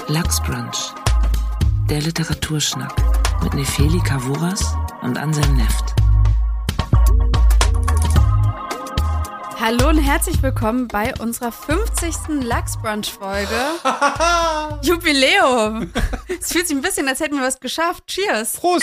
Lachsbrunch, der Literaturschnack mit Nefeli Kavuras und Anselm Neft. Hallo und herzlich willkommen bei unserer 50. Lachsbrunch-Folge. Jubiläum! Es fühlt sich ein bisschen, als hätten wir was geschafft. Cheers! Prost!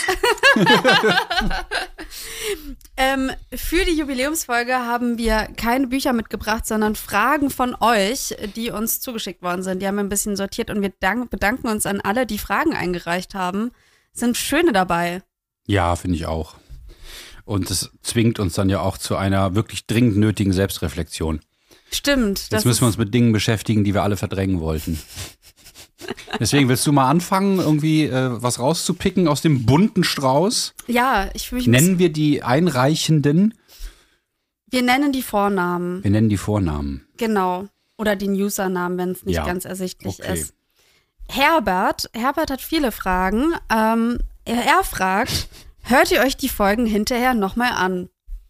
Für die Jubiläumsfolge haben wir keine Bücher mitgebracht, sondern Fragen von euch, die uns zugeschickt worden sind. Die haben wir ein bisschen sortiert und wir bedanken uns an alle, die Fragen eingereicht haben. Sind schöne dabei. Ja, finde ich auch. Und es zwingt uns dann ja auch zu einer wirklich dringend nötigen Selbstreflexion. Stimmt. Jetzt müssen wir uns mit Dingen beschäftigen, die wir alle verdrängen wollten. Deswegen willst du mal anfangen, irgendwie was rauszupicken aus dem bunten Strauß? Ja, ich fühle mich. Nennen wir die Einreichenden? Wir nennen die Vornamen. Wir nennen die Vornamen. Genau. Oder den Usernamen, wenn es nicht ganz ersichtlich ist. Herbert hat viele Fragen. Er fragt, hört ihr euch die Folgen hinterher nochmal an?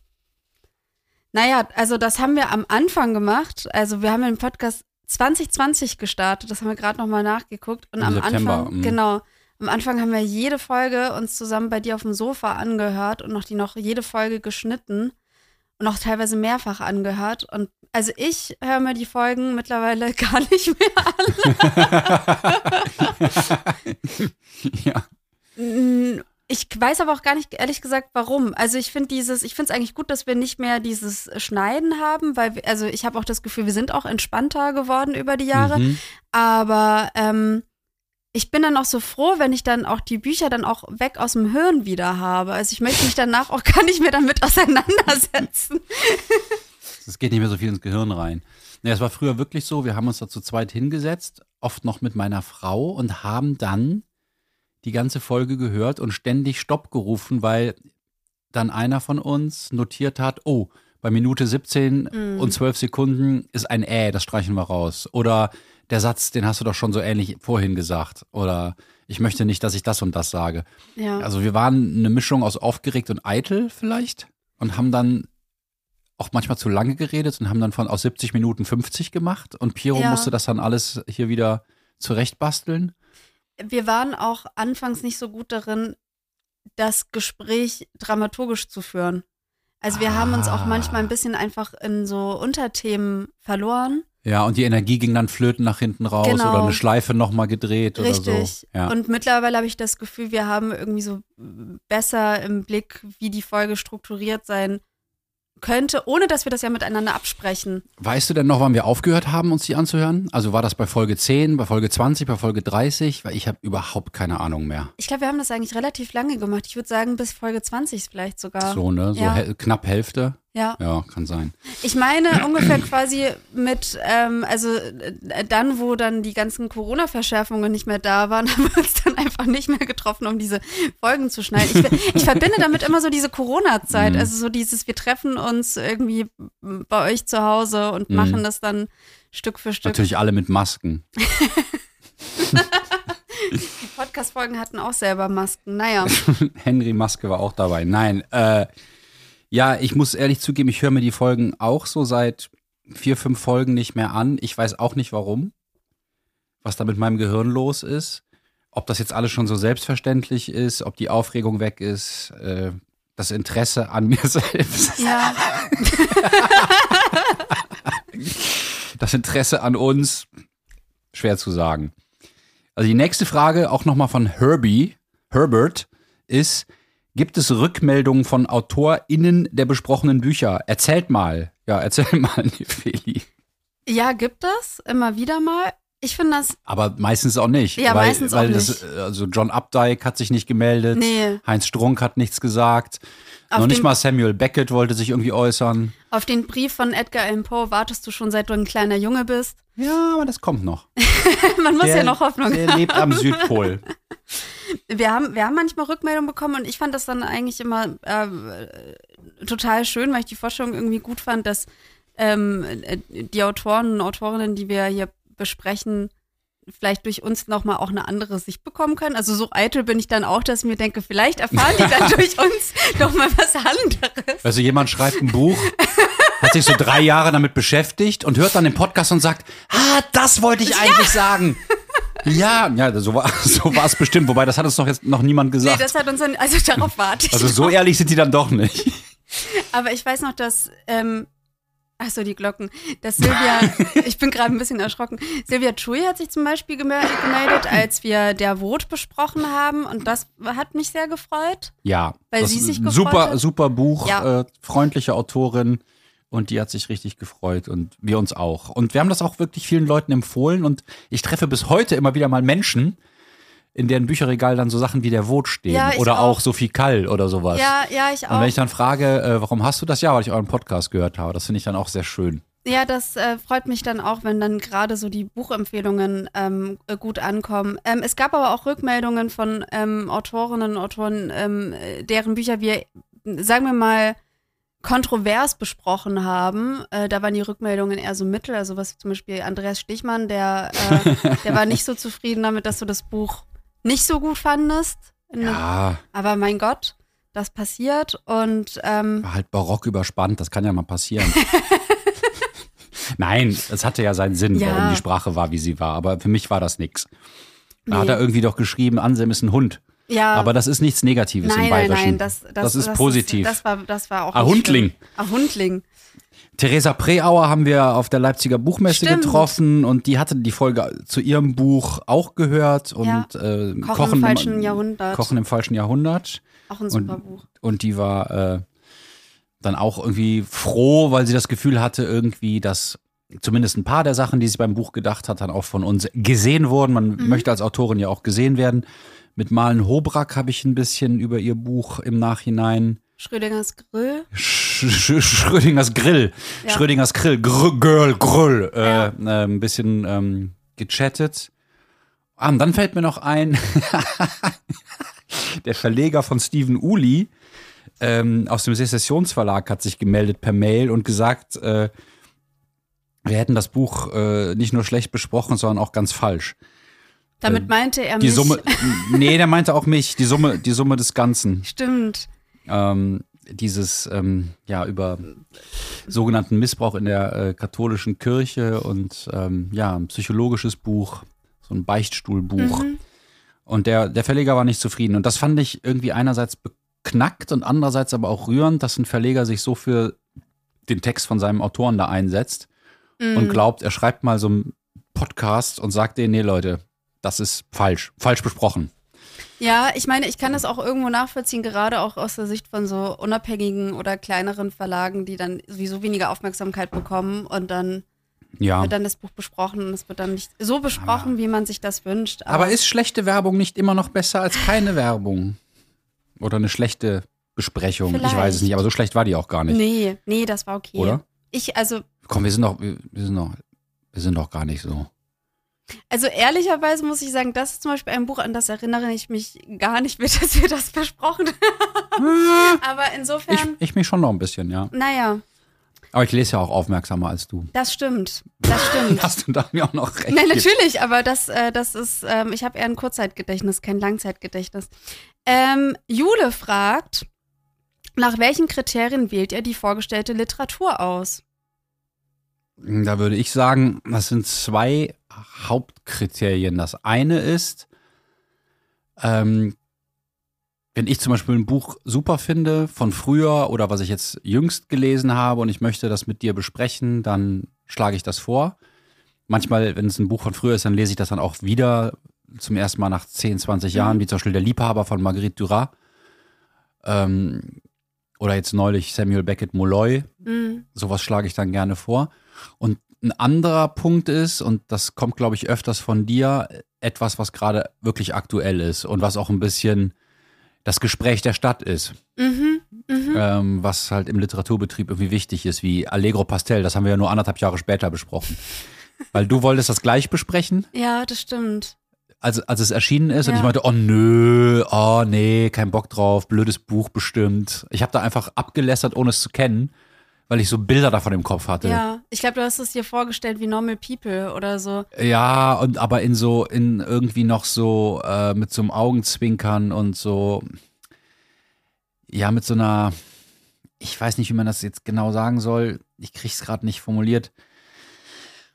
Naja, also das haben wir am Anfang gemacht. Also wir haben den Podcast 2020 gestartet. Das haben wir gerade nochmal nachgeguckt. Und am September, Anfang, am Anfang haben wir jede Folge uns zusammen bei dir auf dem Sofa angehört und noch jede Folge geschnitten und auch teilweise mehrfach angehört. Und also ich höre mir die Folgen mittlerweile gar nicht mehr an. Ja. Ich weiß aber auch gar nicht, ehrlich gesagt, warum. Also ich finde es eigentlich gut, dass wir nicht mehr dieses Schneiden haben, weil ich habe auch das Gefühl, wir sind auch entspannter geworden über die Jahre. Aber ich bin dann auch so froh, wenn ich dann auch die Bücher dann auch weg aus dem Hirn wieder habe. Also ich möchte mich danach auch gar nicht mehr damit auseinandersetzen. Es geht nicht mehr so viel ins Gehirn rein. Ja, es war früher wirklich so, wir haben uns da zu zweit hingesetzt, oft noch mit meiner Frau und haben dann die ganze Folge gehört und ständig Stopp gerufen, weil dann einer von uns notiert hat, oh, bei Minute 17 und 12 Sekunden ist ein das streichen wir raus. Oder der Satz, den hast du doch schon so ähnlich vorhin gesagt. Oder ich möchte nicht, dass ich das und das sage. Ja. Also wir waren eine Mischung aus aufgeregt und eitel vielleicht und haben dann auch manchmal zu lange geredet und haben dann aus 70 Minuten 50 gemacht. Und Piero musste das dann alles hier wieder zurechtbasteln. Wir waren auch anfangs nicht so gut darin, das Gespräch dramaturgisch zu führen. Also wir haben uns auch manchmal ein bisschen einfach in so Unterthemen verloren. Ja, und die Energie ging dann flöten nach hinten raus oder eine Schleife nochmal gedreht oder so. Richtig. Ja. Und mittlerweile habe ich das Gefühl, wir haben irgendwie so besser im Blick, wie die Folge strukturiert sein könnte, ohne dass wir das ja miteinander absprechen. Weißt du denn noch, wann wir aufgehört haben, uns die anzuhören? Also war das bei Folge 10, bei Folge 20, bei Folge 30? Weil ich habe überhaupt keine Ahnung mehr. Ich glaube, wir haben das eigentlich relativ lange gemacht. Ich würde sagen, bis Folge 20 vielleicht sogar. So, ne? So knapp Hälfte? Ja. Ja, kann sein. Ich meine ungefähr quasi mit, dann, wo dann die ganzen Corona-Verschärfungen nicht mehr da waren, haben wir uns dann einfach nicht mehr getroffen, um diese Folgen zu schneiden. Ich verbinde damit immer so diese Corona-Zeit, also so dieses, wir treffen uns irgendwie bei euch zu Hause und machen das dann Stück für Stück. Natürlich alle mit Masken. Die Podcast-Folgen hatten auch selber Masken, naja. Henry Maske war auch dabei. Nein, ja, ich muss ehrlich zugeben, ich höre mir die Folgen auch so seit 4, 5 Folgen nicht mehr an. Ich weiß auch nicht warum, was da mit meinem Gehirn los ist. Ob das jetzt alles schon so selbstverständlich ist, ob die Aufregung weg ist, das Interesse an mir selbst. Ja. Das Interesse an uns, schwer zu sagen. Also die nächste Frage, auch nochmal von Herbert, ist: Gibt es Rückmeldungen von AutorInnen der besprochenen Bücher? Erzählt mal. Ja, erzähl mal, Nefeli. Ja, gibt es. Immer wieder mal. Ich finde das. Aber meistens auch nicht. Ja, meistens auch nicht. Also John Updike hat sich nicht gemeldet. Nee. Heinz Strunk hat nichts gesagt. Noch nicht mal Samuel Beckett wollte sich irgendwie äußern. Auf den Brief von Edgar Allan Poe wartest du schon, seit du ein kleiner Junge bist. Ja, aber das kommt noch. Man muss ja noch Hoffnung haben. Der lebt am Südpol. Wir haben manchmal Rückmeldungen bekommen und ich fand das dann eigentlich immer total schön, weil ich die Vorstellung irgendwie gut fand, dass die Autoren und Autorinnen, die wir hier besprechen, vielleicht durch uns nochmal auch eine andere Sicht bekommen können. Also so eitel bin ich dann auch, dass ich mir denke, vielleicht erfahren die dann durch uns nochmal was anderes. Also jemand schreibt ein Buch, hat sich so 3 Jahre damit beschäftigt und hört dann den Podcast und sagt, das wollte ich eigentlich sagen. Ja, so war es bestimmt. Wobei, das hat uns doch jetzt noch niemand gesagt. Nee, das hat uns dann, also darauf warte ich. Also so ehrlich sind die dann doch nicht. Aber ich weiß noch, dass, achso, die Glocken, dass Silvia, ich bin gerade ein bisschen erschrocken, Silvia Chui hat sich zum Beispiel gemeldet, als wir Der Vot besprochen haben und das hat mich sehr gefreut. Ja, weil das sie ist sich ein gefreut hat. super Buch, Ja. freundliche Autorin und die hat sich richtig gefreut und wir uns auch. Und wir haben das auch wirklich vielen Leuten empfohlen und ich treffe bis heute immer wieder mal Menschen, in deren Bücherregal dann so Sachen wie Der Vot stehen Ja, ich oder auch. auch Sophie Kall oder sowas. Ja, ich Und auch. wenn ich dann frage, warum hast du das? Ja, weil ich euren Podcast gehört habe. Das finde ich dann auch sehr schön. Ja, das freut mich dann auch, wenn dann gerade so die Buchempfehlungen gut ankommen. Es gab aber auch Rückmeldungen von Autorinnen und Autoren, deren Bücher wir, sagen wir mal, kontrovers besprochen haben. Da waren die Rückmeldungen eher so mittel. Also was zum Beispiel Andreas Stichmann, der war nicht so zufrieden damit, dass du das Buch nicht so gut fandest. Ja, Aber mein Gott, das passiert und war halt barock überspannt. Das kann ja mal passieren. Nein, es hatte ja seinen Sinn, Ja. warum die Sprache war, wie sie war. Aber für mich war das nix. Da Nee. hat er irgendwie doch geschrieben, Anselm ist ein Hund. ja. Aber das ist nichts Negatives im Bayerischen. Das ist positiv. Das war auch A nicht Hundling. schlimm. A Hundling. Theresa Preauer haben wir auf der Leipziger Buchmesse Stimmt. getroffen und die hatte die Folge zu ihrem Buch auch gehört und Ja. Kochen im falschen Jahrhundert. Kochen im falschen Jahrhundert. Auch ein super Buch. Und die war dann auch irgendwie froh, weil sie das Gefühl hatte, irgendwie, dass zumindest ein paar der Sachen, die sie beim Buch gedacht hat, dann auch von uns gesehen wurden. Man möchte als Autorin ja auch gesehen werden. Mit Malen Hobrack habe ich ein bisschen über ihr Buch im Nachhinein. Schrödingers Grill. Schrödingers Grill. Ja. Schrödingers Grill. Grill. Ja. Ein bisschen gechattet. Und dann fällt mir noch ein, der Verleger von Stephen Uli aus dem Sezessionsverlag hat sich gemeldet per Mail und gesagt, wir hätten das Buch nicht nur schlecht besprochen, sondern auch ganz falsch. Damit meinte er Die mich. Summe, nee, der meinte auch mich, die Summe des Ganzen. Stimmt. Dieses über sogenannten Missbrauch in der katholischen Kirche und ein psychologisches Buch, so ein Beichtstuhlbuch. Und der Verleger war nicht zufrieden. Und das fand ich irgendwie einerseits beknackt und andererseits aber auch rührend, dass ein Verleger sich so für den Text von seinem Autoren da einsetzt und glaubt, er schreibt mal so einen Podcast und sagt denen, nee Leute, das ist falsch besprochen. Ja, ich meine, ich kann das auch irgendwo nachvollziehen, gerade auch aus der Sicht von so unabhängigen oder kleineren Verlagen, die dann sowieso weniger Aufmerksamkeit bekommen und dann wird dann das Buch besprochen und es wird dann nicht so besprochen, wie man sich das wünscht. Aber ist schlechte Werbung nicht immer noch besser als keine Werbung? Oder eine schlechte Besprechung? Vielleicht. Ich weiß es nicht, aber so schlecht war die auch gar nicht. Nee, das war okay. Oder? Komm, wir sind doch gar nicht so. Also ehrlicherweise muss ich sagen, das ist zum Beispiel ein Buch, an das erinnere ich mich gar nicht mehr, dass wir das besprochen haben. Aber insofern, Ich mich schon noch ein bisschen, ja. naja, Aber ich lese ja auch aufmerksamer als du. das stimmt. Das stimmt. Hast du da mir auch noch recht? Nein, gibst. natürlich, aber das ist, ich habe eher ein Kurzzeitgedächtnis, kein Langzeitgedächtnis. Jule fragt, nach welchen Kriterien wählt ihr die vorgestellte Literatur aus? Da würde ich sagen, das sind zwei Hauptkriterien. Das eine ist, wenn ich zum Beispiel ein Buch super finde von früher oder was ich jetzt jüngst gelesen habe und ich möchte das mit dir besprechen, dann schlage ich das vor. Manchmal, wenn es ein Buch von früher ist, dann lese ich das dann auch wieder zum ersten Mal nach 10, 20 Jahren, wie zum Beispiel Der Liebhaber von Marguerite Duras. Oder jetzt neulich Samuel Beckett Molloy. Sowas schlage ich dann gerne vor. Und ein anderer Punkt ist, und das kommt, glaube ich, öfters von dir, etwas, was gerade wirklich aktuell ist und was auch ein bisschen das Gespräch der Stadt ist. Was halt im Literaturbetrieb irgendwie wichtig ist, wie Allegro Pastel. Das haben wir ja nur 1,5 Jahre später besprochen. Weil du wolltest das gleich besprechen, Ja, das stimmt. als es erschienen ist. Und Ja. ich meinte, oh nee, kein Bock drauf, blödes Buch bestimmt. Ich habe da einfach abgelästert, ohne es zu kennen, weil ich so Bilder davon im Kopf hatte. Ja, ich glaube, du hast es dir vorgestellt wie Normal People oder so. Ja, aber in irgendwie noch so mit so einem Augenzwinkern und so, ja, mit so einer, ich weiß nicht, wie man das jetzt genau sagen soll, ich krieg's gerade nicht formuliert.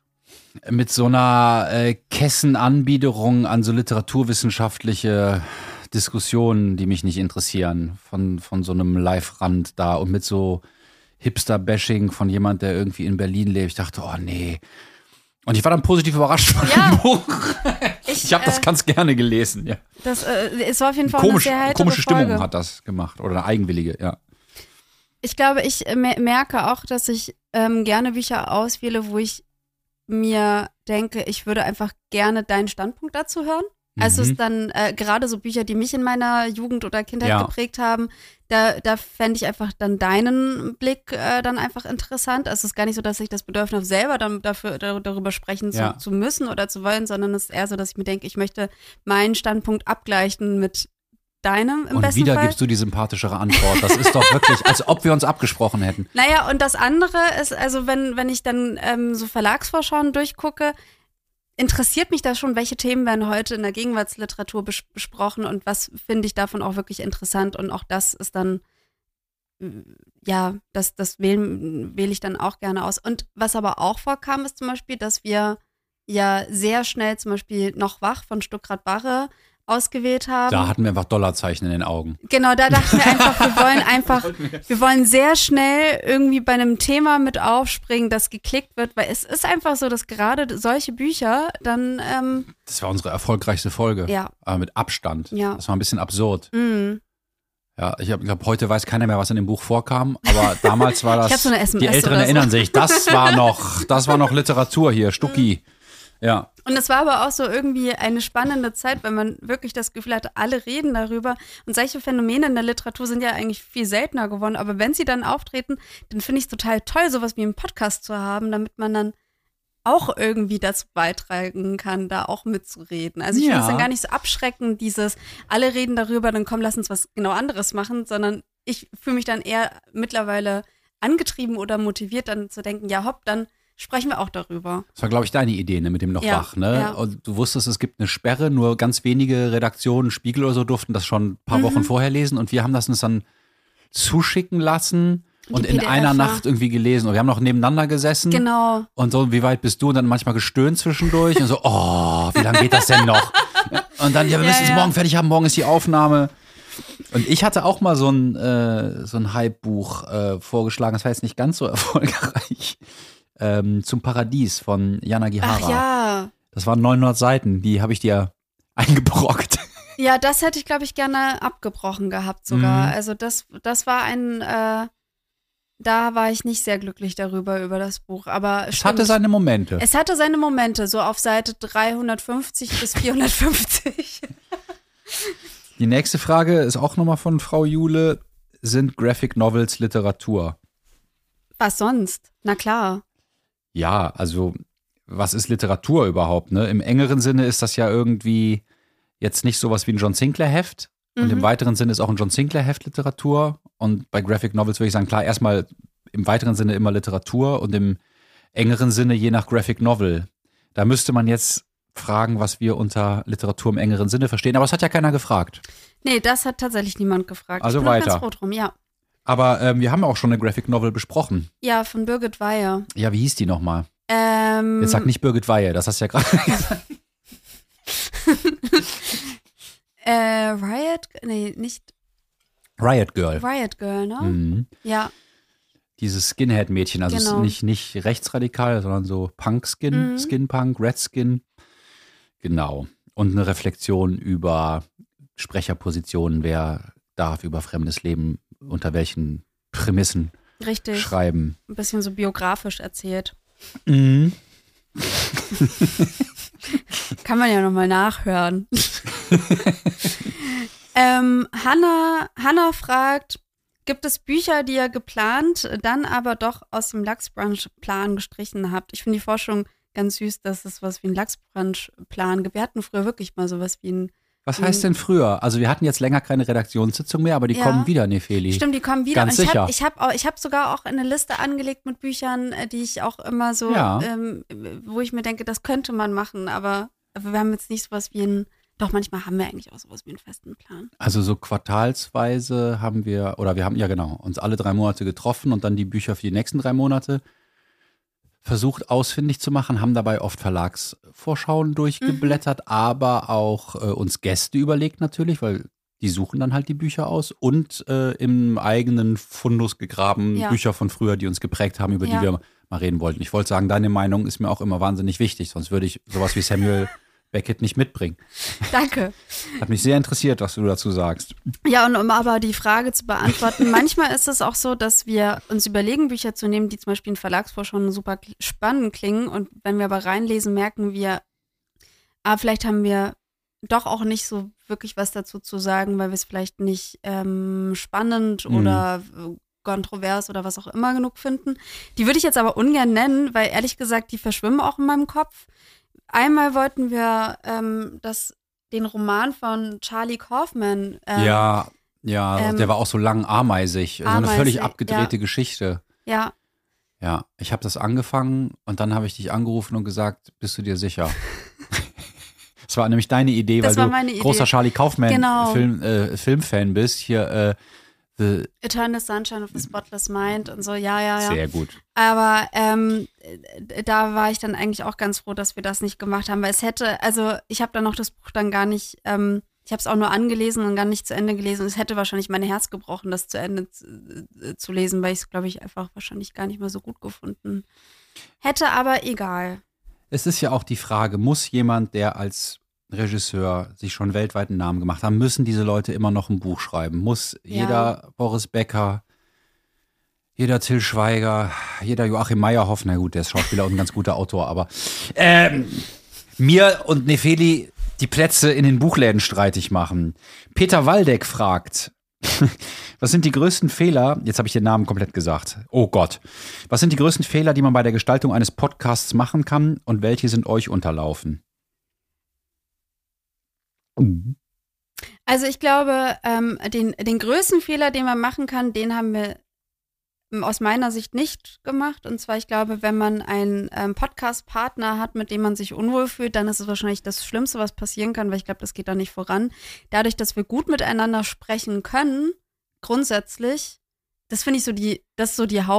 mit so einer Kessenanbiederung an so literaturwissenschaftliche Diskussionen, die mich nicht interessieren, von so einem Live-Rand da und mit so Hipster-Bashing von jemand, der irgendwie in Berlin lebt. Ich dachte, oh nee. Und ich war dann positiv überrascht von dem Buch. Ich habe das ganz gerne gelesen, ja. Es war auf jeden Fall eine sehr heitere komische Stimmung Folge. hat das gemacht oder eine eigenwillige, ja. Ich glaube, ich merke auch, dass ich gerne Bücher auswähle, wo ich mir denke, ich würde einfach gerne deinen Standpunkt dazu hören. Also es ist dann gerade so Bücher, die mich in meiner Jugend oder Kindheit geprägt haben, da fände ich einfach dann deinen Blick dann einfach interessant. Also es ist gar nicht so, dass ich das Bedürfnis habe, selber dann darüber sprechen zu müssen oder zu wollen, sondern es ist eher so, dass ich mir denke, ich möchte meinen Standpunkt abgleichen mit deinem im und besten wieder Fall. gibst du die sympathischere Antwort. Das ist doch wirklich, als ob wir uns abgesprochen hätten. Naja, und das andere ist, also wenn ich dann so Verlagsvorschauen durchgucke, interessiert mich da schon, welche Themen werden heute in der Gegenwartsliteratur besprochen und was finde ich davon auch wirklich interessant. Und auch das ist dann, das wähle ich dann auch gerne aus. Und was aber auch vorkam, ist zum Beispiel, dass wir ja sehr schnell zum Beispiel Noch wach von Stuckrad Barre ausgewählt haben. Da hatten wir einfach Dollarzeichen in den Augen. Genau, da dachten wir einfach, wir wollen sehr schnell irgendwie bei einem Thema mit aufspringen, das geklickt wird, weil es ist einfach so, dass gerade solche Bücher dann das war unsere erfolgreichste Folge. Ja. Aber mit Abstand. Ja. Das war ein bisschen absurd. Mhm. Ja, ich glaube, heute weiß keiner mehr, was in dem Buch vorkam, aber damals war das, Ich hab so eine SMS die Älteren oder so. erinnern sich, das war noch Literatur hier, Stucki. Ja. Und es war aber auch so irgendwie eine spannende Zeit, weil man wirklich das Gefühl hatte, alle reden darüber. Und solche Phänomene in der Literatur sind ja eigentlich viel seltener geworden. Aber wenn sie dann auftreten, dann finde ich es total toll, sowas wie einen Podcast zu haben, damit man dann auch irgendwie dazu beitragen kann, da auch mitzureden. Also ich finde es dann gar nicht so abschreckend, alle reden darüber, dann komm, lass uns was genau anderes machen, sondern ich fühle mich dann eher mittlerweile angetrieben oder motiviert, dann zu denken, ja hopp, dann sprechen wir auch darüber. Das war, glaube ich, deine Idee, ne, mit dem Noch wach, ne? Ja. Und du wusstest, es gibt eine Sperre, nur ganz wenige Redaktionen, Spiegel oder so durften das schon ein paar Wochen vorher lesen und wir haben das uns dann zuschicken lassen und in PDF, einer Nacht irgendwie gelesen. Und wir haben noch nebeneinander gesessen. Genau. Und so, wie weit bist du? Und dann manchmal gestöhnt zwischendurch und so, oh, wie lange geht das denn noch? Und dann, wir müssen es morgen fertig haben, morgen ist die Aufnahme. Und ich hatte auch mal so ein Hype-Buch vorgeschlagen, das war jetzt nicht ganz so erfolgreich. Zum Paradies von Jana Gihara. Ach ja. Das waren 900 Seiten, die habe ich dir eingebrockt. Ja, das hätte ich, glaube ich, gerne abgebrochen gehabt sogar. Also das war da war ich nicht sehr glücklich über das Buch. Aber es hatte seine Momente. Es hatte seine Momente, so auf Seite 350 bis 450. Die nächste Frage ist auch nochmal von Frau Jule. Sind Graphic Novels Literatur? Was sonst? Na klar. Ja, also was ist Literatur überhaupt? Ne? Im engeren Sinne ist das ja irgendwie jetzt nicht sowas wie ein John Sinclair-Heft. Und im weiteren Sinne ist auch ein John Sinclair-Heft Literatur. Und bei Graphic Novels würde ich sagen, klar, erstmal im weiteren Sinne immer Literatur und im engeren Sinne je nach Graphic Novel. Da müsste man jetzt fragen, was wir unter Literatur im engeren Sinne verstehen. Aber es hat ja keiner gefragt. Nee, das hat tatsächlich niemand gefragt. Also ich bin weiter. Ganz froh drum, ja. Aber wir haben auch schon eine Graphic Novel besprochen. Ja, von Birgit Weihe. Ja, wie hieß die nochmal? Jetzt sag nicht Birgit Weihe, das hast du ja gerade gesagt. Riot Girl. Riot Girl, ne? Mhm. Ja. Dieses Skinhead-Mädchen, also Genau. ist nicht rechtsradikal, sondern so Punk-Skin, Skin-Punk, Red-Skin. Genau. Und eine Reflexion über Sprecherpositionen, wer darf über fremdes Leben, unter welchen Prämissen Richtig. schreiben. Ein bisschen so biografisch erzählt. Mhm. Kann man ja nochmal nachhören. Hanna fragt, gibt es Bücher, die ihr geplant, dann aber doch aus dem Lachsbrunch-Plan gestrichen habt? Ich finde die Forschung ganz süß, dass es was wie ein Lachsbrunch-Plan gibt. Wir hatten früher wirklich mal sowas wie ein. Was heißt denn früher? Also wir hatten jetzt länger keine Redaktionssitzung mehr, aber die kommen wieder, Nefeli. Stimmt, die kommen wieder. Ganz und sicher. Ich hab sogar auch eine Liste angelegt mit Büchern, die ich auch immer so, wo ich mir denke, das könnte man machen, aber wir haben jetzt nicht sowas wie ein. Doch, manchmal haben wir eigentlich auch sowas wie einen festen Plan. Also so quartalsweise haben wir haben uns alle 3 Monate getroffen und dann die Bücher für die nächsten 3 Monate versucht ausfindig zu machen, haben dabei oft Verlagsvorschauen durchgeblättert, aber auch uns Gäste überlegt natürlich, weil die suchen dann halt die Bücher aus und im eigenen Fundus gegraben, Bücher von früher, die uns geprägt haben, über die wir mal reden wollten. Ich wollte sagen, deine Meinung ist mir auch immer wahnsinnig wichtig, sonst würde ich sowas wie Samuel Beckett nicht mitbringen. Danke. Hat mich sehr interessiert, was du dazu sagst. Ja, und um aber die Frage zu beantworten, manchmal ist es auch so, dass wir uns überlegen, Bücher zu nehmen, die zum Beispiel in Verlagsvorschauen super spannend klingen. Und wenn wir aber reinlesen, merken wir, vielleicht haben wir doch auch nicht so wirklich was dazu zu sagen, weil wir es vielleicht nicht spannend oder kontrovers oder was auch immer genug finden. Die würde ich jetzt aber ungern nennen, weil ehrlich gesagt, die verschwimmen auch in meinem Kopf. Einmal wollten wir den Roman von Charlie Kaufman. Der war auch so lang ameisig. So eine völlig abgedrehte Geschichte. Ja. Ja, ich habe das angefangen und dann habe ich dich angerufen und gesagt, bist du dir sicher? Das war nämlich deine Idee, weil du großer Charlie Kaufman Filmfan bist. Hier The Eternal Sunshine of the Spotless Mind und so, ja. Sehr gut. Aber da war ich dann eigentlich auch ganz froh, dass wir das nicht gemacht haben, weil ich habe dann noch das Buch dann gar nicht, ich habe es auch nur angelesen und gar nicht zu Ende gelesen. Und es hätte wahrscheinlich mein Herz gebrochen, das zu Ende zu lesen, weil ich es, glaube ich, einfach wahrscheinlich gar nicht mehr so gut gefunden hätte, aber egal. Es ist ja auch die Frage, muss jemand, der als Regisseur sich schon weltweit einen Namen gemacht haben, müssen diese Leute immer noch ein Buch schreiben? Muss jeder Boris Becker, jeder Till Schweiger, jeder Joachim Meyerhoff, na gut, der ist Schauspieler und ein ganz guter Autor, aber mir und Nefeli die Plätze in den Buchläden streitig machen? Peter Waldeck fragt, was sind die größten Fehler, jetzt habe ich den Namen komplett gesagt, oh Gott, was sind die größten Fehler, die man bei der Gestaltung eines Podcasts machen kann und welche sind euch unterlaufen? Also ich glaube, den größten Fehler, den man machen kann, den haben wir aus meiner Sicht nicht gemacht. Und zwar, ich glaube, wenn man einen Podcast-Partner hat, mit dem man sich unwohl fühlt, dann ist es wahrscheinlich das Schlimmste, was passieren kann, weil ich glaube, das geht da nicht voran. Dadurch, dass wir gut miteinander sprechen können, grundsätzlich, das finde ich das ist so die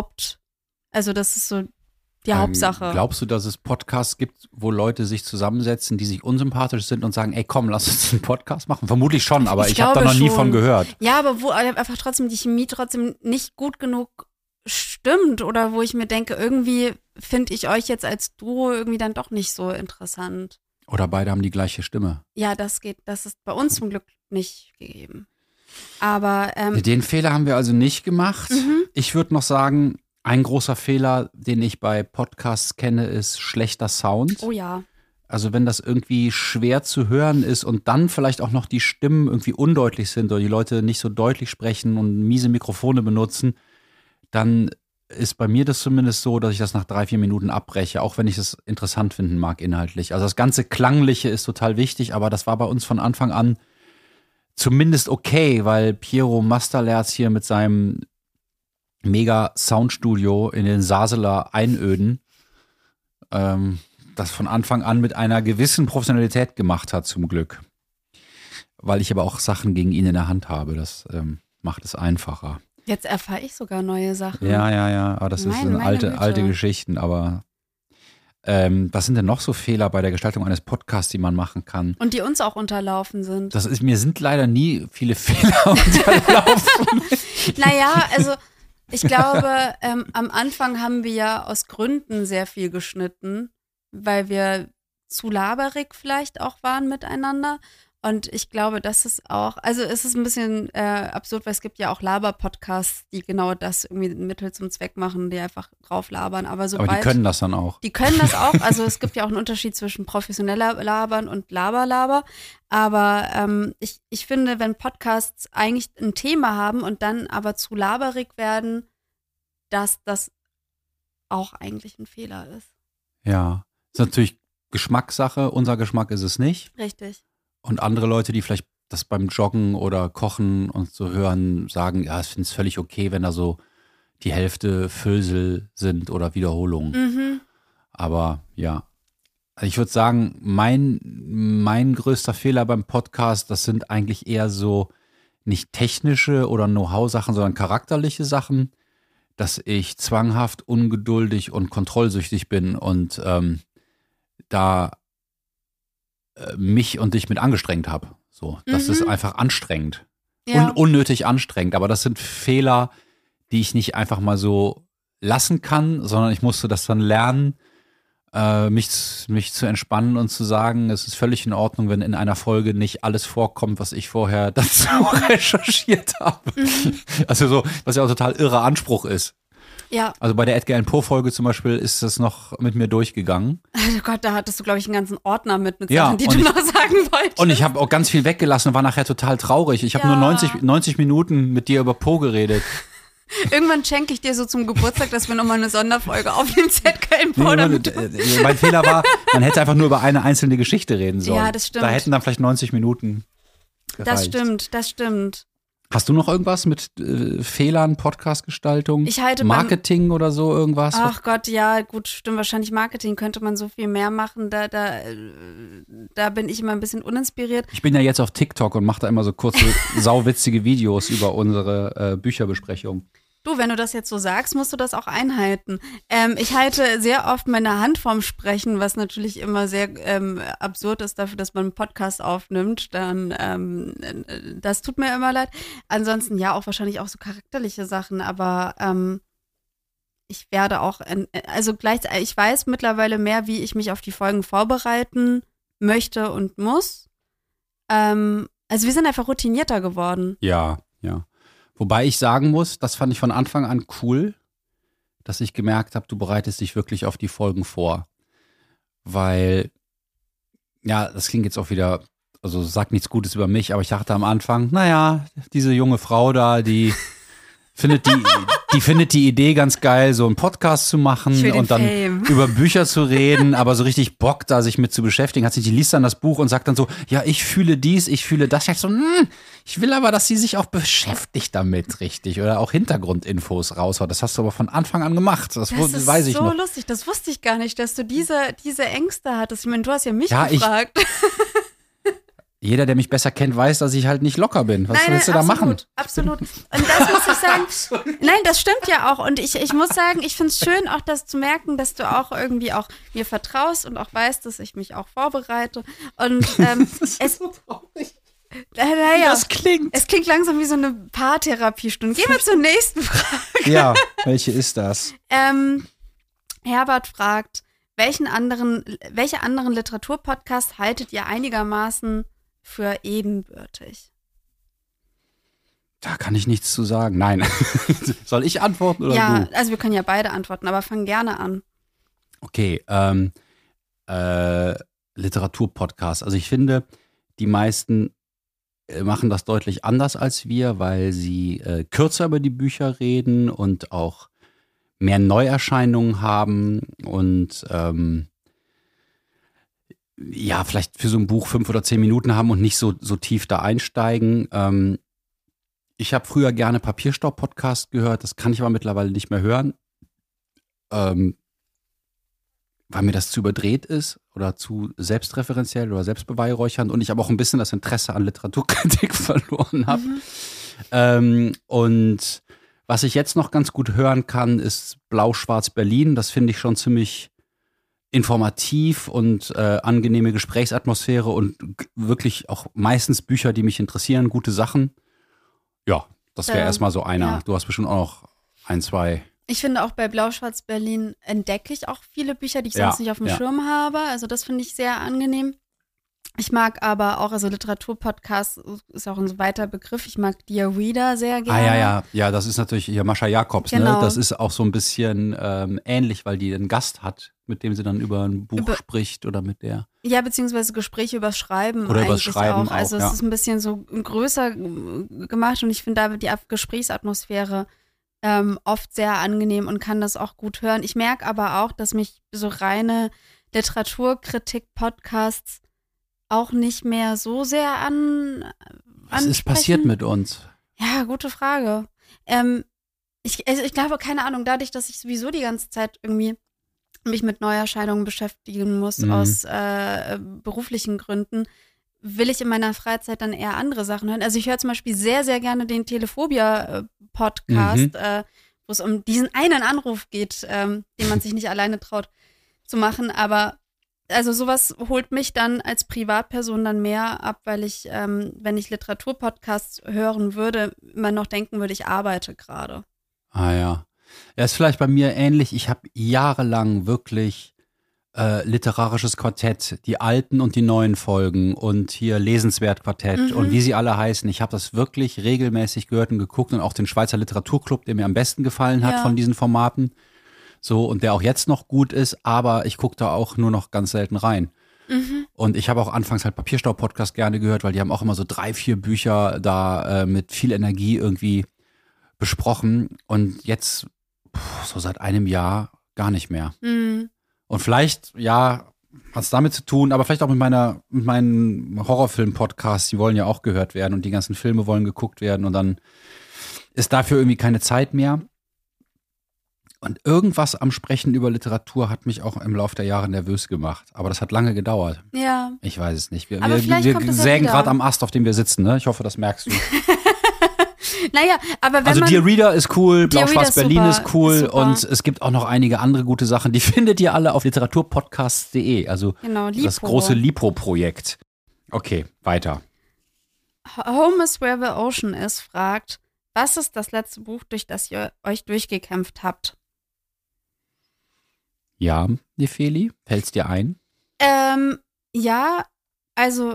Hauptsache. Glaubst du, dass es Podcasts gibt, wo Leute sich zusammensetzen, die sich unsympathisch sind und sagen, ey komm, lass uns einen Podcast machen? Vermutlich schon, aber ich habe da noch nie von gehört. Ja, aber wo einfach trotzdem die Chemie trotzdem nicht gut genug stimmt oder wo ich mir denke, irgendwie finde ich euch jetzt als Duo irgendwie dann doch nicht so interessant. Oder beide haben die gleiche Stimme. Ja, das ist bei uns zum Glück nicht gegeben. Aber den Fehler haben wir also nicht gemacht. Ich würde noch sagen, ein großer Fehler, den ich bei Podcasts kenne, ist schlechter Sound. Oh ja. Also wenn das irgendwie schwer zu hören ist und dann vielleicht auch noch die Stimmen irgendwie undeutlich sind oder die Leute nicht so deutlich sprechen und miese Mikrofone benutzen, dann ist bei mir das zumindest so, dass ich das nach 3-4 Minuten abbreche, auch wenn ich es interessant finden mag inhaltlich. Also das ganze Klangliche ist total wichtig, aber das war bei uns von Anfang an zumindest okay, weil Piero Masterlerz hier mit seinem mega Soundstudio in den Saseler Einöden das von Anfang an mit einer gewissen Professionalität gemacht hat, zum Glück. Weil ich aber auch Sachen gegen ihn in der Hand habe. Das macht es einfacher. Jetzt erfahre ich sogar neue Sachen. Ja. Aber das sind alte Geschichten. Aber was sind denn noch so Fehler bei der Gestaltung eines Podcasts, die man machen kann? Und die uns auch unterlaufen sind. Mir sind leider nie viele Fehler unterlaufen. Naja, also ich glaube, am Anfang haben wir ja aus Gründen sehr viel geschnitten, weil wir zu laberig vielleicht auch waren miteinander. Und ich glaube, das ist auch, also es ist ein bisschen absurd, weil es gibt ja auch Laber-Podcasts, die genau das irgendwie Mittel zum Zweck machen, die einfach drauf labern. Aber die können das dann auch. Die können das auch. Also es gibt ja auch einen Unterschied zwischen professioneller Labern und Laber. Aber ich finde, wenn Podcasts eigentlich ein Thema haben und dann aber zu laberig werden, dass das auch eigentlich ein Fehler ist. Ja, ist natürlich Geschmackssache. Unser Geschmack ist es nicht. Richtig. Und andere Leute, die vielleicht das beim Joggen oder Kochen und so hören, sagen, ja, ich finde es völlig okay, wenn da so die Hälfte Füllsel sind oder Wiederholungen. Aber ja, also ich würde sagen, mein größter Fehler beim Podcast, das sind eigentlich eher so nicht technische oder Know-how-Sachen, sondern charakterliche Sachen, dass ich zwanghaft, ungeduldig und kontrollsüchtig bin und da mich und dich mit angestrengt habe. So, das ist einfach anstrengend. Ja. Unnötig anstrengend. Aber das sind Fehler, die ich nicht einfach mal so lassen kann, sondern ich musste das dann lernen, mich zu entspannen und zu sagen, es ist völlig in Ordnung, wenn in einer Folge nicht alles vorkommt, was ich vorher dazu recherchiert habe. Also so, was ja auch total irrer Anspruch ist. Ja. Also bei der Edgar Allan Poe-Folge zum Beispiel ist das noch mit mir durchgegangen. Oh Gott, da hattest du, glaube ich, einen ganzen Ordner mit Ja, Sachen, die und du ich- noch sagen wolltest. Und ich habe auch ganz viel weggelassen und war nachher total traurig. Ich habe Ja. nur 90 Minuten mit dir über Poe geredet. Irgendwann schenke ich dir so zum Geburtstag, dass wir nochmal eine Sonderfolge aufnehmen, Edgar Allan Poe, damit du Mein Fehler war, man hätte einfach nur über eine einzelne Geschichte reden sollen. Ja, das stimmt. Da hätten dann vielleicht 90 Minuten gereicht. Das stimmt. Hast du noch irgendwas mit Fehlern, Podcast-Gestaltung, Ich halte Marketing oder so irgendwas? Ach Gott, ja, gut, stimmt. Wahrscheinlich Marketing könnte man so viel mehr machen. Da bin ich immer ein bisschen uninspiriert. Ich bin ja jetzt auf TikTok und mache da immer so kurze, sauwitzige Videos über unsere Bücherbesprechung. Du, wenn du das jetzt so sagst, musst du das auch einhalten. Ich halte sehr oft meine Hand vorm Sprechen, was natürlich immer sehr absurd ist dafür, dass man einen Podcast aufnimmt. Dann, das tut mir immer leid. Ansonsten ja, auch wahrscheinlich auch so charakterliche Sachen, aber ich werde auch, also gleichzeitig, ich weiß mittlerweile mehr, wie ich mich auf die Folgen vorbereiten möchte und muss. Also wir sind einfach routinierter geworden. Ja. Wobei ich sagen muss, das fand ich von Anfang an cool, dass ich gemerkt habe, du bereitest dich wirklich auf die Folgen vor. Weil, ja, das klingt jetzt auch wieder, also sagt nichts Gutes über mich, aber ich dachte am Anfang, naja, diese junge Frau da, die findet die Idee ganz geil, so einen Podcast zu machen Ich will den und dann Fame. über Bücher zu reden, aber so richtig Bock da sich mit zu beschäftigen. Die liest dann das Buch und sagt dann so, ja, ich fühle dies, ich fühle das. Ich so, ich will aber, dass sie sich auch beschäftigt damit, richtig, oder auch Hintergrundinfos raushaut. Das hast du aber von Anfang an gemacht. Das ist weiß ich so noch. lustig, das wusste ich gar nicht, dass du diese Ängste hattest. Ich meine, du hast ja mich Ja, gefragt. Jeder, der mich besser kennt, weiß, dass ich halt nicht locker bin. Was willst du da machen? Absolut. Und das muss ich sagen. Nein, das stimmt ja auch. Und ich muss sagen, ich finde es schön, auch das zu merken, dass du auch irgendwie auch mir vertraust und auch weißt, dass ich mich auch vorbereite. Und es so traurig. naja, Das klingt. es klingt langsam wie so eine Paartherapiestunde. Gehen wir zur nächsten Frage. Ja, welche ist das? Herbert fragt, welche anderen Literaturpodcasts haltet ihr einigermaßen für ebenbürtig? Da kann ich nichts zu sagen. Nein. Soll ich antworten oder Ja, du? also wir können ja beide antworten, aber fang gerne an. Okay, Literaturpodcast. Also ich finde, die meisten machen das deutlich anders als wir, weil sie kürzer über die Bücher reden und auch mehr Neuerscheinungen haben und ja, vielleicht für so ein Buch 5 oder 10 Minuten haben und nicht so tief da einsteigen. Ich habe früher gerne Papierstaub-Podcast gehört, das kann ich aber mittlerweile nicht mehr hören, weil mir das zu überdreht ist oder zu selbstreferenziell oder selbstbeweihräuchernd und ich aber auch ein bisschen das Interesse an Literaturkritik verloren habe. Und was ich jetzt noch ganz gut hören kann, ist Blau-Schwarz Berlin. Das finde ich schon ziemlich informativ und angenehme Gesprächsatmosphäre und wirklich auch meistens Bücher, die mich interessieren, gute Sachen. Ja, das wäre erstmal so einer. Ja. Du hast bestimmt auch noch 1, 2. Ich finde auch bei Blau-Schwarz Berlin entdecke ich auch viele Bücher, die ich sonst nicht auf dem Schirm habe. Also das finde ich sehr angenehm. Ich mag aber auch, also Literaturpodcast ist auch ein weiter Begriff. Ich mag Dear Reader sehr gerne. Ja, das ist natürlich hier Mascha Jakobs, Genau. ne? Das ist auch so ein bisschen ähnlich, weil die einen Gast hat, mit dem sie dann über ein Buch spricht oder mit der. Ja, beziehungsweise Gespräche übers Schreiben Oder übers eigentlich Schreiben auch. Also auch, ja. es ist ein bisschen so größer gemacht und ich finde da die Gesprächsatmosphäre oft sehr angenehm und kann das auch gut hören. Ich merke aber auch, dass mich so reine Literaturkritik-Podcasts auch nicht mehr so sehr Was ist passiert mit uns? Ja, gute Frage. Ich glaube, keine Ahnung, dadurch, dass ich sowieso die ganze Zeit irgendwie mich mit Neuerscheinungen beschäftigen muss aus beruflichen Gründen, will ich in meiner Freizeit dann eher andere Sachen hören. Also ich höre zum Beispiel sehr, sehr gerne den Telephobia-Podcast, wo wo es um diesen einen Anruf geht, den man sich nicht alleine traut zu machen. Aber also sowas holt mich dann als Privatperson dann mehr ab, weil ich, wenn ich Literaturpodcasts hören würde, immer noch denken würde, ich arbeite gerade. Ah ja. Ja, ist vielleicht bei mir ähnlich. Ich habe jahrelang wirklich literarisches Quartett, die alten und die neuen Folgen und hier Lesenswert Quartett und wie sie alle heißen. Ich habe das wirklich regelmäßig gehört und geguckt und auch den Schweizer Literaturclub, der mir am besten gefallen hat von diesen Formaten. So, und der auch jetzt noch gut ist, aber ich gucke da auch nur noch ganz selten rein. Und ich habe auch anfangs halt Papierstau-Podcast gerne gehört, weil die haben auch immer so 3, 4 Bücher da mit viel Energie irgendwie besprochen. Und jetzt, so seit einem Jahr, gar nicht mehr. Und vielleicht, ja, hat es damit zu tun, aber vielleicht auch mit meinen Horrorfilm-Podcasts, die wollen ja auch gehört werden und die ganzen Filme wollen geguckt werden und dann ist dafür irgendwie keine Zeit mehr. Und irgendwas am Sprechen über Literatur hat mich auch im Laufe der Jahre nervös gemacht. Aber das hat lange gedauert. Ja. Ich weiß es nicht. Wir kommt es sägen ja gerade am Ast, auf dem wir sitzen. Ne? Ich hoffe, das merkst du. Naja, aber wenn also man... Dear Reader ist cool, Dear Reader Blau-Schwarz-Berlin ist cool super. Und es gibt auch noch einige andere gute Sachen. Die findet ihr alle auf literaturpodcasts.de. Also Genau, das große Lipro-Projekt. Okay, weiter. Home is where the ocean is fragt, was ist das letzte Buch, durch das ihr euch durchgekämpft habt? Ja, Nefeli, fällt's dir ein? Ja, also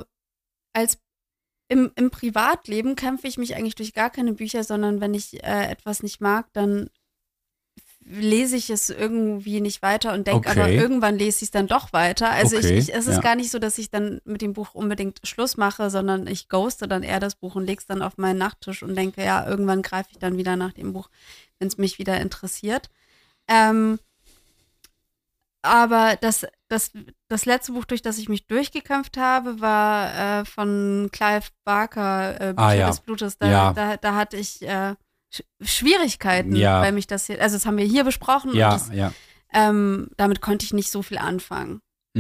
im Privatleben kämpfe ich mich eigentlich durch gar keine Bücher, sondern wenn ich etwas nicht mag, dann lese ich es irgendwie nicht weiter und denke, aber irgendwann lese ich es dann doch weiter. Also es ist gar nicht so, dass ich dann mit dem Buch unbedingt Schluss mache, sondern ich ghoste dann eher das Buch und lege es dann auf meinen Nachttisch und denke, ja, irgendwann greife ich dann wieder nach dem Buch, wenn es mich wieder interessiert. Aber das letzte Buch, durch das ich mich durchgekämpft habe, war von Clive Barker, Bücher des Blutes. Da hatte ich Schwierigkeiten, weil mich das hier, also das haben wir hier besprochen. Und damit konnte ich nicht so viel anfangen.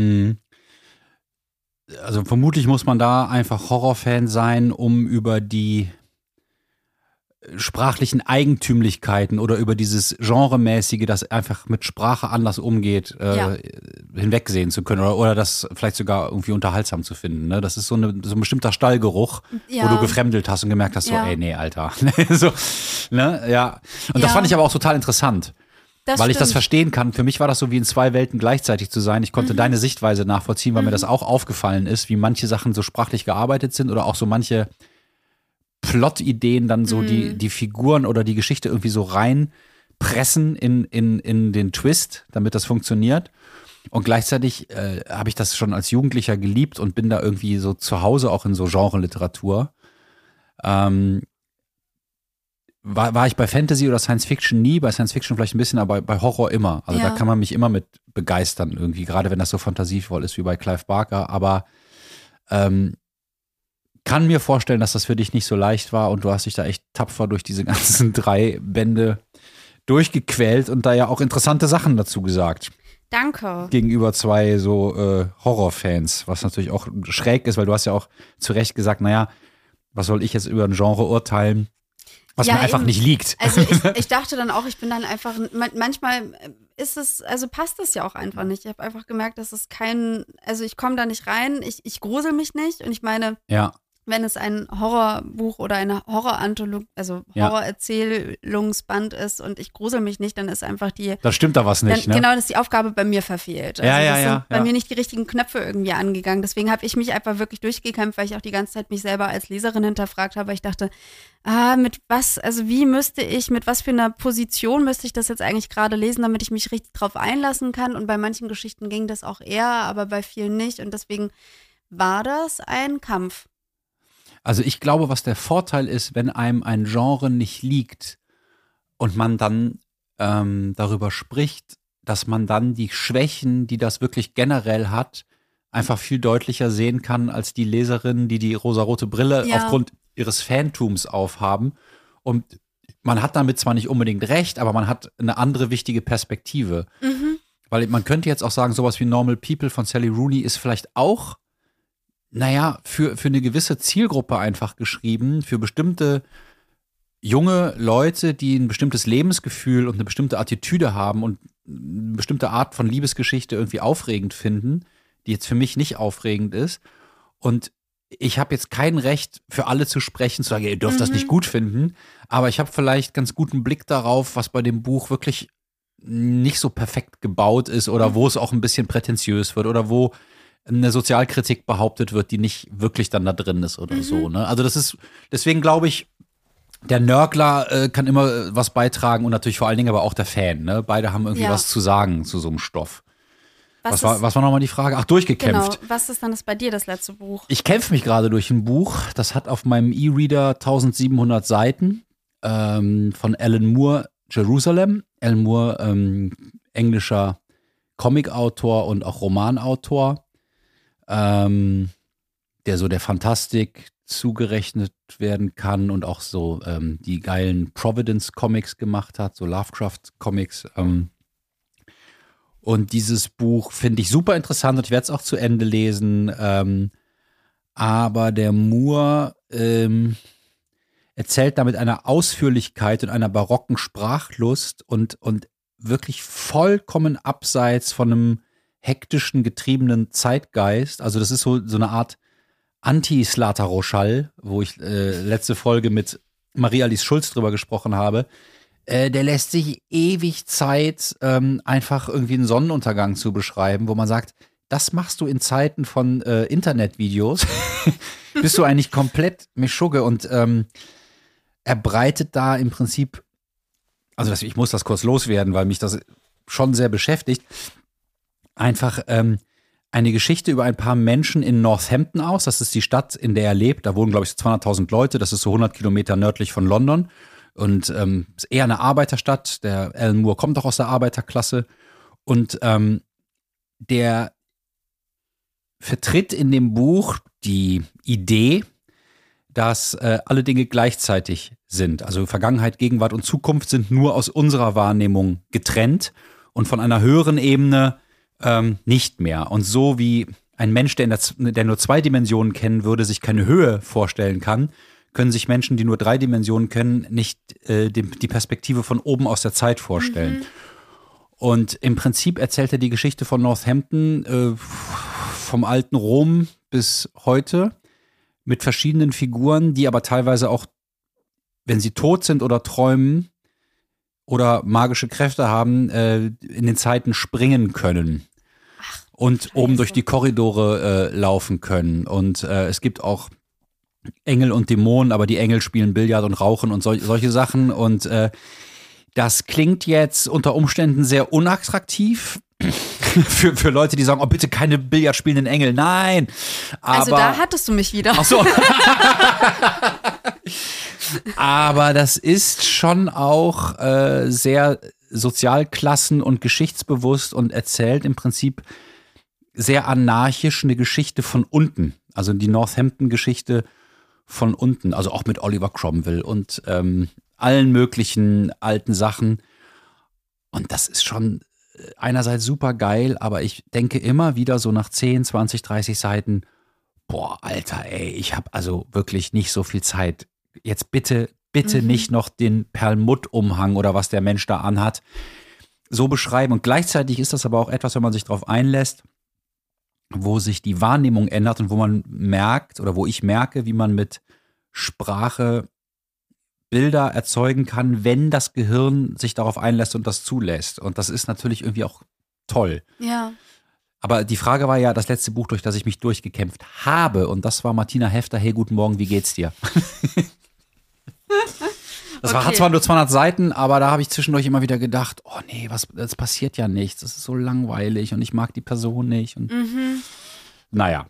Also vermutlich muss man da einfach Horrorfan sein, um über die sprachlichen Eigentümlichkeiten oder über dieses Genremäßige, das einfach mit Sprache anders umgeht, hinwegsehen zu können oder das vielleicht sogar irgendwie unterhaltsam zu finden. Ne? Das ist so ein bestimmter Stallgeruch, wo du gefremdelt hast und gemerkt hast, so, ey, nee, Alter. so, ne? Ja. Und das fand ich aber auch total interessant. Weil ich das verstehen kann. Für mich war das so wie in 2 Welten gleichzeitig zu sein. Ich konnte deine Sichtweise nachvollziehen, weil mir das auch aufgefallen ist, wie manche Sachen so sprachlich gearbeitet sind oder auch so manche Plot-Ideen dann so die Figuren oder die Geschichte irgendwie so reinpressen in den Twist, damit das funktioniert. Und gleichzeitig habe ich das schon als Jugendlicher geliebt und bin da irgendwie so zu Hause auch in so Genre-Literatur. War ich bei Fantasy oder Science Fiction nie, bei Science Fiction vielleicht ein bisschen, aber bei Horror immer. Also da kann man mich immer mit begeistern irgendwie, gerade wenn das so fantasievoll ist wie bei Clive Barker. Aber kann mir vorstellen, dass das für dich nicht so leicht war und du hast dich da echt tapfer durch diese ganzen 3 Bände durchgequält und da ja auch interessante Sachen dazu gesagt. Danke. Gegenüber 2 so Horrorfans, was natürlich auch schräg ist, weil du hast ja auch zu Recht gesagt, naja, was soll ich jetzt über ein Genre urteilen, was mir einfach nicht liegt. Also ich dachte dann auch, ich bin dann einfach, manchmal ist es, also passt es ja auch einfach nicht. Ich habe einfach gemerkt, dass es also ich komme da nicht rein, ich grusel mich nicht und ich meine, wenn es ein Horrorbuch oder eine Horroranthologie, also Horrorerzählungsband ist und ich grusel mich nicht, dann ist einfach da stimmt da was nicht, ne? Genau, dass die Aufgabe bei mir verfehlt. Also sind bei mir nicht die richtigen Knöpfe irgendwie angegangen. Deswegen habe ich mich einfach wirklich durchgekämpft, weil ich auch die ganze Zeit mich selber als Leserin hinterfragt habe. Ich dachte, mit was für einer Position müsste ich das jetzt eigentlich gerade lesen, damit ich mich richtig drauf einlassen kann? Und bei manchen Geschichten ging das auch eher, aber bei vielen nicht. Und deswegen war das ein Kampf. Also ich glaube, was der Vorteil ist, wenn einem ein Genre nicht liegt und man dann darüber spricht, dass man dann die Schwächen, die das wirklich generell hat, einfach viel deutlicher sehen kann als die Leserinnen, die rosarote Brille aufgrund ihres Fantums aufhaben. Und man hat damit zwar nicht unbedingt recht, aber man hat eine andere wichtige Perspektive. Weil man könnte jetzt auch sagen, sowas wie Normal People von Sally Rooney ist vielleicht auch für eine gewisse Zielgruppe einfach geschrieben, für bestimmte junge Leute, die ein bestimmtes Lebensgefühl und eine bestimmte Attitüde haben und eine bestimmte Art von Liebesgeschichte irgendwie aufregend finden, die jetzt für mich nicht aufregend ist. Und ich habe jetzt kein Recht, für alle zu sprechen, zu sagen, ihr dürft das nicht gut finden, aber ich habe vielleicht ganz guten Blick darauf, was bei dem Buch wirklich nicht so perfekt gebaut ist oder wo es auch ein bisschen prätentiös wird oder wo eine Sozialkritik behauptet wird, die nicht wirklich dann da drin ist oder so. Ne? Also das ist, deswegen glaube ich, der Nörgler kann immer was beitragen und natürlich vor allen Dingen aber auch der Fan. Ne? Beide haben irgendwie was zu sagen zu so einem Stoff. Was war nochmal die Frage? Ach, durchgekämpft. Genau. Was ist dann bei dir das letzte Buch? Ich kämpfe mich gerade durch ein Buch. Das hat auf meinem E-Reader 1700 Seiten von Alan Moore, Jerusalem. Alan Moore, englischer Comicautor und auch Romanautor, der so der Fantastik zugerechnet werden kann und auch so die geilen Providence-Comics gemacht hat, so Lovecraft-Comics. Und dieses Buch finde ich super interessant und ich werde es auch zu Ende lesen. Aber der Moore erzählt da mit einer Ausführlichkeit und einer barocken Sprachlust und wirklich vollkommen abseits von einem hektischen, getriebenen Zeitgeist. Also das ist so eine Art Anti-Slater Roschall, wo ich letzte Folge mit Marie-Alice Schulz drüber gesprochen habe. Der lässt sich ewig Zeit, einfach irgendwie einen Sonnenuntergang zu beschreiben, wo man sagt, das machst du in Zeiten von Internetvideos. Bist du eigentlich komplett Mischugge und er breitet da im Prinzip, also ich muss das kurz loswerden, weil mich das schon sehr beschäftigt, einfach eine Geschichte über ein paar Menschen in Northampton aus. Das ist die Stadt, in der er lebt. Da wohnen, glaube ich, 200.000 Leute. Das ist so 100 Kilometer nördlich von London. Und ist eher eine Arbeiterstadt. Der Alan Moore kommt auch aus der Arbeiterklasse. Und der vertritt in dem Buch die Idee, dass alle Dinge gleichzeitig sind. Also Vergangenheit, Gegenwart und Zukunft sind nur aus unserer Wahrnehmung getrennt und von einer höheren Ebene nicht mehr. Und so wie ein Mensch, der nur 2 Dimensionen kennen würde, sich keine Höhe vorstellen kann, können sich Menschen, die nur 3 Dimensionen kennen, nicht die Perspektive von oben aus der Zeit vorstellen. Und im Prinzip erzählt er die Geschichte von Northampton vom alten Rom bis heute mit verschiedenen Figuren, die aber teilweise auch, wenn sie tot sind oder träumen oder magische Kräfte haben, in den Zeiten springen können. Und oben durch die Korridore laufen können. Und es gibt auch Engel und Dämonen, aber die Engel spielen Billard und rauchen und solche Sachen. Und das klingt jetzt unter Umständen sehr unattraktiv für Leute, die sagen, oh bitte keine Billard spielenden Engel. Nein. Aber, also da hattest du mich wieder. Ach so. Aber das ist schon auch sehr sozialklassen- und geschichtsbewusst und erzählt im Prinzip sehr anarchisch eine Geschichte von unten. Also die Northampton-Geschichte von unten. Also auch mit Oliver Cromwell und allen möglichen alten Sachen. Und das ist schon einerseits super geil, aber ich denke immer wieder so nach 10, 20, 30 Seiten, boah, Alter, ey, ich habe also wirklich nicht so viel Zeit. Jetzt bitte nicht noch den Perlmutt-Umhang oder was der Mensch da anhat, so beschreiben. Und gleichzeitig ist das aber auch etwas, wenn man sich darauf einlässt, wo sich die Wahrnehmung ändert und wo man merkt oder wo ich merke, wie man mit Sprache Bilder erzeugen kann, wenn das Gehirn sich darauf einlässt und das zulässt. Und das ist natürlich irgendwie auch toll. Ja. Aber die Frage war ja das letzte Buch, durch das ich mich durchgekämpft habe. Und das war Martina Hefter. Hey, guten Morgen, wie geht's dir? Das hat zwar nur 200 Seiten, aber da habe ich zwischendurch immer wieder gedacht, oh nee, das passiert ja nichts. Das ist so langweilig und ich mag die Person nicht. Und naja.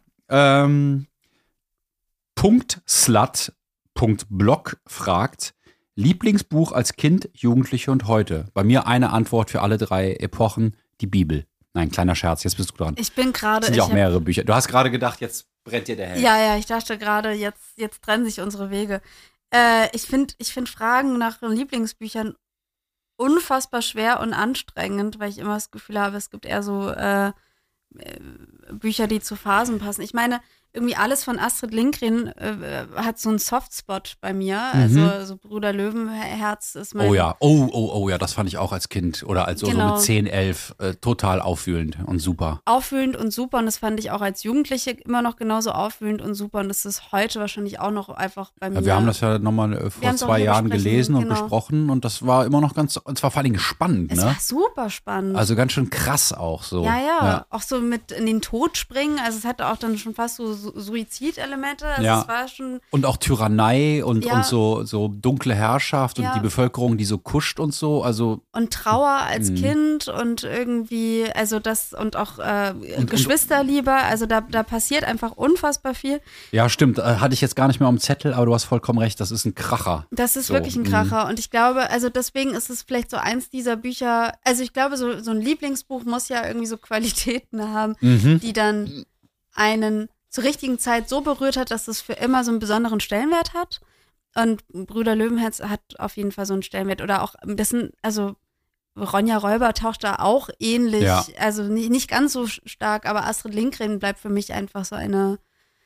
Slut.blog fragt, Lieblingsbuch als Kind, Jugendliche und heute. Bei mir eine Antwort für alle 3 Epochen, die Bibel. Nein, kleiner Scherz, jetzt bist du dran. Ich bin gerade. Es sind ja auch mehrere Bücher. Du hast gerade gedacht, jetzt brennt dir der Helm. Ja, ich dachte gerade, jetzt trennen sich unsere Wege. Ich find Fragen nach Lieblingsbüchern unfassbar schwer und anstrengend, weil ich immer das Gefühl habe, es gibt eher so Bücher, die zu Phasen passen. Ich meine, irgendwie alles von Astrid Lindgren hat so einen Softspot bei mir. Also so Brüder Löwenherz ist mein... Oh ja, oh ja, das fand ich auch als Kind oder als so mit 10, 11 total aufwühlend und super. Aufwühlend und super und das fand ich auch als Jugendliche immer noch genauso aufwühlend und super und das ist heute wahrscheinlich auch noch einfach bei mir. Ja, wir haben das ja nochmal vor 2 Jahren gelesen und besprochen und das war immer noch und zwar vor allem spannend. Es war super spannend. Also ganz schön krass auch so. Ja, auch so mit in den Tod springen, also es hatte auch dann schon fast so Suizidelemente. Also es war schon und auch Tyrannei und so dunkle Herrschaft und die Bevölkerung, die so kuscht und so. Also und Trauer als Kind und irgendwie, also das und auch Geschwisterliebe, also da passiert einfach unfassbar viel. Ja, stimmt. Hatte ich jetzt gar nicht mehr am Zettel, aber du hast vollkommen recht, das ist ein Kracher. Das ist wirklich ein Kracher und ich glaube, also deswegen ist es vielleicht so eins dieser Bücher, also ich glaube, so ein Lieblingsbuch muss ja irgendwie so Qualitäten haben, die dann einen zur richtigen Zeit so berührt hat, dass es für immer so einen besonderen Stellenwert hat. Und Brüder Löwenherz hat auf jeden Fall so einen Stellenwert. Oder auch, also Ronja Räuber taucht da auch ähnlich, also nicht ganz so stark, aber Astrid Lindgren bleibt für mich einfach so eine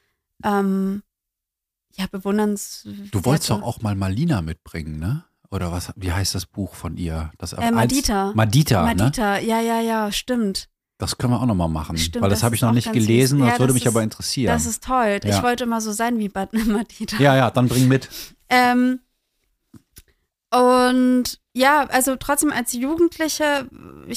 bewundernswerte. Du wolltest doch auch mal Malina mitbringen, ne? Oder was? Wie heißt das Buch von ihr? Madita. Madita, ne? Ja, stimmt. Das können wir auch nochmal machen, stimmt, weil das habe ich noch nicht gelesen, das würde mich aber interessieren. Das ist toll. Ja. Ich wollte immer so sein wie Madita. Ja, dann bring mit. Und ja, also trotzdem als Jugendliche,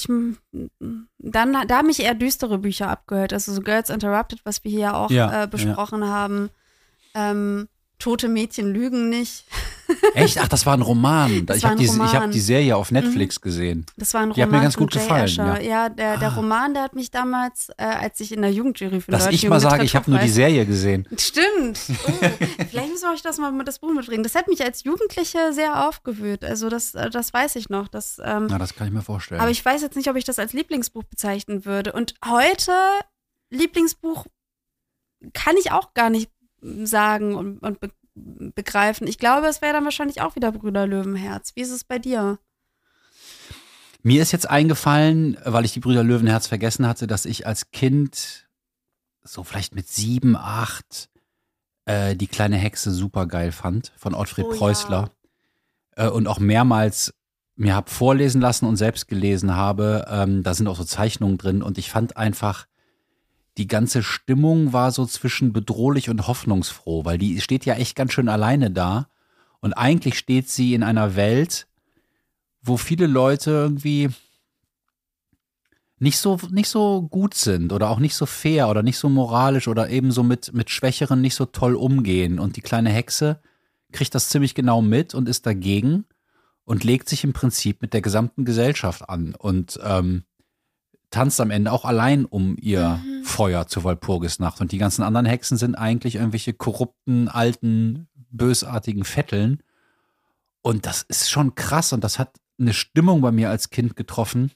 da haben mich eher düstere Bücher abgehört. Also so Girls Interrupted, was wir hier auch besprochen haben. Tote Mädchen lügen nicht. Echt? Ach, das war ein Roman. Ich habe die Serie auf Netflix gesehen. Das war ein Roman. Die hat mir ganz gut Jay gefallen. Asher. Ja, der Roman, der hat mich damals, als ich in der Jugendjury für Dass ich mal sage, ich habe nur die Serie gesehen. Stimmt. Vielleicht müssen wir euch das mal mit das Buch mitbringen. Das hat mich als Jugendliche sehr aufgewühlt. Also das weiß ich noch. Das kann ich mir vorstellen. Aber ich weiß jetzt nicht, ob ich das als Lieblingsbuch bezeichnen würde. Und heute, Lieblingsbuch, kann ich auch gar nicht sagen und begreifen. Ich glaube, es wäre dann wahrscheinlich auch wieder Brüder Löwenherz. Wie ist es bei dir? Mir ist jetzt eingefallen, weil ich die Brüder Löwenherz vergessen hatte, dass ich als Kind so vielleicht mit 7, 8 die kleine Hexe super geil fand von Ottfried Preußler und auch mehrmals mir habe vorlesen lassen und selbst gelesen habe. Da sind auch so Zeichnungen drin und ich fand einfach, die ganze Stimmung war so zwischen bedrohlich und hoffnungsfroh, weil die steht ja echt ganz schön alleine da. Und eigentlich steht sie in einer Welt, wo viele Leute irgendwie nicht so gut sind oder auch nicht so fair oder nicht so moralisch oder eben so mit Schwächeren nicht so toll umgehen. Und die kleine Hexe kriegt das ziemlich genau mit und ist dagegen und legt sich im Prinzip mit der gesamten Gesellschaft an und tanzt am Ende auch allein um ihr Feuer zur Walpurgisnacht. Und die ganzen anderen Hexen sind eigentlich irgendwelche korrupten, alten, bösartigen Vetteln. Und das ist schon krass und das hat eine Stimmung bei mir als Kind getroffen.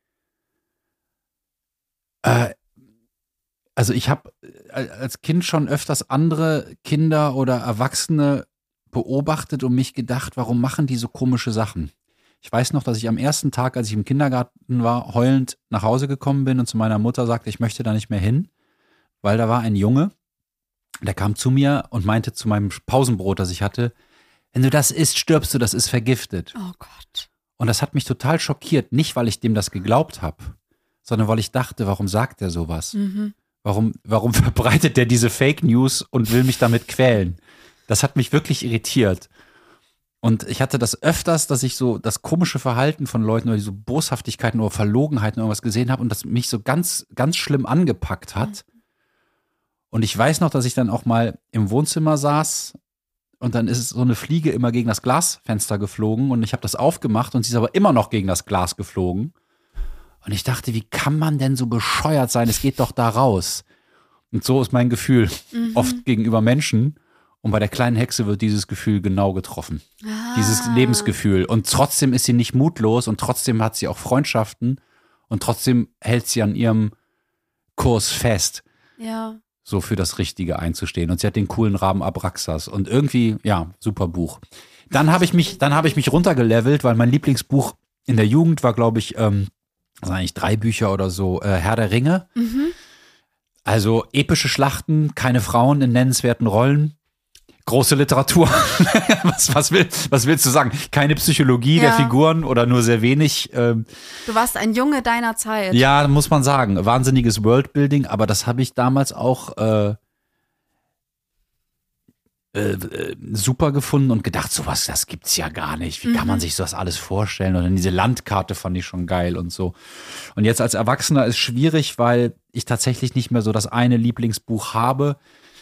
Also ich habe als Kind schon öfters andere Kinder oder Erwachsene beobachtet und mich gedacht, warum machen die so komische Sachen? Ich weiß noch, dass ich am ersten Tag, als ich im Kindergarten war, heulend nach Hause gekommen bin und zu meiner Mutter sagte, ich möchte da nicht mehr hin, weil da war ein Junge, der kam zu mir und meinte zu meinem Pausenbrot, das ich hatte, wenn du das isst, stirbst du, das ist vergiftet. Oh Gott. Und das hat mich total schockiert, nicht weil ich dem das geglaubt habe, sondern weil ich dachte, warum sagt er sowas? Warum verbreitet der diese Fake News und will mich damit quälen? Das hat mich wirklich irritiert. Und ich hatte das öfters, dass ich so das komische Verhalten von Leuten oder so Boshaftigkeiten oder Verlogenheiten oder irgendwas gesehen habe und das mich so ganz, ganz schlimm angepackt hat. Und ich weiß noch, dass ich dann auch mal im Wohnzimmer saß und dann ist so eine Fliege immer gegen das Glasfenster geflogen und ich habe das aufgemacht und sie ist aber immer noch gegen das Glas geflogen. Und ich dachte, wie kann man denn so bescheuert sein? Es geht doch da raus. Und so ist mein Gefühl oft gegenüber Menschen. Und bei der kleinen Hexe wird dieses Gefühl genau getroffen. Dieses Lebensgefühl. Und trotzdem ist sie nicht mutlos und trotzdem hat sie auch Freundschaften und trotzdem hält sie an ihrem Kurs fest. Ja. So für das Richtige einzustehen. Und sie hat den coolen Raben Abraxas. Und irgendwie, ja, super Buch. Dann habe ich mich runtergelevelt, weil mein Lieblingsbuch in der Jugend war, glaube ich, das sind eigentlich 3 Bücher oder so, Herr der Ringe. Also epische Schlachten, keine Frauen in nennenswerten Rollen, große Literatur. was willst du sagen? Keine Psychologie der Figuren oder nur sehr wenig. Du warst ein Junge deiner Zeit. Ja, muss man sagen. Wahnsinniges Worldbuilding, aber das habe ich damals auch super gefunden und gedacht, sowas, das gibt's ja gar nicht. Wie kann man sich das alles vorstellen? Und dann diese Landkarte fand ich schon geil und so. Und jetzt als Erwachsener ist schwierig, weil ich tatsächlich nicht mehr so das eine Lieblingsbuch habe.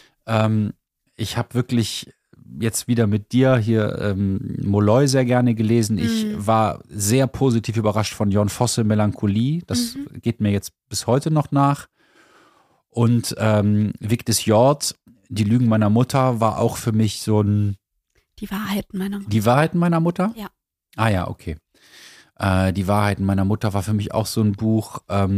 Ich habe wirklich jetzt wieder mit dir hier Molloy sehr gerne gelesen. Ich war sehr positiv überrascht von Jon Fosse, Melancholie. Das geht mir jetzt bis heute noch nach. Und Vigdis Hjorth, Die Lügen meiner Mutter, war auch für mich so ein… Die Wahrheiten meiner Mutter. Die Wahrheiten meiner Mutter? Ja. Ah ja, okay. Die Wahrheiten meiner Mutter war für mich auch so ein Buch,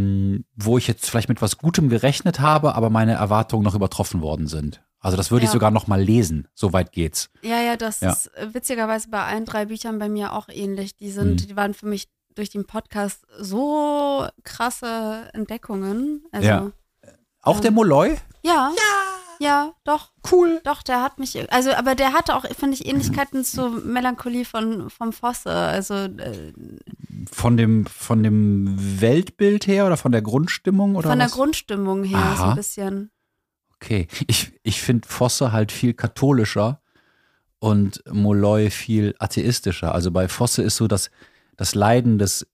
wo ich jetzt vielleicht mit was Gutem gerechnet habe, aber meine Erwartungen noch übertroffen worden sind. Also das würde ich sogar noch mal lesen, so weit geht's. Ja, das ist witzigerweise bei allen 3 Büchern bei mir auch ähnlich. Die waren für mich durch den Podcast so krasse Entdeckungen. Also, auch der Molloy? Ja, doch. Cool. Doch, der hat mich, also, aber der hatte auch, finde ich, Ähnlichkeiten zur Melancholie vom Fosse. Also von dem Weltbild her oder von der Grundstimmung oder von der was? Grundstimmung her so ein bisschen. Okay, ich finde Fosse halt viel katholischer und Molloy viel atheistischer. Also bei Fosse ist so das Leiden des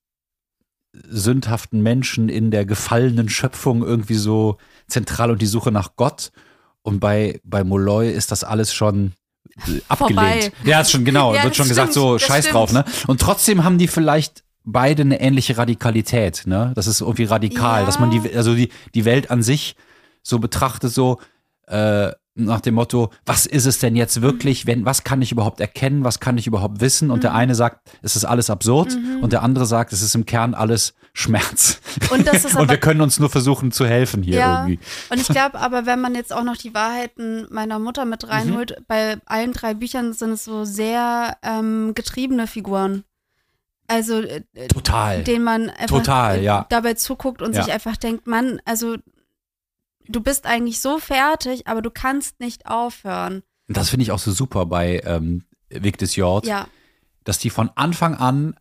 sündhaften Menschen in der gefallenen Schöpfung irgendwie so zentral und die Suche nach Gott. Und bei Molloy ist das alles schon abgelehnt. Vorbei. Ja, ist schon genau. Ja, wird schon das gesagt, stimmt, so das scheiß stimmt. drauf, ne? Und trotzdem haben die vielleicht beide eine ähnliche Radikalität, ne? Das ist irgendwie radikal, dass man die Welt an sich so betrachtet, so nach dem Motto, was ist es denn jetzt wirklich, was kann ich überhaupt erkennen, was kann ich überhaupt wissen? Und der eine sagt, es ist alles absurd und der andere sagt, es ist im Kern alles Schmerz. Und, das ist und wir können uns nur versuchen zu helfen hier irgendwie. Und ich glaube aber, wenn man jetzt auch noch die Wahrheiten meiner Mutter mit reinholt, bei allen 3 Büchern sind es so sehr getriebene Figuren. Also Total. denen man einfach ja. dabei zuguckt und sich einfach denkt, Mann, also du bist eigentlich so fertig, aber du kannst nicht aufhören. Das finde ich auch so super bei Vigdis Hjorth, dass die von Anfang an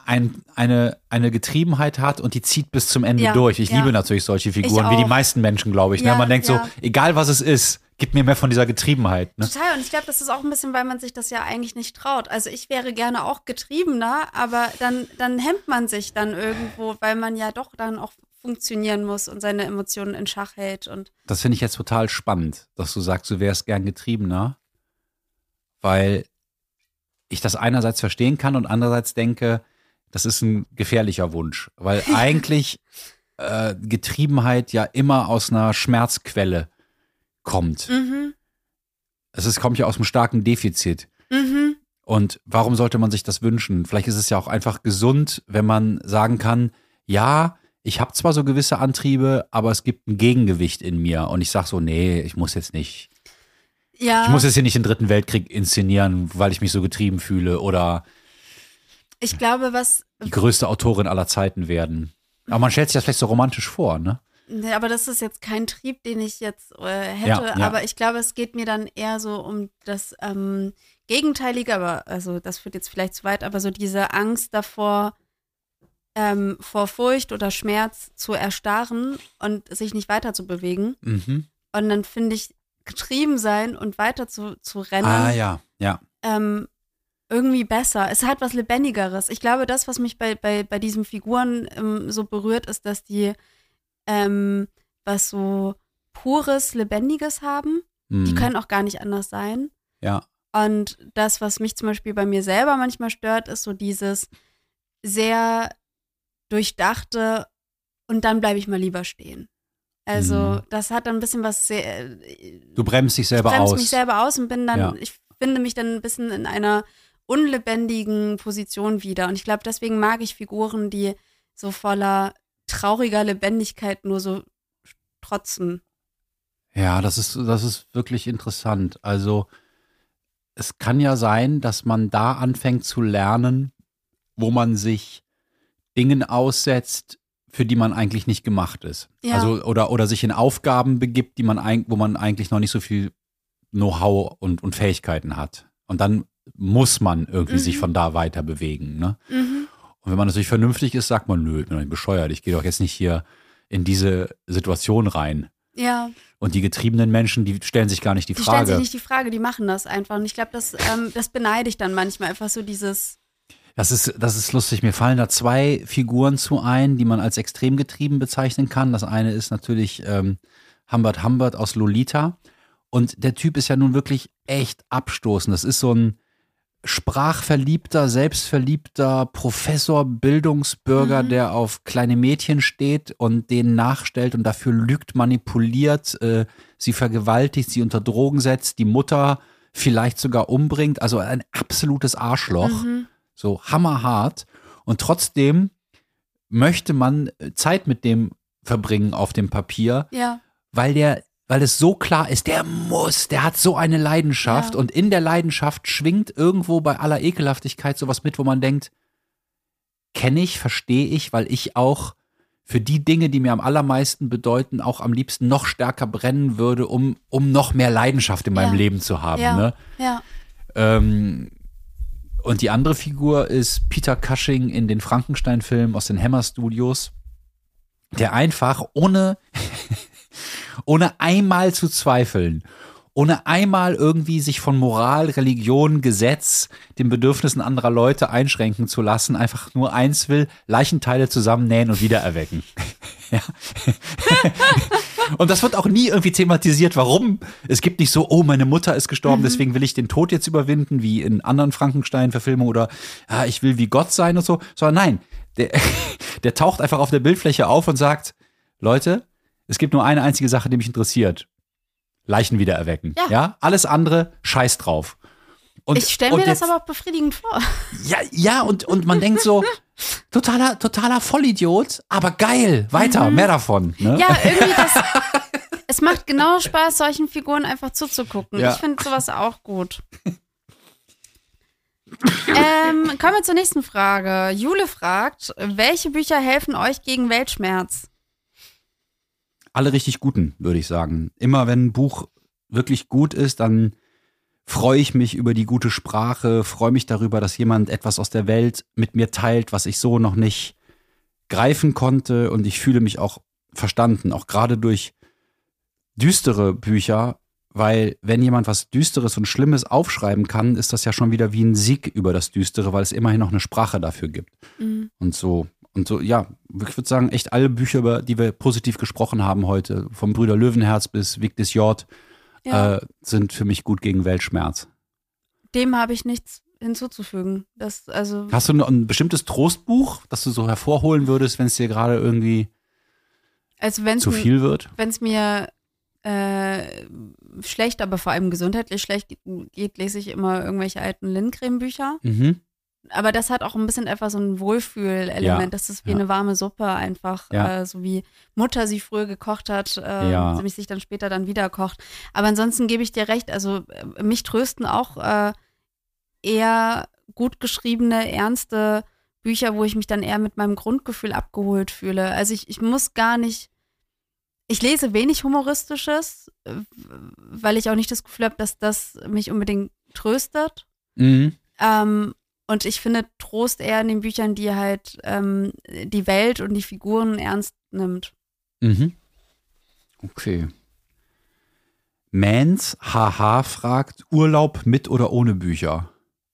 eine Getriebenheit hat und die zieht bis zum Ende durch. Ich liebe natürlich solche Figuren, wie die meisten Menschen, glaube ich. Ne? Man denkt so, egal was es ist, gib mir mehr von dieser Getriebenheit. Ne? Total, und ich glaube, das ist auch ein bisschen, weil man sich das ja eigentlich nicht traut. Also ich wäre gerne auch getriebener, aber dann hemmt man sich dann irgendwo, weil man ja doch dann auch funktionieren muss und seine Emotionen in Schach hält. Und das finde ich jetzt total spannend, dass du sagst, du wärst gern getriebener, weil ich das einerseits verstehen kann und andererseits denke, das ist ein gefährlicher Wunsch, weil eigentlich Getriebenheit ja immer aus einer Schmerzquelle kommt. Kommt ja aus einem starken Defizit. Und warum sollte man sich das wünschen? Vielleicht ist es ja auch einfach gesund, wenn man sagen kann, ja, ich habe zwar so gewisse Antriebe, aber es gibt ein Gegengewicht in mir. Und ich sage so, nee, ich muss jetzt nicht. Ja. Ich muss jetzt hier nicht den 3. Weltkrieg inszenieren, weil ich mich so getrieben fühle oder ich glaube, die größte Autorin aller Zeiten werden. Aber man stellt sich das vielleicht so romantisch vor, ne? Nee, aber das ist jetzt kein Trieb, den ich jetzt hätte. Ja. Aber ich glaube, es geht mir dann eher so um das Gegenteilige, aber also das führt jetzt vielleicht zu weit, aber so diese Angst davor, vor Furcht oder Schmerz zu erstarren und sich nicht weiter zu bewegen. Und dann finde ich, getrieben sein und weiter zu rennen. Irgendwie besser. Es hat was Lebendigeres. Ich glaube, das, was mich bei diesen Figuren so berührt, ist, dass die was so Pures, Lebendiges haben. Die können auch gar nicht anders sein. Ja. Und das, was mich zum Beispiel bei mir selber manchmal stört, ist so dieses sehr durchdachte und dann bleibe ich mal lieber stehen. Also das hat dann ein bisschen was sehr… Du bremst dich selber aus. Ich bremse mich selber aus und bin dann, ich finde mich dann ein bisschen in einer unlebendigen Position wieder. Und ich glaube, deswegen mag ich Figuren, die so voller trauriger Lebendigkeit nur so trotzen. Ja, das ist wirklich interessant. Also es kann ja sein, dass man da anfängt zu lernen, wo man sich Dingen aussetzt, für die man eigentlich nicht gemacht ist. Ja. Also, oder sich in Aufgaben begibt, wo man eigentlich noch nicht so viel Know-how und Fähigkeiten hat. Und dann muss man irgendwie sich von da weiter bewegen. Ne? Und wenn man natürlich vernünftig ist, sagt man, nö, ich bin doch nicht bescheuert, ich gehe doch jetzt nicht hier in diese Situation rein. Ja. Und die getriebenen Menschen, die stellen sich gar nicht die Die Frage. stellen sich nicht die Frage, die machen das einfach. Und ich glaube, das beneide ich dann manchmal einfach so dieses. Das ist lustig. Mir fallen da 2 Figuren zu ein, die man als extrem getrieben bezeichnen kann. Das eine ist natürlich Humbert Humbert aus Lolita. Und der Typ ist ja nun wirklich echt abstoßend. Das ist so ein sprachverliebter, selbstverliebter Professor, Bildungsbürger, der auf kleine Mädchen steht und denen nachstellt und dafür lügt, manipuliert, sie vergewaltigt, sie unter Drogen setzt, die Mutter vielleicht sogar umbringt. Also ein absolutes Arschloch. So hammerhart. Und trotzdem möchte man Zeit mit dem verbringen auf dem Papier, Ja. weil es so klar ist, der hat so eine Leidenschaft und in der Leidenschaft schwingt irgendwo bei aller Ekelhaftigkeit sowas mit, wo man denkt, kenne ich, verstehe ich, weil ich auch für die Dinge, die mir am allermeisten bedeuten, auch am liebsten noch stärker brennen würde, um noch mehr Leidenschaft in meinem Leben zu haben. Ja. Ne? Ja. Und die andere Figur ist Peter Cushing in den Frankenstein-Filmen aus den Hammer Studios, der einfach ohne einmal zu zweifeln, ohne einmal irgendwie sich von Moral, Religion, Gesetz, den Bedürfnissen anderer Leute einschränken zu lassen, einfach nur eins will, Leichenteile zusammennähen und wiedererwecken. Ja. Und das wird auch nie irgendwie thematisiert, warum. Es gibt nicht so, oh, meine Mutter ist gestorben, deswegen will ich den Tod jetzt überwinden, wie in anderen Frankenstein-Verfilmungen oder ich will wie Gott sein und so, sondern nein, der taucht einfach auf der Bildfläche auf und sagt, Leute, es gibt nur eine einzige Sache, die mich interessiert. Leichen wiedererwecken. Ja? Alles andere, scheiß drauf. Und, Ich stelle mir das aber auch befriedigend vor. Ja, und man denkt so, totaler Vollidiot, aber geil, weiter, mehr davon. Ne? Ja, irgendwie es macht genau Spaß, solchen Figuren einfach zuzugucken. Ja. Ich finde sowas auch gut. Kommen wir zur nächsten Frage. Jule fragt, welche Bücher helfen euch gegen Weltschmerz? Alle richtig guten, würde ich sagen. Immer wenn ein Buch wirklich gut ist, dann freue ich mich über die gute Sprache, freue mich darüber, dass jemand etwas aus der Welt mit mir teilt, was ich so noch nicht greifen konnte, und ich fühle mich auch verstanden, auch gerade durch düstere Bücher, weil wenn jemand was Düsteres und Schlimmes aufschreiben kann, ist das ja schon wieder wie ein Sieg über das Düstere, weil es immerhin noch eine Sprache dafür gibt. Und so, ja, ich würde sagen, echt alle Bücher, über die wir positiv gesprochen haben heute, vom Brüder Löwenherz bis Vic des Jord, sind für mich gut gegen Weltschmerz. Dem habe ich nichts hinzuzufügen. Hast du noch ein bestimmtes Trostbuch, das du so hervorholen würdest, wenn es dir gerade irgendwie zu viel wird? Wenn es mir schlecht, aber vor allem gesundheitlich schlecht geht, lese ich immer irgendwelche alten Lindgren-Bücher. Aber das hat auch ein bisschen einfach so ein Wohlfühlelement. Ja, Das ist wie eine warme Suppe einfach, so wie Mutter sie früher gekocht hat, sie mich sich dann später dann wieder kocht. Aber ansonsten gebe ich dir recht, also mich trösten auch eher gut geschriebene, ernste Bücher, wo ich mich dann eher mit meinem Grundgefühl abgeholt fühle. Also ich muss gar nicht, ich lese wenig Humoristisches, weil ich auch nicht das Gefühl habe, dass das mich unbedingt tröstet. Und ich finde Trost eher in den Büchern, die halt die Welt und die Figuren ernst nimmt. Okay. Mans HH fragt, Urlaub mit oder ohne Bücher?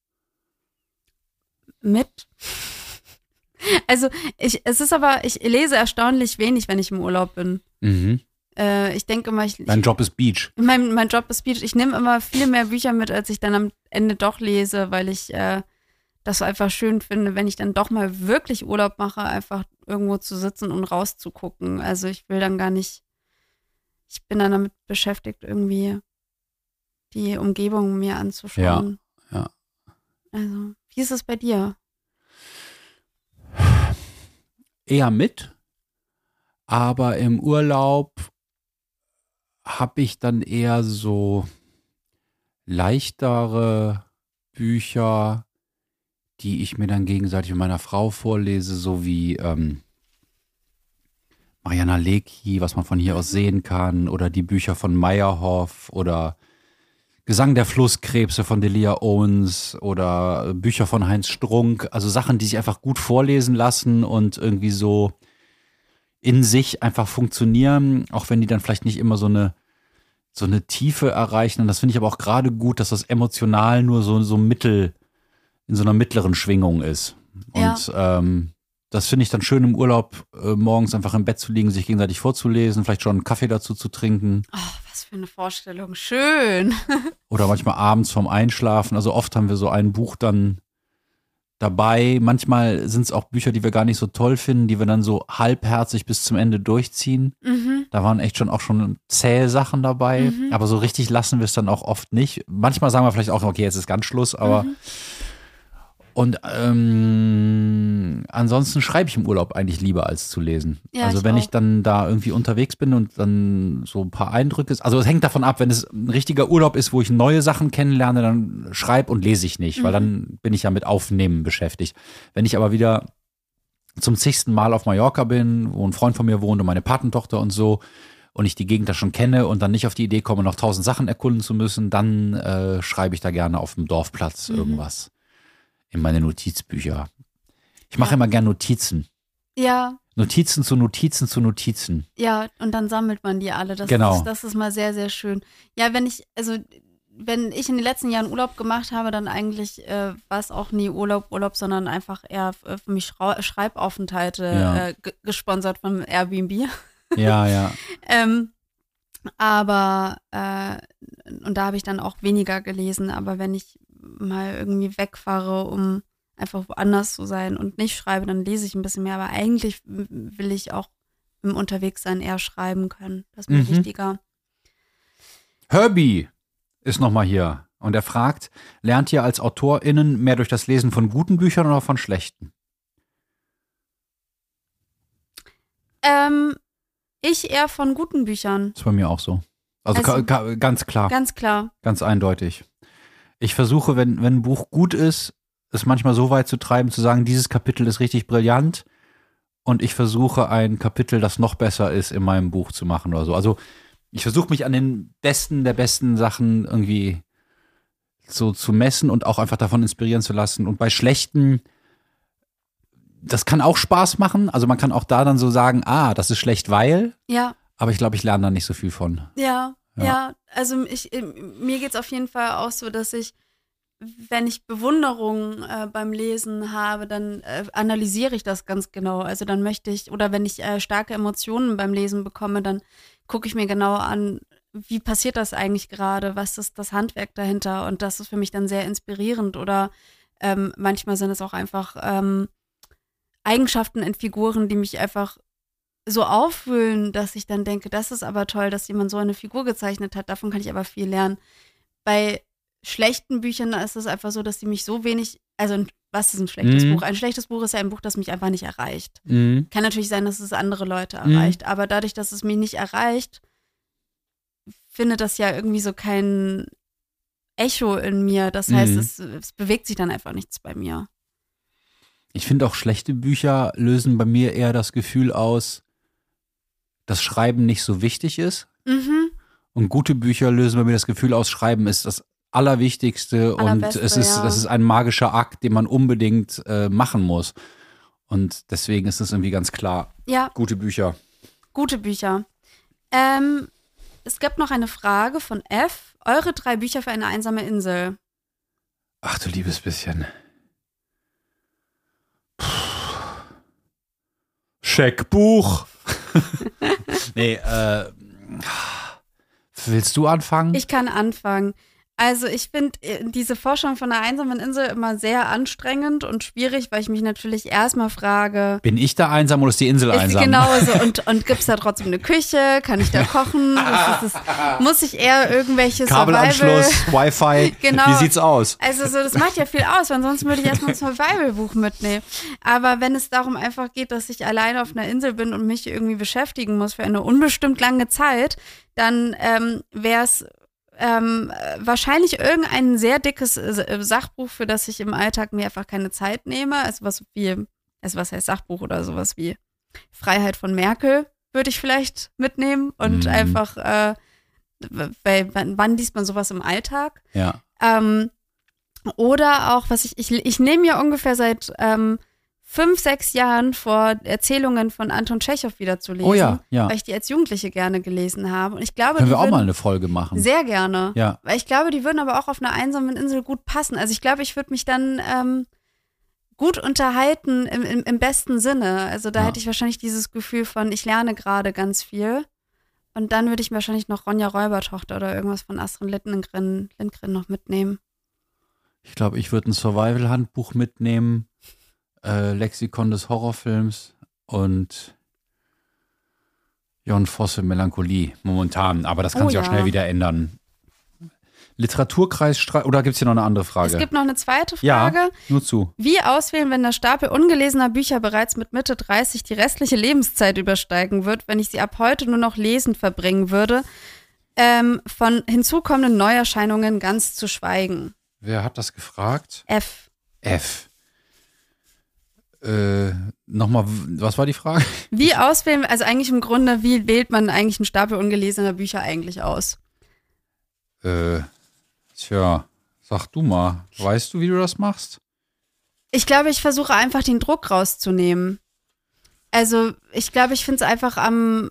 Mit? Also ich lese erstaunlich wenig, wenn ich im Urlaub bin. Ich denke immer, Dein Job ist Beach. Mein Job ist Beach. Ich nehme immer viel mehr Bücher mit, als ich dann am Ende doch lese, weil ich das einfach schön finde, wenn ich dann doch mal wirklich Urlaub mache, einfach irgendwo zu sitzen und rauszugucken. Also ich will dann gar nicht, ich bin dann damit beschäftigt, irgendwie die Umgebung mir anzuschauen. Ja. Also, wie ist es bei dir? Eher mit, aber im Urlaub habe ich dann eher so leichtere Bücher, die ich mir dann gegenseitig mit meiner Frau vorlese, so wie Mariana Lecki, was man von hier aus sehen kann, oder die Bücher von Meyerhoff oder Gesang der Flusskrebse von Delia Owens oder Bücher von Heinz Strunk, also Sachen, die sich einfach gut vorlesen lassen und irgendwie so in sich einfach funktionieren, auch wenn die dann vielleicht nicht immer so eine Tiefe erreichen. Und das finde ich aber auch gerade gut, dass das emotional nur so in so einer mittleren Schwingung ist. Und das finde ich dann schön im Urlaub, morgens einfach im Bett zu liegen, sich gegenseitig vorzulesen, vielleicht schon einen Kaffee dazu zu trinken. Oh, was für eine Vorstellung. Schön. Oder manchmal abends vorm Einschlafen. Also oft haben wir so ein Buch dann dabei. Manchmal sind es auch Bücher, die wir gar nicht so toll finden, die wir dann so halbherzig bis zum Ende durchziehen. Da waren echt schon zähe Sachen dabei. Aber so richtig lassen wir es dann auch oft nicht. Manchmal sagen wir vielleicht auch, okay, jetzt ist ganz Schluss, aber und ansonsten schreibe ich im Urlaub eigentlich lieber als zu lesen. Ja, also wenn ich dann da irgendwie unterwegs bin und dann so ein paar Eindrücke, also es hängt davon ab, wenn es ein richtiger Urlaub ist, wo ich neue Sachen kennenlerne, dann schreibe und lese ich nicht, weil dann bin ich ja mit Aufnehmen beschäftigt. Wenn ich aber wieder zum zigsten Mal auf Mallorca bin, wo ein Freund von mir wohnt und meine Patentochter und so, und ich die Gegend da schon kenne und dann nicht auf die Idee komme, noch 1000 Sachen erkunden zu müssen, dann schreibe ich da gerne auf dem Dorfplatz irgendwas. In meine Notizbücher. Ich mache immer gern Notizen. Ja. Notizen zu Notizen zu Notizen. Ja, und dann sammelt man die alle. Das ist mal sehr, sehr schön. Ja, wenn ich in den letzten Jahren Urlaub gemacht habe, dann eigentlich war es auch nie Urlaub, sondern einfach eher für mich Schreibaufenthalte gesponsert von Airbnb. Ja. Aber und da habe ich dann auch weniger gelesen, aber wenn ich mal irgendwie wegfahre, um einfach woanders zu sein und nicht schreibe, dann lese ich ein bisschen mehr, aber eigentlich will ich auch im Unterwegssein eher schreiben können. Das ist mir wichtiger. Herbie ist nochmal hier und er fragt, lernt ihr als AutorInnen mehr durch das Lesen von guten Büchern oder von schlechten? Ich eher von guten Büchern. Das ist bei mir auch so. Also ganz klar. Ganz klar. Ganz eindeutig. Ich versuche, wenn ein Buch gut ist, es manchmal so weit zu treiben, zu sagen, dieses Kapitel ist richtig brillant und ich versuche ein Kapitel, das noch besser ist, in meinem Buch zu machen oder so. Also ich versuche mich an den besten der besten Sachen irgendwie so zu messen und auch einfach davon inspirieren zu lassen. Und bei schlechten, das kann auch Spaß machen. Also man kann auch da dann so sagen, das ist schlecht, weil. Ja. Aber ich glaube, ich lerne da nicht so viel von. Ja, also mir geht's auf jeden Fall auch so, dass ich, wenn ich Bewunderung beim Lesen habe, dann analysiere ich das ganz genau. Also dann möchte ich, oder wenn ich starke Emotionen beim Lesen bekomme, dann gucke ich mir genau an, wie passiert das eigentlich gerade, was ist das Handwerk dahinter, und das ist für mich dann sehr inspirierend. Oder manchmal sind es auch einfach Eigenschaften in Figuren, die mich einfach so aufwühlen, dass ich dann denke, das ist aber toll, dass jemand so eine Figur gezeichnet hat, davon kann ich aber viel lernen. Bei schlechten Büchern ist es einfach so, dass die mich so wenig, also was ist ein schlechtes Buch? Ein schlechtes Buch ist ja ein Buch, das mich einfach nicht erreicht. Kann natürlich sein, dass es andere Leute erreicht, aber dadurch, dass es mich nicht erreicht, findet das ja irgendwie so kein Echo in mir. Das heißt, es bewegt sich dann einfach nichts bei mir. Ich finde auch, schlechte Bücher lösen bei mir eher das Gefühl aus, dass Schreiben nicht so wichtig ist. Und gute Bücher lösen bei mir das Gefühl aus, Schreiben ist das Allerwichtigste und das ist ein magischer Akt, den man unbedingt machen muss. Und deswegen ist es irgendwie ganz klar. Ja. Gute Bücher. Gute Bücher. Es gibt noch eine Frage von F. Eure 3 Bücher für eine einsame Insel. Ach du liebes bisschen. Scheckbuch. Nee, willst du anfangen? Ich kann anfangen. Also ich finde diese Forschung von einer einsamen Insel immer sehr anstrengend und schwierig, weil ich mich natürlich erstmal frage, bin ich da einsam oder ist die Insel einsam? Genauso. Und gibt es da trotzdem eine Küche? Kann ich da kochen? Muss ich eher irgendwelche Kabelanschluss, Wi-Fi? Genau. Wie sieht's aus? Also so, das macht ja viel aus, weil sonst würde ich erstmal ein Survival-Buch mitnehmen. Aber wenn es darum einfach geht, dass ich alleine auf einer Insel bin und mich irgendwie beschäftigen muss für eine unbestimmt lange Zeit, dann wäre es wahrscheinlich irgendein sehr dickes Sachbuch, für das ich im Alltag mir einfach keine Zeit nehme. Was heißt Sachbuch oder sowas wie Freiheit von Merkel, würde ich vielleicht mitnehmen und einfach, weil wann liest man sowas im Alltag? Ja. Oder auch, ich nehme mir ungefähr seit 5, 6 Jahren vor, Erzählungen von Anton Tschechow wieder zu lesen, Oh ja. weil ich die als Jugendliche gerne gelesen habe. Und ich glaube, Können wir die auch würden mal eine Folge machen. sehr gerne. Ja. Weil ich glaube, die würden aber auch auf einer einsamen Insel gut passen. Also ich glaube, ich würde mich dann gut unterhalten im besten Sinne. Also da hätte ich wahrscheinlich dieses Gefühl von, ich lerne gerade ganz viel. Und dann würde ich wahrscheinlich noch Ronja Räubertochter oder irgendwas von Astrid Lindgren noch mitnehmen. Ich glaube, ich würde ein Survival-Handbuch mitnehmen, Lexikon des Horrorfilms und Jon Fosse Melancholie momentan. Aber das kann sich auch schnell wieder ändern. Literaturkreis, oder gibt es hier noch eine andere Frage? Es gibt noch eine zweite Frage. Ja, nur zu. Wie auswählen, wenn der Stapel ungelesener Bücher bereits mit Mitte 30 die restliche Lebenszeit übersteigen wird, wenn ich sie ab heute nur noch lesend verbringen würde, von hinzukommenden Neuerscheinungen ganz zu schweigen? Wer hat das gefragt? F. Nochmal, was war die Frage? Wie auswählen, also eigentlich im Grunde, wie wählt man eigentlich einen Stapel ungelesener Bücher eigentlich aus? Tja, sag du mal. Weißt du, wie du das machst? Ich glaube, ich versuche einfach den Druck rauszunehmen. Also ich glaube, ich finde es einfach am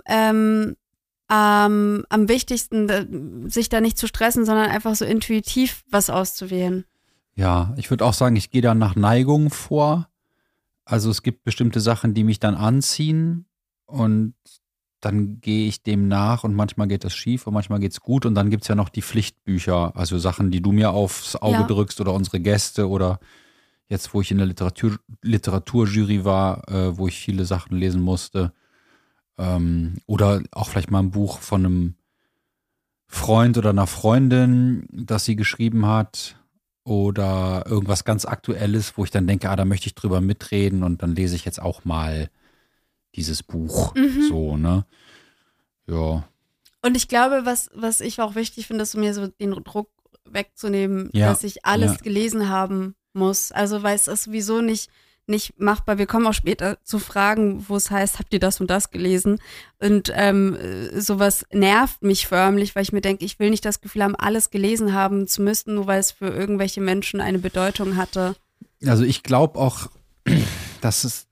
wichtigsten, sich da nicht zu stressen, sondern einfach so intuitiv was auszuwählen. Ja, ich würde auch sagen, ich gehe da nach Neigung vor. Also es gibt bestimmte Sachen, die mich dann anziehen und dann gehe ich dem nach und manchmal geht das schief und manchmal geht es gut und dann gibt es ja noch die Pflichtbücher, also Sachen, die du mir aufs Auge drückst oder unsere Gäste oder jetzt, wo ich in der Literaturjury war, wo ich viele Sachen lesen musste oder auch vielleicht mal ein Buch von einem Freund oder einer Freundin, das sie geschrieben hat oder irgendwas ganz Aktuelles, wo ich dann denke, da möchte ich drüber mitreden und dann lese ich jetzt auch mal dieses Buch. So, ne? Ja. Und ich glaube, was ich auch wichtig finde, ist, um mir so den Druck wegzunehmen, dass ich alles gelesen haben muss. Also, weil es ist sowieso nicht machbar. Wir kommen auch später zu Fragen, wo es heißt, habt ihr das und das gelesen? Und sowas nervt mich förmlich, weil ich mir denke, ich will nicht das Gefühl haben, alles gelesen haben zu müssen, nur weil es für irgendwelche Menschen eine Bedeutung hatte. Also ich glaube auch, dass es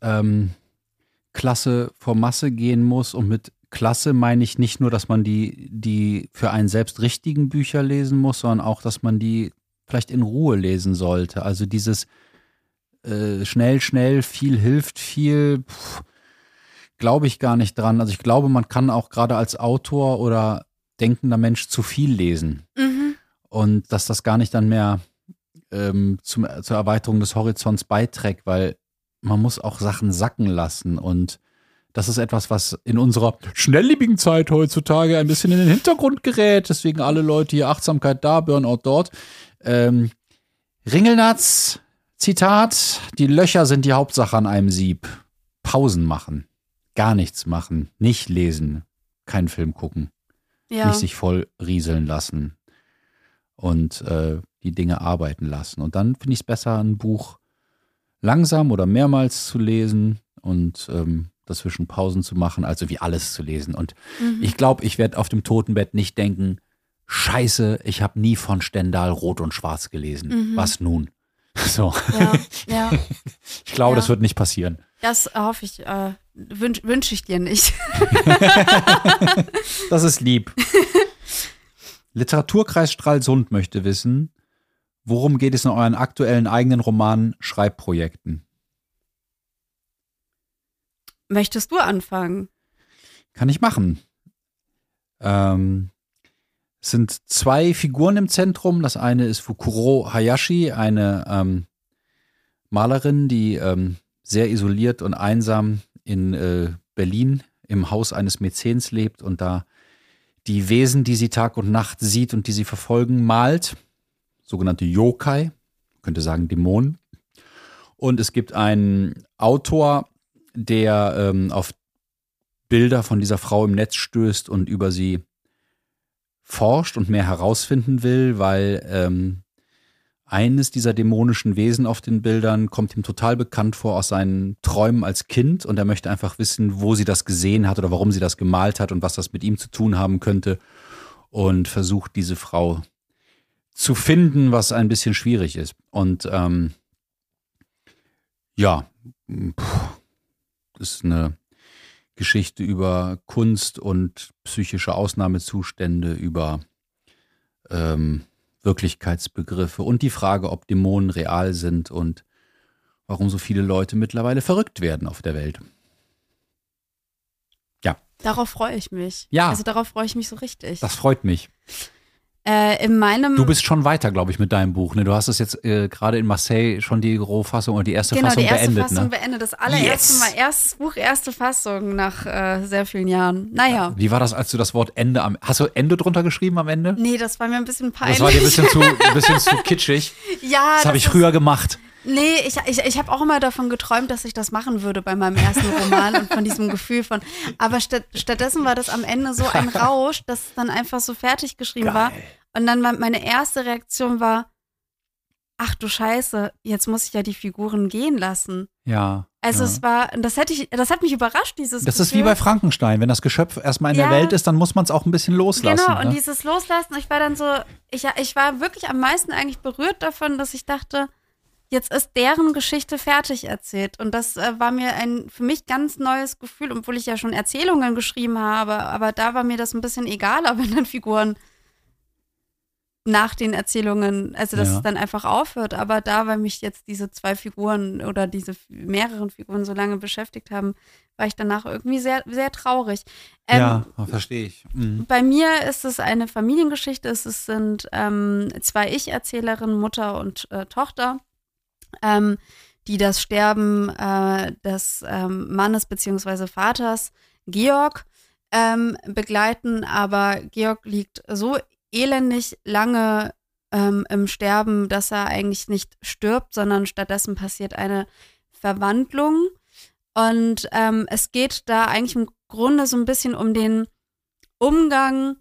Klasse vor Masse gehen muss. Und mit Klasse meine ich nicht nur, dass man die für einen selbst richtigen Bücher lesen muss, sondern auch, dass man die vielleicht in Ruhe lesen sollte. Also dieses schnell, viel hilft viel, glaube ich gar nicht dran. Also ich glaube, man kann auch gerade als Autor oder denkender Mensch zu viel lesen. Und dass das gar nicht dann mehr zur Erweiterung des Horizonts beiträgt, weil man muss auch Sachen sacken lassen und das ist etwas, was in unserer schnelllebigen Zeit heutzutage ein bisschen in den Hintergrund gerät. Deswegen alle Leute hier, Achtsamkeit da, Burnout dort. Ringelnatz, Zitat, die Löcher sind die Hauptsache an einem Sieb. Pausen machen, gar nichts machen, nicht lesen, keinen Film gucken, nicht sich voll rieseln lassen und die Dinge arbeiten lassen. Und dann finde ich es besser, ein Buch langsam oder mehrmals zu lesen und dazwischen Pausen zu machen, also wie alles zu lesen. Und ich glaube, ich werde auf dem Totenbett nicht denken, Scheiße, ich habe nie von Stendhal Rot und Schwarz gelesen. Was nun? So. Ja. Ich glaube, das wird nicht passieren. Das hoffe ich, wünsche ich dir nicht. Das ist lieb. Literaturkreis Stralsund möchte wissen, worum geht es in euren aktuellen eigenen Roman-Schreibprojekten? Möchtest du anfangen? Kann ich machen. Es sind 2 Figuren im Zentrum. Das eine ist Fukuro Hayashi, eine Malerin, die sehr isoliert und einsam in Berlin im Haus eines Mäzens lebt und da die Wesen, die sie Tag und Nacht sieht und die sie verfolgen, malt. Sogenannte Yokai, man könnte sagen Dämonen. Und es gibt einen Autor, der auf Bilder von dieser Frau im Netz stößt und über sie forscht und mehr herausfinden will, weil eines dieser dämonischen Wesen auf den Bildern kommt ihm total bekannt vor aus seinen Träumen als Kind und er möchte einfach wissen, wo sie das gesehen hat oder warum sie das gemalt hat und was das mit ihm zu tun haben könnte und versucht diese Frau zu finden, was ein bisschen schwierig ist. Und das ist eine Geschichte über Kunst und psychische Ausnahmezustände, über Wirklichkeitsbegriffe und die Frage, ob Dämonen real sind und warum so viele Leute mittlerweile verrückt werden auf der Welt. Ja. Darauf freue ich mich. Ja. Also darauf freue ich mich so richtig. Das freut mich. Du bist schon weiter, glaube ich, mit deinem Buch. Ne? Du hast es jetzt gerade in Marseille schon die Rohfassung oder die erste Fassung beendet. Genau, die erste Fassung beendet. Das allererste Mal, erstes Buch, erste Fassung nach sehr vielen Jahren. Naja. Wie war das, als du das Wort Ende hast du Ende drunter geschrieben am Ende? Nee, das war mir ein bisschen peinlich. Das war dir ein bisschen zu kitschig. Ja. Das habe ich früher gemacht. Nee, ich habe auch immer davon geträumt, dass ich das machen würde bei meinem ersten Roman und von diesem Gefühl von, aber stattdessen war das am Ende so ein Rausch, dass es dann einfach so fertig geschrieben war. Und dann meine erste Reaktion war, ach du Scheiße, jetzt muss ich ja die Figuren gehen lassen. Ja. Also es war, das hat mich überrascht, dieses Das Gefühl. ist wie bei Frankenstein, wenn das Geschöpf erstmal in der Welt ist, dann muss man es auch ein bisschen loslassen. Genau, und ne? dieses Loslassen, ich war dann so, ich war wirklich am meisten eigentlich berührt davon, dass ich dachte, jetzt ist deren Geschichte fertig erzählt. Und das war mir ein für mich ganz neues Gefühl, obwohl ich ja schon Erzählungen geschrieben habe, aber da war mir das ein bisschen egaler, wenn dann Figuren nach den Erzählungen, also dass es dann einfach aufhört. Aber da, weil mich jetzt diese zwei Figuren oder diese mehreren Figuren so lange beschäftigt haben, war ich danach irgendwie sehr, sehr traurig. Verstehe ich. Mhm. Bei mir ist es eine Familiengeschichte. Es sind zwei Ich-Erzählerinnen, Mutter und Tochter, die das Sterben des Mannes bzw. Vaters Georg begleiten. Aber Georg liegt so elendig lange im Sterben, dass er eigentlich nicht stirbt, sondern stattdessen passiert eine Verwandlung. Und es geht da eigentlich im Grunde so ein bisschen um den Umgang,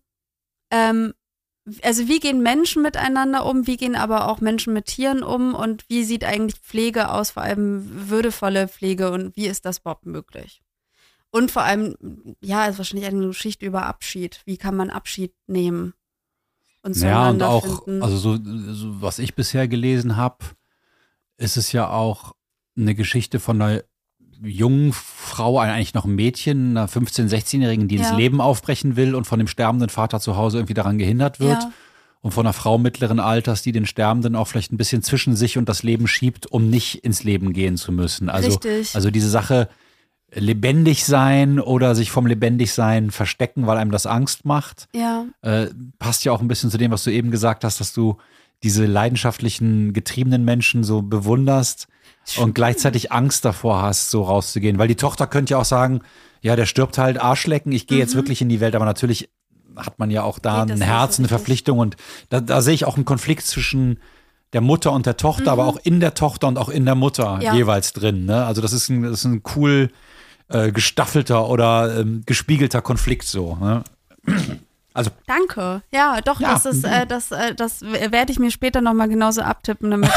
also wie gehen Menschen miteinander um, wie gehen aber auch Menschen mit Tieren um und wie sieht eigentlich Pflege aus, vor allem würdevolle Pflege und wie ist das überhaupt möglich? Und vor allem, ja, ist wahrscheinlich eine Geschichte über Abschied. Wie kann man Abschied nehmen? Und zueinander finden. Also so was ich bisher gelesen habe, ist es ja auch eine Geschichte von einer jungen Frau, eigentlich noch ein Mädchen, einer 15-, 16-Jährigen, die ins Leben aufbrechen will und von dem sterbenden Vater zu Hause irgendwie daran gehindert wird. Ja. Und von einer Frau mittleren Alters, die den Sterbenden auch vielleicht ein bisschen zwischen sich und das Leben schiebt, um nicht ins Leben gehen zu müssen. Also diese Sache lebendig sein oder sich vom Lebendigsein verstecken, weil einem das Angst macht. Ja. Passt ja auch ein bisschen zu dem, was du eben gesagt hast, dass du diese leidenschaftlichen, getriebenen Menschen so bewunderst und gleichzeitig Angst davor hast, so rauszugehen. Weil die Tochter könnte ja auch sagen, ja, der stirbt halt Arschlecken, ich gehe jetzt wirklich in die Welt. Aber natürlich hat man ja auch da ein Herz, eine Verpflichtung. Und da sehe ich auch einen Konflikt zwischen der Mutter und der Tochter, aber auch in der Tochter und auch in der Mutter jeweils drin. Ne? Also das ist ein cool gestaffelter oder gespiegelter Konflikt so. Ne? Also, danke. Ja, doch, ja. Das werde ich mir später nochmal genauso abtippen, damit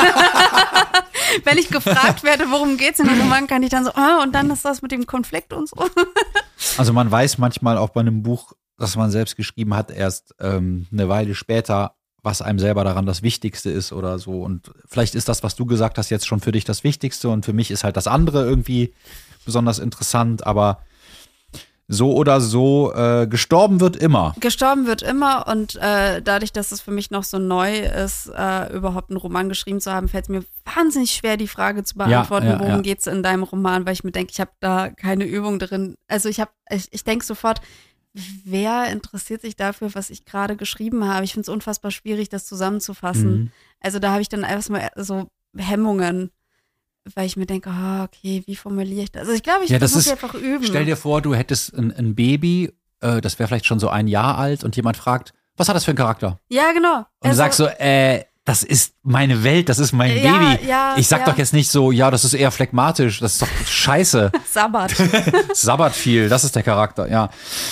wenn ich gefragt werde, worum geht's in dem Roman, kann ich dann so, und dann ist das mit dem Konflikt und so. Also man weiß manchmal auch bei einem Buch, das man selbst geschrieben hat, erst eine Weile später, was einem selber daran das Wichtigste ist oder so. Und vielleicht ist das, was du gesagt hast, jetzt schon für dich das Wichtigste und für mich ist halt das andere irgendwie besonders interessant, aber so oder so, gestorben wird immer. Gestorben wird immer und dadurch, dass es für mich noch so neu ist, überhaupt einen Roman geschrieben zu haben, fällt es mir wahnsinnig schwer, die Frage zu beantworten, worum geht's in deinem Roman, weil ich mir denke, ich habe da keine Übung drin. Also ich denke sofort, wer interessiert sich dafür, was ich gerade geschrieben habe? Ich finde es unfassbar schwierig, das zusammenzufassen. Mhm. Also da habe ich dann erstmal so Hemmungen, weil ich mir denke, okay, wie formuliere ich das? Also ich glaube, ich muss einfach üben. Stell dir vor, du hättest ein Baby, das wäre vielleicht schon so 1 Jahr alt und jemand fragt, was hat das für einen Charakter? Ja, genau. Und du sagst so, das ist meine Welt, das ist mein Baby. Ja, ich sag doch jetzt nicht so, ja, das ist eher phlegmatisch, das ist doch scheiße. Sabbat. Sabbat viel, das ist der Charakter, ja.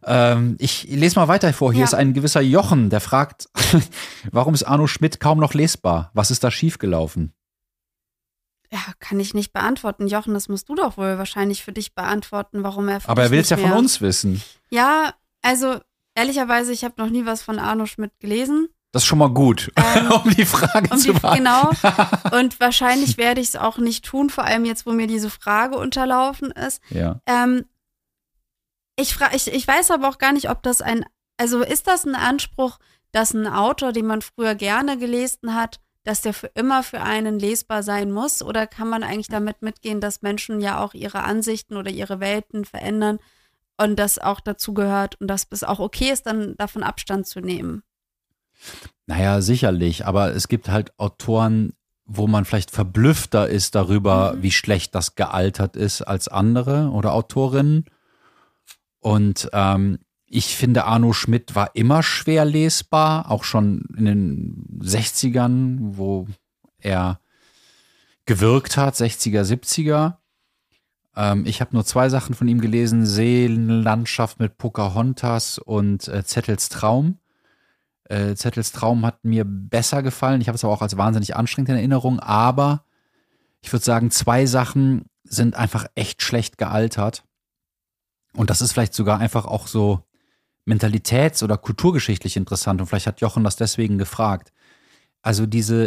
Ich lese mal weiter vor. Hier Ja. ist ein gewisser Jochen, der fragt, warum ist Arno Schmidt kaum noch lesbar? Was ist da schiefgelaufen? Ja, kann ich nicht beantworten. Jochen, das musst du doch wohl wahrscheinlich für dich beantworten, warum er für Aber dich er will es ja nicht von mehr- uns wissen. Ja, also ehrlicherweise, ich habe noch nie was von Arno Schmidt gelesen. Das ist schon mal gut, um die Frage zu beantworten. Genau. Und wahrscheinlich werde ich es auch nicht tun, vor allem jetzt, wo mir diese Frage unterlaufen ist. Ja. Ich weiß aber auch gar nicht, ob das also ist das ein Anspruch, dass ein Autor, den man früher gerne gelesen hat, dass der für immer für einen lesbar sein muss? Oder kann man eigentlich damit mitgehen, dass Menschen ja auch ihre Ansichten oder ihre Welten verändern und das auch dazu gehört und dass es auch okay ist, dann davon Abstand zu nehmen? Naja, sicherlich, aber es gibt halt Autoren, wo man vielleicht verblüffter ist darüber, wie schlecht das gealtert ist als andere oder Autorinnen. Und ich finde, Arno Schmidt war immer schwer lesbar, auch schon in den 60ern, wo er gewirkt hat, 60er, 70er. Ich habe nur 2 Sachen von ihm gelesen, Seelenlandschaft mit Pocahontas und Zettels Traum. Zettels Traum hat mir besser gefallen. Ich habe es aber auch als wahnsinnig anstrengend in Erinnerung. Aber ich würde sagen, 2 Sachen sind einfach echt schlecht gealtert. Und das ist vielleicht sogar einfach auch so mentalitäts- oder kulturgeschichtlich interessant. Und vielleicht hat Jochen das deswegen gefragt. Also diese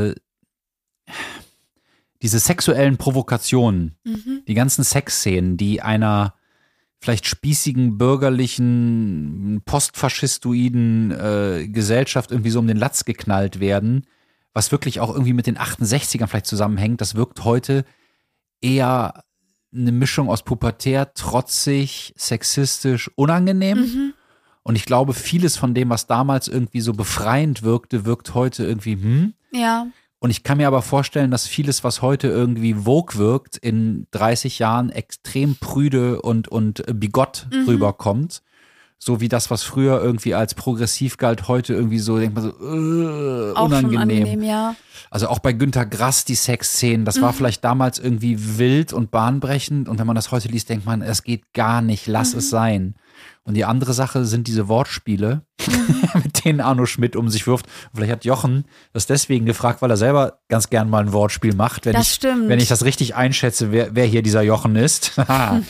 sexuellen Provokationen, die ganzen Sexszenen, die einer vielleicht spießigen, bürgerlichen, postfaschistoiden Gesellschaft irgendwie so um den Latz geknallt werden, was wirklich auch irgendwie mit den 68ern vielleicht zusammenhängt, das wirkt heute eher eine Mischung aus pubertär, trotzig, sexistisch, unangenehm. Und ich glaube, vieles von dem, was damals irgendwie so befreiend wirkte, wirkt heute irgendwie, Ja. Und ich kann mir aber vorstellen, dass vieles, was heute irgendwie Vogue wirkt, in 30 Jahren extrem prüde und bigott rüberkommt. So wie das, was früher irgendwie als progressiv galt, heute irgendwie so, denkt man so, Auch schon unangenehm. angenehm, ja. Also auch bei Günter Grass, die Sexszenen, das war vielleicht damals irgendwie wild und bahnbrechend. Und wenn man das heute liest, denkt man, es geht gar nicht, lass es sein. Und die andere Sache sind diese Wortspiele, mit denen Arno Schmidt um sich wirft. Und vielleicht hat Jochen das deswegen gefragt, weil er selber ganz gern mal ein Wortspiel macht. Stimmt. Wenn ich das richtig einschätze, wer hier dieser Jochen ist. Kann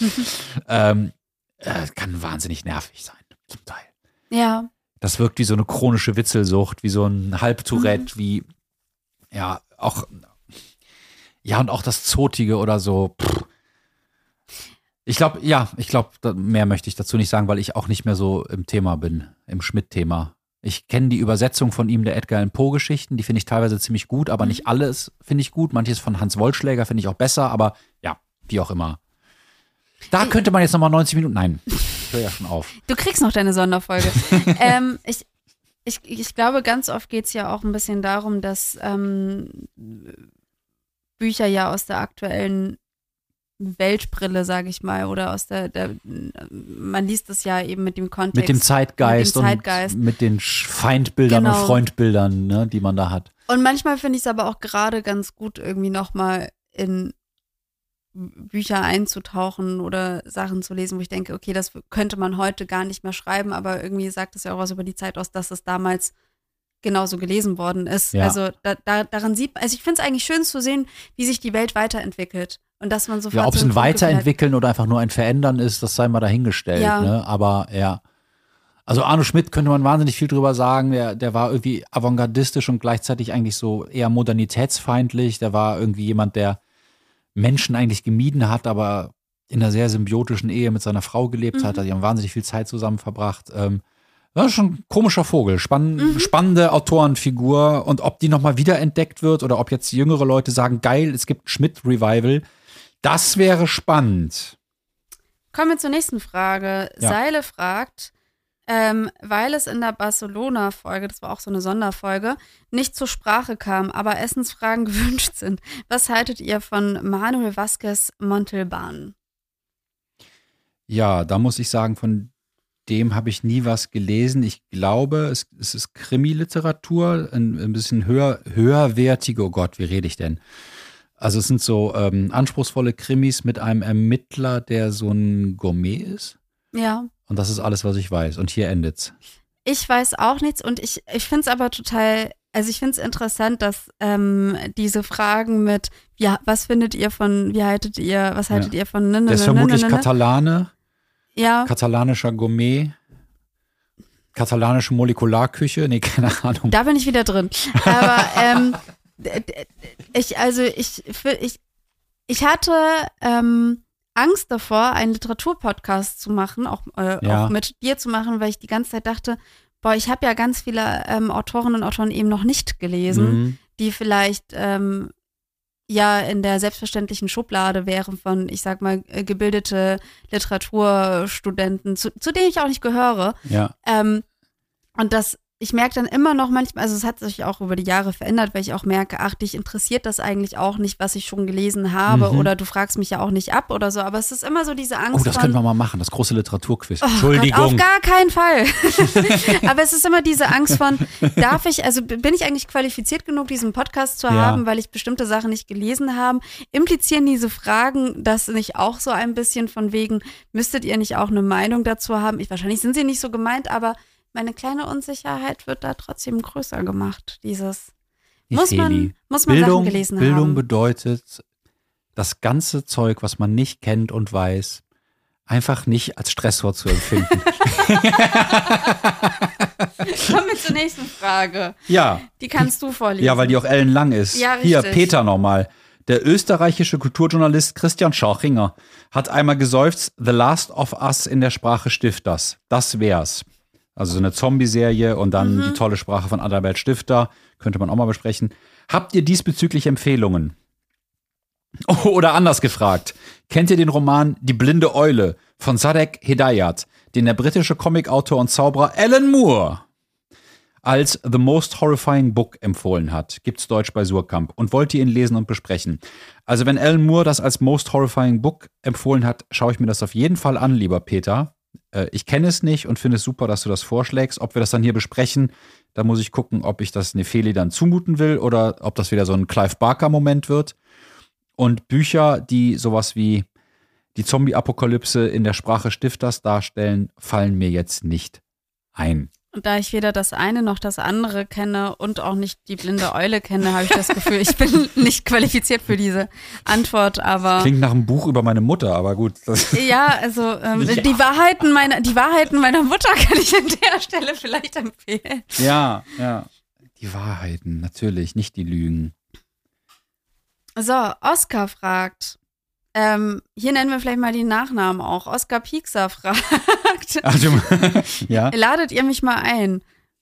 wahnsinnig nervig sein, zum Teil. Ja. Das wirkt wie so eine chronische Witzelsucht, wie so ein Halbtourette, wie, ja, auch, ja, und auch das Zotige oder so. Ich glaube, mehr möchte ich dazu nicht sagen, weil ich auch nicht mehr so im Thema bin, im Schmidt-Thema. Ich kenne die Übersetzung von ihm der Edgar Allan Poe-Geschichten, die finde ich teilweise ziemlich gut, aber nicht alles finde ich gut. Manches von Hans Wollschläger finde ich auch besser, aber ja, wie auch immer. Da könnte man jetzt nochmal 90 Minuten, nein, ich höre ja schon auf. Du kriegst noch deine Sonderfolge. Ich glaube, ganz oft geht es ja auch ein bisschen darum, dass Bücher ja aus der aktuellen Weltbrille, sage ich mal, oder aus man liest es ja eben mit dem Kontext. Mit dem Zeitgeist, und mit den Feindbildern und Freundbildern, ne, die man da hat. Und manchmal finde ich es aber auch gerade ganz gut, irgendwie nochmal in Bücher einzutauchen oder Sachen zu lesen, wo ich denke, okay, das könnte man heute gar nicht mehr schreiben, aber irgendwie sagt es ja auch was über die Zeit aus, dass es damals genauso gelesen worden ist. Ja. Also daran sieht man, also ich finde es eigentlich schön zu sehen, wie sich die Welt weiterentwickelt und dass man sofort Ja, ob es so ein Punkt Weiterentwickeln oder einfach nur ein Verändern ist, das sei mal dahingestellt. Ja. Ne? Aber ja. Also Arno Schmidt könnte man wahnsinnig viel drüber sagen. Der war irgendwie avantgardistisch und gleichzeitig eigentlich so eher modernitätsfeindlich. Der war irgendwie jemand, der Menschen eigentlich gemieden hat, aber in einer sehr symbiotischen Ehe mit seiner Frau gelebt hat. Also die haben wahnsinnig viel Zeit zusammen verbracht. Das ist schon ein komischer Vogel. Spannende Autorenfigur. Und ob die nochmal wiederentdeckt wird oder ob jetzt jüngere Leute sagen, geil, es gibt Schmidt-Revival, das wäre spannend. Kommen wir zur nächsten Frage. Ja. Seile fragt, weil es in der Barcelona-Folge, das war auch so eine Sonderfolge, nicht zur Sprache kam, aber Essensfragen gewünscht sind. Was haltet ihr von Manuel Vázquez Montalbán? Ja, da muss ich sagen, von dem habe ich nie was gelesen. Ich glaube, es ist Krimi-Literatur, ein bisschen höherwertige, oh Gott, wie rede ich denn? Also es sind so anspruchsvolle Krimis mit einem Ermittler, der so ein Gourmet ist. Ja. Und das ist alles, was ich weiß. Und hier endet's. Ich weiß auch nichts und ich finde es aber total, also ich finde es interessant, dass diese Fragen mit, ja, was haltet ihr von, Der ist vermutlich Katalane, ja. katalanischer Gourmet, katalanische Molekularküche, nee, keine Ahnung. Da bin ich wieder drin. Aber ich hatte Angst davor, einen Literaturpodcast zu machen, auch mit dir zu machen, weil ich die ganze Zeit dachte, boah, ich habe ja ganz viele Autorinnen und Autoren eben noch nicht gelesen, die vielleicht in der selbstverständlichen Schublade wären von, ich sag mal, gebildete Literaturstudenten, zu denen ich auch nicht gehöre. Ja. Und ich merke dann immer noch manchmal, also es hat sich auch über die Jahre verändert, weil ich auch merke, ach, dich interessiert das eigentlich auch nicht, was ich schon gelesen habe oder du fragst mich ja auch nicht ab oder so, aber es ist immer so diese Angst. Oh, das können wir mal machen, das große Literaturquiz. Oh Entschuldigung. Gott, auf gar keinen Fall. Aber es ist immer diese Angst von, bin ich eigentlich qualifiziert genug, diesen Podcast zu haben, weil ich bestimmte Sachen nicht gelesen habe? Implizieren diese Fragen das nicht auch so ein bisschen von wegen, müsstet ihr nicht auch eine Meinung dazu haben? Wahrscheinlich sind sie nicht so gemeint, aber meine kleine Unsicherheit wird da trotzdem größer gemacht. Muss man Sachen gelesen haben. Bildung bedeutet, das ganze Zeug, was man nicht kennt und weiß, einfach nicht als Stressor zu empfinden. Kommen wir zur nächsten Frage. Ja. Die kannst du vorlesen. Ja, weil die auch ellenlang ist. Ja, Hier, richtig. Peter nochmal. Der österreichische Kulturjournalist Christian Schauchinger hat einmal geseufzt, The Last of Us in der Sprache Stifters. Das wär's. Also so eine Zombie-Serie und dann die tolle Sprache von Adalbert Stifter. Könnte man auch mal besprechen. Habt ihr diesbezüglich Empfehlungen? Oder anders gefragt. Kennt ihr den Roman Die blinde Eule von Sadek Hedayat, den der britische Comicautor und Zauberer Alan Moore als The Most Horrifying Book empfohlen hat? Gibt's Deutsch bei Surkamp. Und wollt ihr ihn lesen und besprechen? Also wenn Alan Moore das als Most Horrifying Book empfohlen hat, schaue ich mir das auf jeden Fall an, lieber Peter. Ich kenne es nicht und finde es super, dass du das vorschlägst. Ob wir das dann hier besprechen, da muss ich gucken, ob ich das Nefeli dann zumuten will oder ob das wieder so ein Clive Barker-Moment wird. Und Bücher, die sowas wie die Zombie-Apokalypse in der Sprache Stifters darstellen, fallen mir jetzt nicht ein. Und da ich weder das eine noch das andere kenne und auch nicht die blinde Eule kenne, habe ich das Gefühl, ich bin nicht qualifiziert für diese Antwort, aber. Klingt nach einem Buch über meine Mutter, aber gut. Ja, also die Wahrheiten meiner Mutter kann ich an der Stelle vielleicht empfehlen. Ja. Die Wahrheiten, natürlich, nicht die Lügen. So, Oskar fragt. Hier nennen wir vielleicht mal die Nachnamen auch. Oskar Piekser fragt. Ja? Ladet ihr mich mal ein?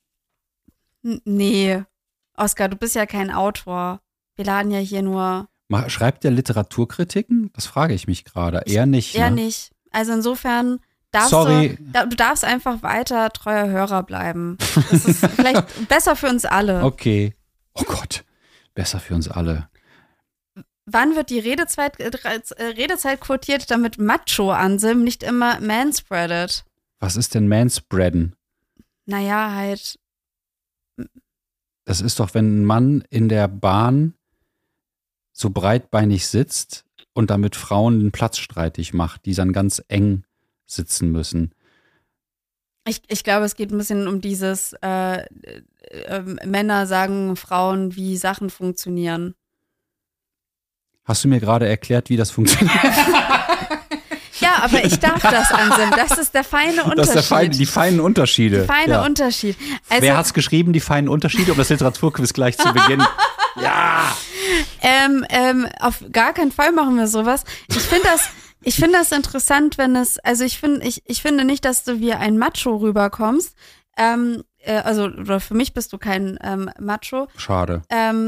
Nee, Oskar, du bist ja kein Autor. Wir laden ja hier nur. Schreibt der Literaturkritiken? Das frage ich mich gerade. Eher nicht. Eher ne? nicht. Also insofern du darfst einfach weiter treuer Hörer bleiben. Das ist vielleicht besser für uns alle. Okay. Oh Gott, besser für uns alle. Wann wird die Redezeit quotiert, damit Macho-Anselm nicht immer manspreadet? Was ist denn Manspreaden? Naja, halt. Das ist doch, wenn ein Mann in der Bahn so breitbeinig sitzt und damit Frauen den Platz streitig macht, die dann ganz eng sitzen müssen. Ich glaube, es geht ein bisschen um dieses Männer sagen Frauen, wie Sachen funktionieren. Hast du mir gerade erklärt, wie das funktioniert? Ja, aber ich darf das, Anselm. Das ist der feine Unterschied. Das ist die feinen Unterschiede. Die feine Unterschied. Also, wer hat's geschrieben, die feinen Unterschiede, um das Literaturquiz gleich zu beginnen? Ja! Auf gar keinen Fall machen wir sowas. Ich finde das interessant, wenn ich finde nicht, dass du wie ein Macho rüberkommst. Oder für mich bist du kein Macho. Schade.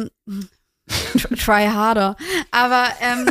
Try harder. Aber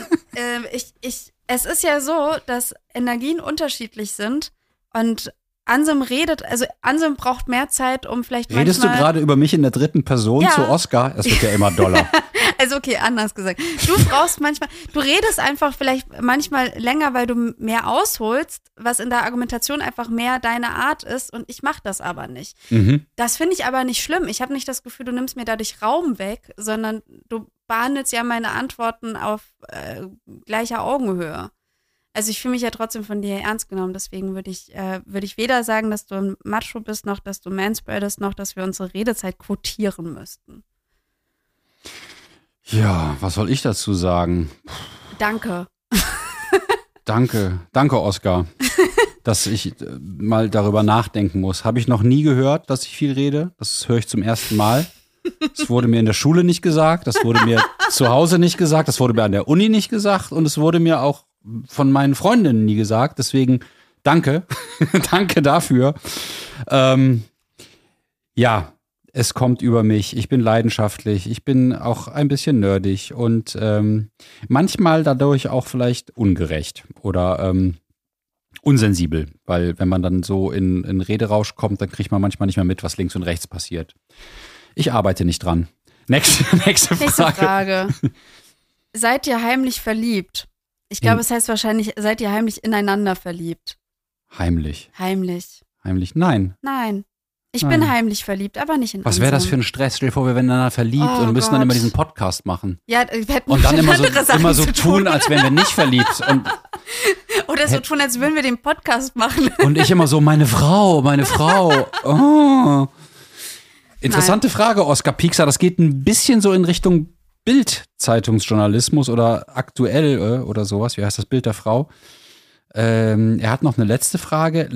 es ist ja so, dass Energien unterschiedlich sind und Anselm braucht mehr Zeit, um vielleicht Redest du gerade über mich in der dritten Person zu Oskar? Es wird ja immer doller. Also okay, anders gesagt. Du redest einfach vielleicht manchmal länger, weil du mehr ausholst, was in der Argumentation einfach mehr deine Art ist und ich mache das aber nicht. Mhm. Das finde ich aber nicht schlimm. Ich habe nicht das Gefühl, du nimmst mir dadurch Raum weg, sondern du behandelst ja meine Antworten auf gleicher Augenhöhe. Also ich fühle mich ja trotzdem von dir ernst genommen, deswegen würde ich weder sagen, dass du ein Macho bist, noch dass du manspreadest, noch dass wir unsere Redezeit quotieren müssten. Ja, was soll ich dazu sagen? Danke. Danke, Oskar, dass ich mal darüber nachdenken muss. Habe ich noch nie gehört, dass ich viel rede. Das höre ich zum ersten Mal. Es wurde mir in der Schule nicht gesagt, das wurde mir zu Hause nicht gesagt, das wurde mir an der Uni nicht gesagt und es wurde mir auch von meinen Freundinnen nie gesagt. Deswegen danke, danke dafür. Ja, es kommt über mich. Ich bin leidenschaftlich, ich bin auch ein bisschen nerdig und manchmal dadurch auch vielleicht ungerecht oder unsensibel, weil wenn man dann so in Rederausch kommt, dann kriegt man manchmal nicht mehr mit, was links und rechts passiert. Ich arbeite nicht dran. Nächste Frage. Seid ihr heimlich verliebt? Ich glaube, es heißt wahrscheinlich, seid ihr heimlich ineinander verliebt? Heimlich. Heimlich. Heimlich? Nein. Nein. Ich bin heimlich verliebt, aber nicht in Was wäre das für ein Stress? Stell dir vor, wir wären ineinander verliebt und müssen dann immer diesen Podcast machen. Ja, und dann immer so tun, als wären wir nicht verliebt. Oder so tun, als würden wir den Podcast machen. Und ich immer so, meine Frau. Oh. Interessante Frage, Oskar Piekser. Das geht ein bisschen so in Richtung Bild-Zeitungsjournalismus oder aktuell oder sowas. Wie heißt das Bild der Frau? Er hat noch eine letzte Frage.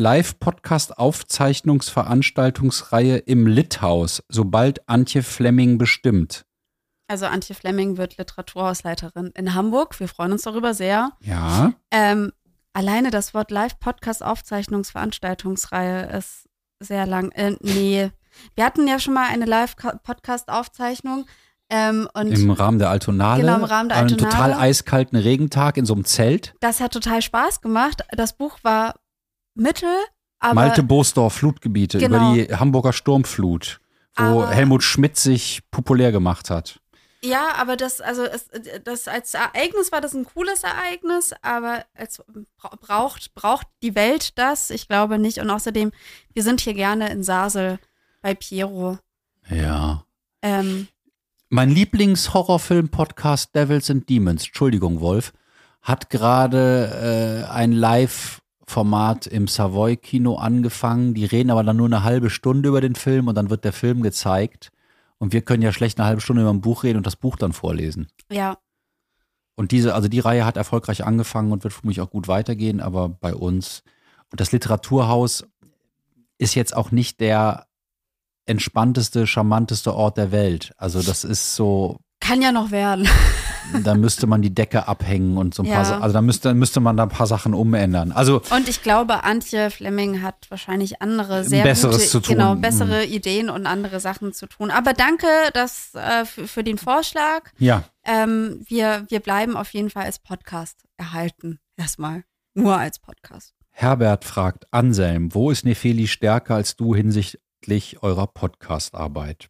Live-Podcast-Aufzeichnungsveranstaltungsreihe im Lithaus, sobald Antje Flemming bestimmt. Also Antje Flemming wird Literaturhausleiterin in Hamburg. Wir freuen uns darüber sehr. Ja. Alleine das Wort Live-Podcast-Aufzeichnungsveranstaltungsreihe ist sehr lang. Nee. Wir hatten ja schon mal eine Live-Podcast-Aufzeichnung. Im Rahmen der Altonale. Genau, im Rahmen der Altonale. Einen total eiskalten Regentag in so einem Zelt. Das hat total Spaß gemacht. Das Buch war mittel, aber Malte Boosdorf, Flutgebiete, genau. Über die Hamburger Sturmflut, wo Helmut Schmidt sich populär gemacht hat. Ja, aber das als Ereignis war das ein cooles Ereignis, aber braucht die Welt das? Ich glaube nicht. Und außerdem, wir sind hier gerne in Sasel bei Piero. Ja. Mein Lieblings-Horrorfilm-Podcast Devils and Demons, Entschuldigung, Wolf, hat gerade ein Live-Format im Savoy-Kino angefangen. Die reden aber dann nur eine halbe Stunde über den Film und dann wird der Film gezeigt. Und wir können ja schlecht eine halbe Stunde über ein Buch reden und das Buch dann vorlesen. Ja. Und die Reihe hat erfolgreich angefangen und wird für mich auch gut weitergehen, aber bei uns. Und das Literaturhaus ist jetzt auch nicht der entspannteste, charmanteste Ort der Welt. Also das ist so. Kann ja noch werden. Da müsste man die Decke abhängen und so ein paar, also da müsste man da ein paar Sachen umändern. Also und ich glaube, Antje Flemming hat wahrscheinlich andere bessere Ideen und andere Sachen zu tun. Aber danke für den Vorschlag. Ja. Wir bleiben auf jeden Fall als Podcast erhalten. Erstmal. Nur als Podcast. Herbert fragt, Anselm, wo ist Nefeli stärker als du hinsichtlich eurer Podcast-Arbeit?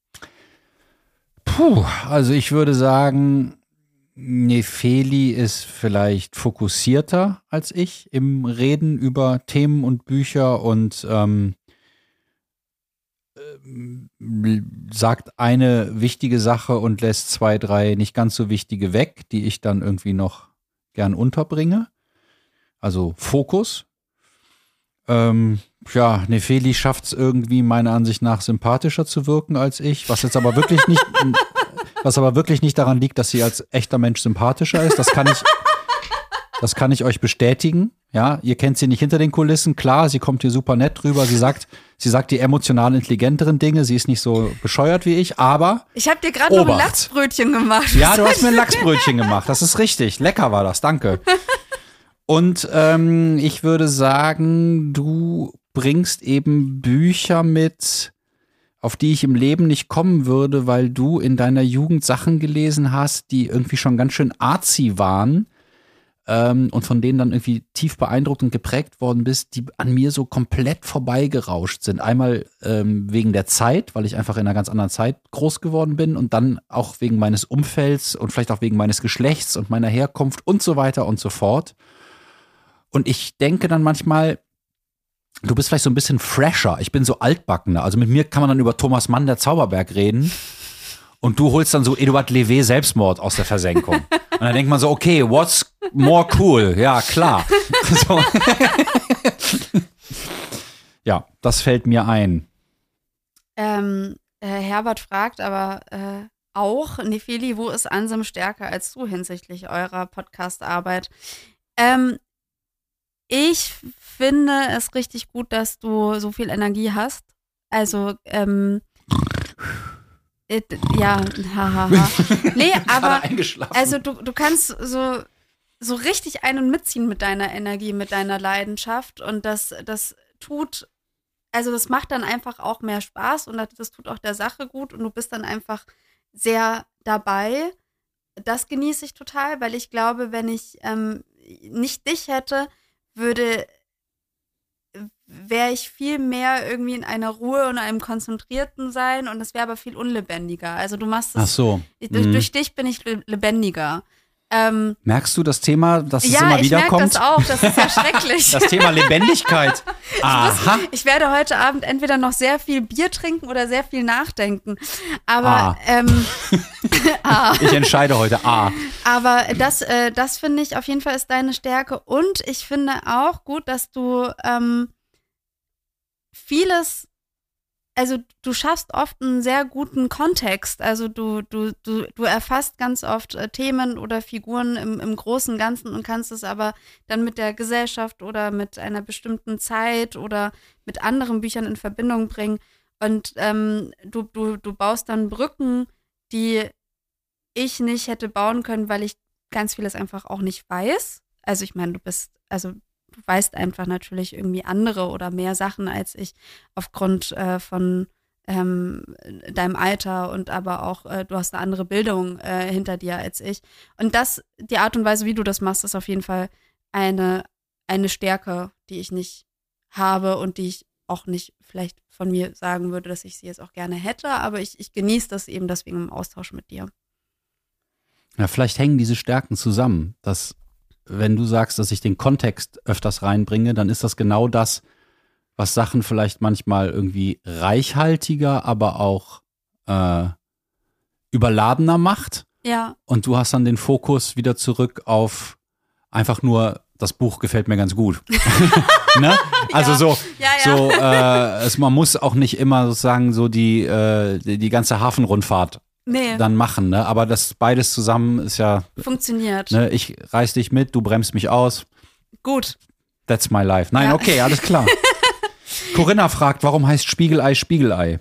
Also ich würde sagen, Nefeli ist vielleicht fokussierter als ich im Reden über Themen und Bücher und sagt eine wichtige Sache und lässt 2, 3 nicht ganz so wichtige weg, die ich dann irgendwie noch gern unterbringe. Also Fokus. Nefeli schafft es irgendwie meiner Ansicht nach sympathischer zu wirken als ich, was aber wirklich nicht daran liegt, dass sie als echter Mensch sympathischer ist. Das kann ich euch bestätigen. Ja, ihr kennt sie nicht hinter den Kulissen. Klar, sie kommt hier super nett drüber. Sie sagt die emotional intelligenteren Dinge. Sie ist nicht so bescheuert wie ich, aber ich habe dir gerade noch ein Lachsbrötchen gemacht. Ja, du hast mir ein Lachsbrötchen gemacht. Das ist richtig. Lecker war das. Danke. Und ich würde sagen, du bringst eben Bücher mit, auf die ich im Leben nicht kommen würde, weil du in deiner Jugend Sachen gelesen hast, die irgendwie schon ganz schön arzi waren und von denen dann irgendwie tief beeindruckt und geprägt worden bist, die an mir so komplett vorbeigerauscht sind. Einmal wegen der Zeit, weil ich einfach in einer ganz anderen Zeit groß geworden bin und dann auch wegen meines Umfelds und vielleicht auch wegen meines Geschlechts und meiner Herkunft und so weiter und so fort. Und ich denke dann manchmal, du bist vielleicht so ein bisschen fresher. Ich bin so altbackener. Also mit mir kann man dann über Thomas Mann, der Zauberberg, reden. Und du holst dann so Eduard Levé Selbstmord aus der Versenkung. Und dann denkt man so, okay, what's More cool, ja, klar. So. Ja, das fällt mir ein. Herbert fragt aber auch, Nefeli, wo ist Ansem stärker als du hinsichtlich eurer Podcast-Arbeit? Ich finde es richtig gut, dass du so viel Energie hast. Also, ja, hahaha. Nee, aber also du kannst so richtig ein- und mitziehen mit deiner Energie, mit deiner Leidenschaft und das tut, also das macht dann einfach auch mehr Spaß und das tut auch der Sache gut und du bist dann einfach sehr dabei. Das genieße ich total, weil ich glaube, wenn ich nicht dich hätte, wäre ich viel mehr irgendwie in einer Ruhe und einem Konzentrierten sein und es wäre aber viel unlebendiger. Also du machst es. Ach so. Durch dich bin ich lebendiger. Merkst du das Thema, dass es ja, immer wieder kommt? Ja, ich merke das auch. Das ist ja schrecklich. Das Thema Lebendigkeit. Aha. Ich werde heute Abend entweder noch sehr viel Bier trinken oder sehr viel nachdenken. Aber Ich entscheide heute A. Aber das finde ich auf jeden Fall ist deine Stärke. Und ich finde auch gut, dass du vieles, also du schaffst oft einen sehr guten Kontext. Also du erfasst ganz oft Themen oder Figuren im großen Ganzen und kannst es aber dann mit der Gesellschaft oder mit einer bestimmten Zeit oder mit anderen Büchern in Verbindung bringen. Und du baust dann Brücken, die ich nicht hätte bauen können, weil ich ganz vieles einfach auch nicht weiß. Also ich meine, du weißt einfach natürlich irgendwie andere oder mehr Sachen als ich aufgrund von deinem Alter und aber auch du hast eine andere Bildung hinter dir als ich. Und die Art und Weise, wie du das machst, ist auf jeden Fall eine Stärke, die ich nicht habe und die ich auch nicht vielleicht von mir sagen würde, dass ich sie jetzt auch gerne hätte, aber ich genieße das eben deswegen im Austausch mit dir. Ja, vielleicht hängen diese Stärken zusammen, dass wenn du sagst, dass ich den Kontext öfters reinbringe, dann ist das genau das, was Sachen vielleicht manchmal irgendwie reichhaltiger, aber auch überladener macht. Ja. Und du hast dann den Fokus wieder zurück auf einfach nur, das Buch gefällt mir ganz gut. Ne? Also man muss auch nicht immer sozusagen so die ganze Hafenrundfahrt dann machen, ne? Aber das beides zusammen ist ja funktioniert. Ne? Ich reiß dich mit, du bremst mich aus. Gut. That's my life. Nein, okay, alles klar. Corinna fragt, warum heißt Spiegelei Spiegelei?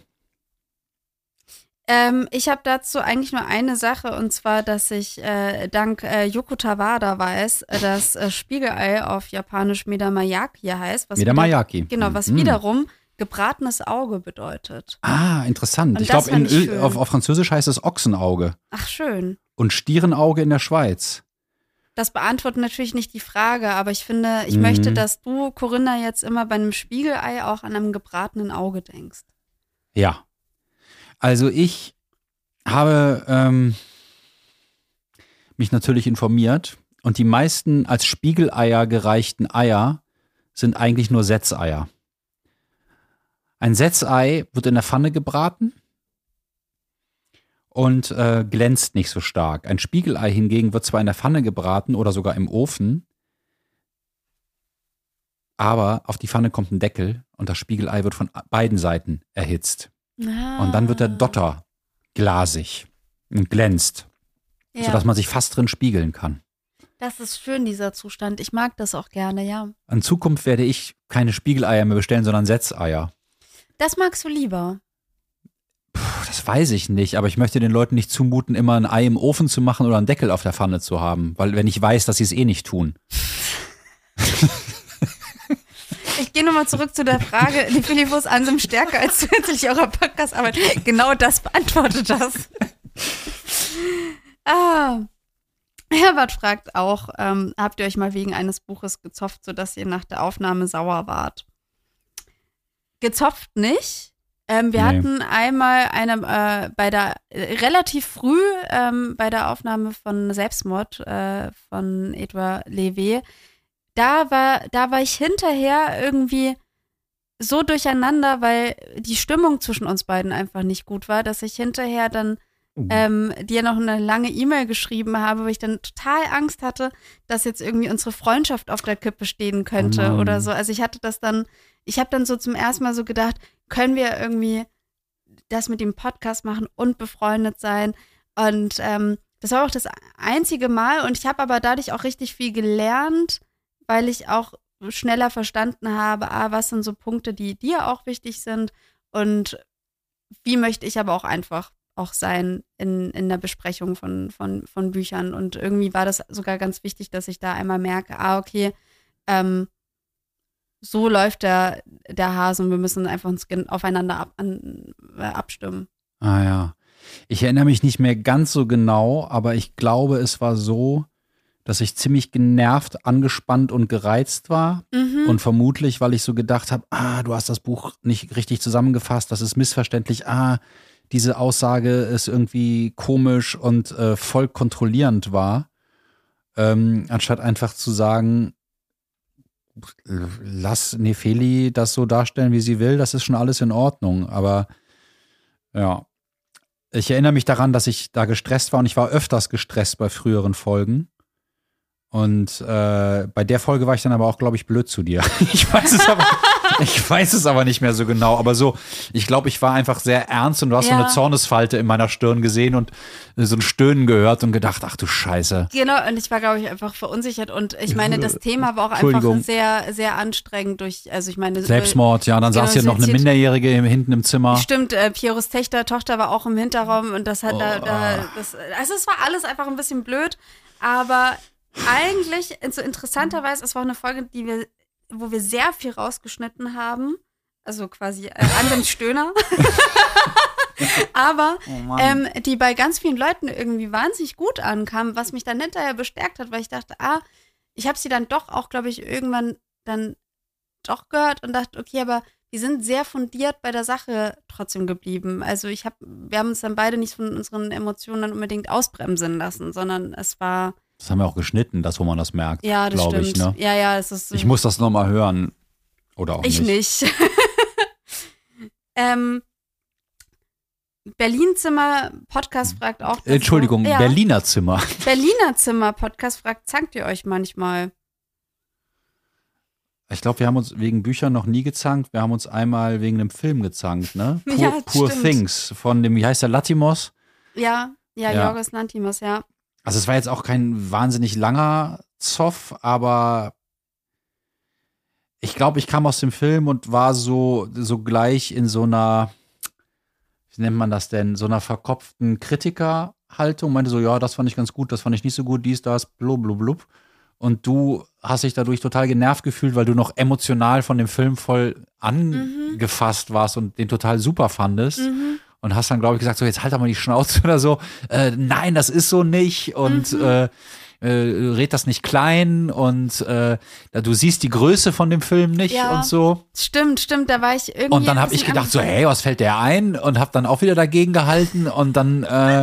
Ich habe dazu eigentlich nur eine Sache und zwar, dass ich dank Yoko Tawada weiß, dass Spiegelei auf Japanisch Medamayaki heißt. Medamayaki. Genau, was wiederum gebratenes Auge bedeutet. Ah, interessant. Und ich glaube, auf Französisch heißt es Ochsenauge. Ach, schön. Und Stierenauge in der Schweiz. Das beantwortet natürlich nicht die Frage, aber ich finde, ich möchte, dass du, Corinna, jetzt immer bei einem Spiegelei auch an einem gebratenen Auge denkst. Ja. Also ich habe mich natürlich informiert und die meisten als Spiegeleier gereichten Eier sind eigentlich nur Setzeier. Ein Setzei wird in der Pfanne gebraten und glänzt nicht so stark. Ein Spiegelei hingegen wird zwar in der Pfanne gebraten oder sogar im Ofen, aber auf die Pfanne kommt ein Deckel und das Spiegelei wird von beiden Seiten erhitzt. Ah. Und dann wird der Dotter glasig und glänzt, sodass man sich fast drin spiegeln kann. Das ist schön, dieser Zustand. Ich mag das auch gerne, ja. In Zukunft werde ich keine Spiegeleier mehr bestellen, sondern Setzeier. Das magst du lieber? Das weiß ich nicht, aber ich möchte den Leuten nicht zumuten, immer ein Ei im Ofen zu machen oder einen Deckel auf der Pfanne zu haben, weil wenn ich weiß, dass sie es eh nicht tun. Ich gehe nochmal zurück zu der Frage, die Philipp ist Ansem stärker als zusätzlich eurer Podcast-Arbeit. Genau das beantwortet das. Herbert fragt auch, habt ihr euch mal wegen eines Buches gezopft, sodass ihr nach der Aufnahme sauer wart? Gezopft nicht. Wir hatten einmal relativ früh bei der Aufnahme von Selbstmord von Edouard Levé. Da war ich hinterher irgendwie so durcheinander, weil die Stimmung zwischen uns beiden einfach nicht gut war, dass ich hinterher dann dir noch eine lange E-Mail geschrieben habe, weil ich dann total Angst hatte, dass jetzt irgendwie unsere Freundschaft auf der Kippe stehen könnte oder so. Also ich habe dann so zum ersten Mal so gedacht, können wir irgendwie das mit dem Podcast machen und befreundet sein? Und das war auch das einzige Mal und ich habe aber dadurch auch richtig viel gelernt, weil ich auch schneller verstanden habe, was sind so Punkte, die dir auch wichtig sind und wie möchte ich aber auch einfach auch sein in der Besprechung von Büchern. Und irgendwie war das sogar ganz wichtig, dass ich da einmal merke, okay, so läuft der Hase und wir müssen einfach uns aufeinander abstimmen. Ah ja. Ich erinnere mich nicht mehr ganz so genau, aber ich glaube, es war so, dass ich ziemlich genervt, angespannt und gereizt war. Und vermutlich, weil ich so gedacht habe, du hast das Buch nicht richtig zusammengefasst, das ist missverständlich, diese Aussage ist irgendwie komisch und voll kontrollierend war, anstatt einfach zu sagen, lass Nefeli das so darstellen, wie sie will, das ist schon alles in Ordnung. Aber ja, ich erinnere mich daran, dass ich da gestresst war und ich war öfters gestresst bei früheren Folgen. Und bei der Folge war ich dann aber auch, glaube ich, blöd zu dir. Ich weiß es aber nicht mehr so genau. Aber so, ich glaube, ich war einfach sehr ernst und du hast so eine Zornesfalte in meiner Stirn gesehen und so ein Stöhnen gehört und gedacht, ach du Scheiße. Genau, und ich war, glaube ich, einfach verunsichert. Und ich meine, das Thema war auch einfach sehr, sehr anstrengend also ich meine. Selbstmord, ja, dann saß hier noch eine Minderjährige hinten im Zimmer. Stimmt, Pieros Tochter war auch im Hinterraum und das hat also es war alles einfach ein bisschen blöd, aber eigentlich, so interessanterweise, es war auch eine Folge, wo wir sehr viel rausgeschnitten haben. Also quasi an dem Stöhner. Aber die bei ganz vielen Leuten irgendwie wahnsinnig gut ankam, was mich dann hinterher bestärkt hat, weil ich dachte, ich habe sie dann doch auch, glaube ich, irgendwann dann doch gehört und dachte, okay, aber die sind sehr fundiert bei der Sache trotzdem geblieben. Also wir haben uns dann beide nicht von unseren Emotionen dann unbedingt ausbremsen lassen, sondern es war. Das haben wir auch geschnitten, das, wo man das merkt, ja, das glaube stimmt. Ich. Ne? Ja, es ist. Ich muss das nochmal hören. Oder auch nicht. Ich nicht. Berlin-Zimmer Podcast fragt auch. Entschuldigung, ja. Berliner Zimmer. Berliner Zimmer Podcast fragt, zankt ihr euch manchmal? Ich glaube, wir haben uns wegen Büchern noch nie gezankt. Wir haben uns einmal wegen einem Film gezankt, ne? Poor Things von dem, wie heißt der, Lanthimos? Ja, Yorgos Lanthimos, ja. Also es war jetzt auch kein wahnsinnig langer Zoff, aber ich glaube, ich kam aus dem Film und war so gleich in so einer, wie nennt man das denn, so einer verkopften Kritikerhaltung. Meinte so, ja, das fand ich ganz gut, das fand ich nicht so gut, dies, das, blub, blub, blub. Und du hast dich dadurch total genervt gefühlt, weil du noch emotional von dem Film voll angefasst warst und den total super fandest. Und hast dann, glaube ich, gesagt, so jetzt halt doch mal die Schnauze oder so. Nein, das ist so nicht. Und red das nicht klein. Und du siehst die Größe von dem Film nicht und so. Stimmt, da war ich irgendwie. Und dann habe ich gedacht, so, hey, was fällt der ein? Und habe dann auch wieder dagegen gehalten. Und dann, dann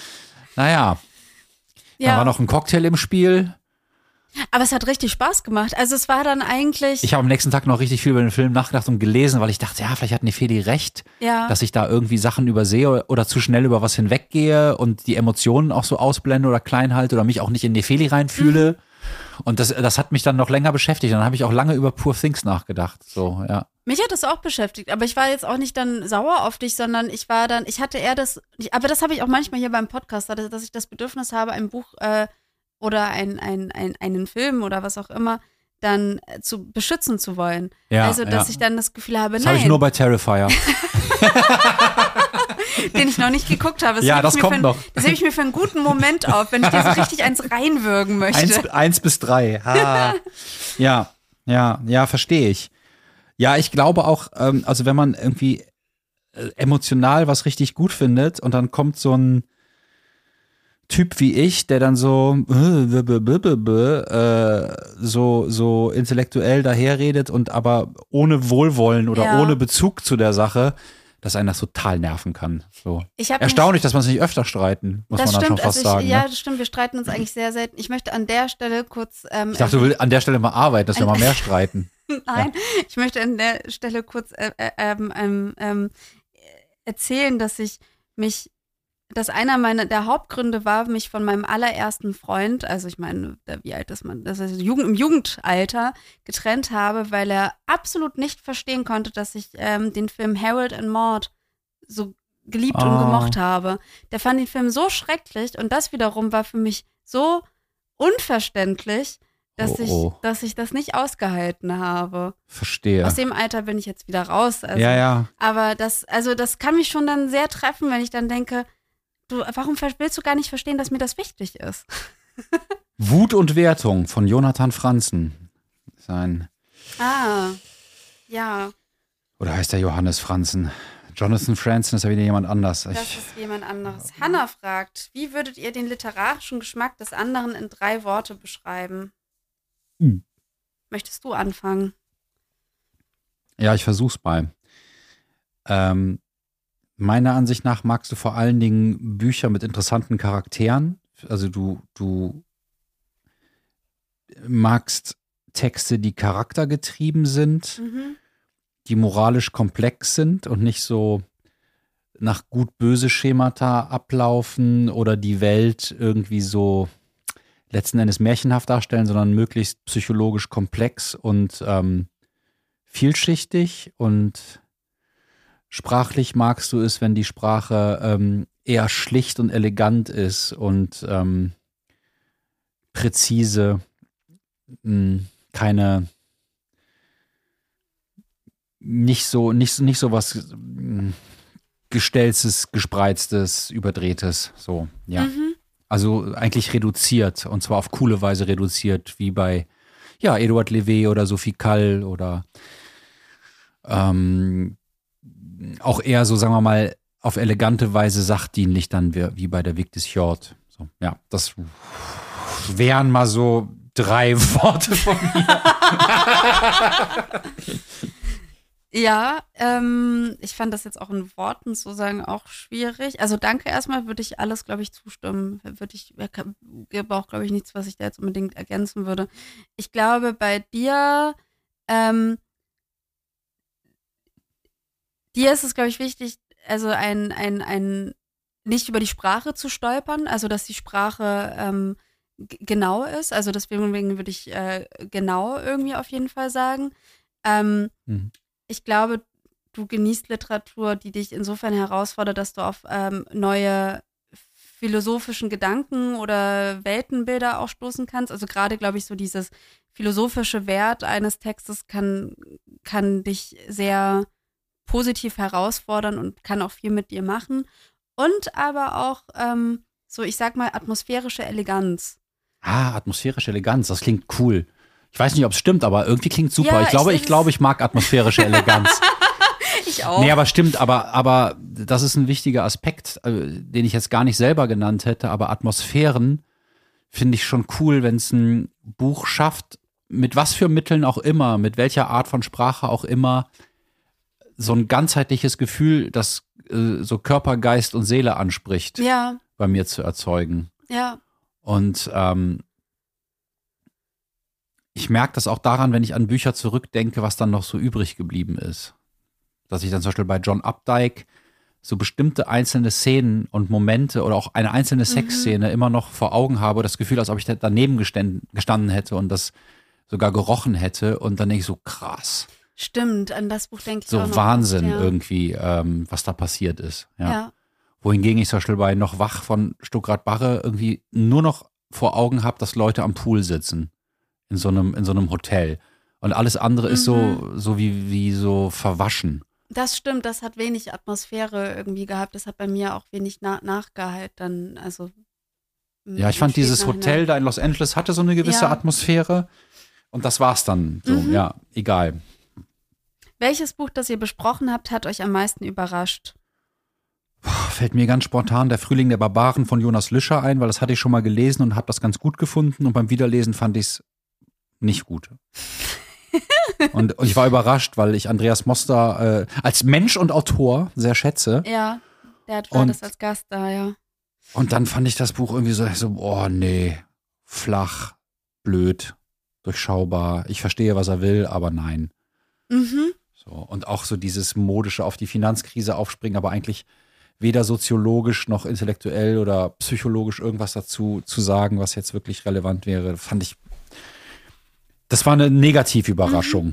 war noch ein Cocktail im Spiel. Aber es hat richtig Spaß gemacht. Also es war dann eigentlich. Ich habe am nächsten Tag noch richtig viel über den Film nachgedacht und gelesen, weil ich dachte, ja, vielleicht hat Nefeli recht, dass ich da irgendwie Sachen übersehe oder zu schnell über was hinweggehe und die Emotionen auch so ausblende oder klein halte oder mich auch nicht in Nefeli reinfühle. Und das hat mich dann noch länger beschäftigt. Dann habe ich auch lange über Poor Things nachgedacht. So, ja. Mich hat das auch beschäftigt, aber ich war jetzt auch nicht dann sauer auf dich, sondern ich hatte eher aber das habe ich auch manchmal hier beim Podcast, dass ich das Bedürfnis habe, ein Buch oder einen Film oder was auch immer dann zu beschützen zu wollen. Ja, also, dass ich dann das Gefühl habe, das habe ich nur bei Terrifier. Den ich noch nicht geguckt habe. Das kommt noch. Das hebe ich mir für einen guten Moment auf, wenn ich dir so richtig eins reinwürgen möchte. 1 bis 3. Ja, verstehe ich. Ja, ich glaube auch, also wenn man irgendwie emotional was richtig gut findet und dann kommt so ein Typ wie ich, der dann so intellektuell daherredet und aber ohne Wohlwollen oder ohne Bezug zu der Sache, dass einen das total nerven kann. So. Erstaunlich, dass man sich nicht öfter streiten, muss man dann schon fast sagen. Ja, das stimmt, wir streiten uns eigentlich sehr selten. Ich möchte an der Stelle kurz ich dachte, du willst an der Stelle mal arbeiten, dass wir mal mehr streiten. Nein, ich möchte an der Stelle kurz erzählen, dass ich mich dass einer der Hauptgründe war, mich von meinem allerersten Freund, also ich meine, wie alt ist man, das ist im Jugendalter, getrennt habe, weil er absolut nicht verstehen konnte, dass ich den Film Harold and Maude so geliebt und gemocht habe. Der fand den Film so schrecklich und das wiederum war für mich so unverständlich, dass ich das nicht ausgehalten habe. Verstehe. Aus dem Alter bin ich jetzt wieder raus. Also, Ja. Aber das kann mich schon dann sehr treffen, wenn ich dann denke, warum willst du gar nicht verstehen, dass mir das wichtig ist? Wut und Wertung von Jonathan Franzen. Ja. Oder heißt der Johannes Franzen? Jonathan Franzen ist ja wieder jemand anders. Das ist jemand anderes. Hannah fragt, wie würdet ihr den literarischen Geschmack des anderen in 3 Worte beschreiben? Möchtest du anfangen? Ja, ich versuch's mal. Meiner Ansicht nach magst du vor allen Dingen Bücher mit interessanten Charakteren. Also du magst Texte, die charaktergetrieben sind, die moralisch komplex sind und nicht so nach gut-böse Schemata ablaufen oder die Welt irgendwie so letzten Endes märchenhaft darstellen, sondern möglichst psychologisch komplex und vielschichtig. Und sprachlich magst du es, wenn die Sprache eher schlicht und elegant ist und präzise, keine nicht so was Gestelltes, Gespreiztes, Überdrehtes, so, ja. Also eigentlich reduziert und zwar auf coole Weise reduziert, wie bei Eduard Levé oder Sophie Kall oder auch eher so, sagen wir mal, auf elegante Weise sachdienlich dann wie bei der Vic des Hjort. So, ja, das wären mal so 3 Worte von mir. Ja, ich fand das jetzt auch in Worten zu sagen auch schwierig. Also danke erstmal, würde ich alles, glaube ich, zustimmen. Gäbe auch, glaube ich, nichts, was ich da jetzt unbedingt ergänzen würde. Ich glaube, bei dir, dir ist es, glaube ich, wichtig, also nicht über die Sprache zu stolpern, also dass die Sprache genau ist. Also deswegen würde ich genau irgendwie auf jeden Fall sagen. Ich glaube, du genießt Literatur, die dich insofern herausfordert, dass du auf neue philosophischen Gedanken oder Weltenbilder auch stoßen kannst. Also gerade, glaube ich, so dieses philosophische Wert eines Textes kann dich sehr positiv herausfordern und kann auch viel mit dir machen. Und aber auch so, ich sag mal, atmosphärische Eleganz. Atmosphärische Eleganz, das klingt cool. Ich weiß nicht, ob es stimmt, aber irgendwie klingt super. Ja, ich glaube, ich mag atmosphärische Eleganz. Ich auch. Nee, aber stimmt, aber das ist ein wichtiger Aspekt, den ich jetzt gar nicht selber genannt hätte, aber Atmosphären finde ich schon cool, wenn es ein Buch schafft, mit was für Mitteln auch immer, mit welcher Art von Sprache auch immer, so ein ganzheitliches Gefühl, das so Körper, Geist und Seele anspricht, bei mir zu erzeugen. Ja. Und ich merke das auch daran, wenn ich an Bücher zurückdenke, was dann noch so übrig geblieben ist. Dass ich dann zum Beispiel bei John Updike so bestimmte einzelne Szenen und Momente oder auch eine einzelne Sexszene immer noch vor Augen habe, das Gefühl, als ob ich daneben gestanden hätte und das sogar gerochen hätte und dann denke ich so, krass. Stimmt, an das Buch denke ich so auch noch. Wahnsinn oft, irgendwie, was da passiert ist. Ja. Wohingegen ich zum Beispiel bei Noch wach von Stuckrad-Barre irgendwie nur noch vor Augen habe, dass Leute am Pool sitzen. In so einem Hotel. Und alles andere ist so wie so verwaschen. Das stimmt, das hat wenig Atmosphäre irgendwie gehabt. Das hat bei mir auch wenig nachgehalten. Also, ja, ich fand dieses Hotel da in Los Angeles hatte so eine gewisse Atmosphäre. Und das war's dann. So, ja, egal. Welches Buch, das ihr besprochen habt, hat euch am meisten überrascht? Fällt mir ganz spontan der Frühling der Barbaren von Jonas Lüscher ein, weil das hatte ich schon mal gelesen und habe das ganz gut gefunden. Und beim Wiederlesen fand ich es nicht gut. Und ich war überrascht, weil ich Andreas Moster als Mensch und Autor sehr schätze. Ja, der war das als Gast da, ja. Und dann fand ich das Buch irgendwie so, oh nee, flach, blöd, durchschaubar. Ich verstehe, was er will, aber nein. So, und auch so dieses modische auf die Finanzkrise aufspringen, aber eigentlich weder soziologisch noch intellektuell oder psychologisch irgendwas dazu zu sagen, was jetzt wirklich relevant wäre. Das war eine Negativüberraschung.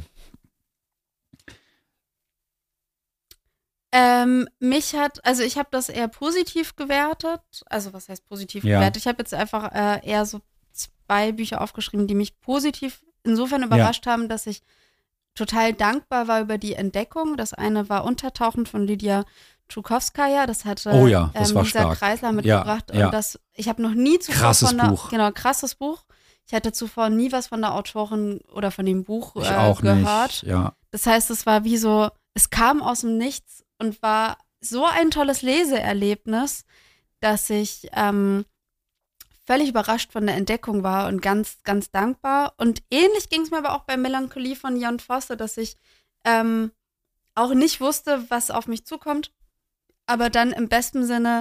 Ich habe das eher positiv gewertet. Also was heißt positiv gewertet? Ich habe jetzt einfach eher so 2 Bücher aufgeschrieben, die mich positiv insofern überrascht haben, dass ich total dankbar war über die Entdeckung. Das eine war Untertauchen von Lydia Tschukowskaja. Das hatte das war Lisa stark. Kreisler mitgebracht. Ja. Und ich habe noch nie zuvor krasses Buch. Genau, krasses Buch. Ich hatte zuvor nie was von der Autorin oder von dem Buch ich auch gehört. Nicht. Ja. Das heißt, es war wie so, es kam aus dem Nichts und war so ein tolles Leseerlebnis, dass ich völlig überrascht von der Entdeckung war und ganz, ganz dankbar. Und ähnlich ging es mir aber auch bei Melancholie von Jon Fosse, dass ich auch nicht wusste, was auf mich zukommt, aber dann im besten Sinne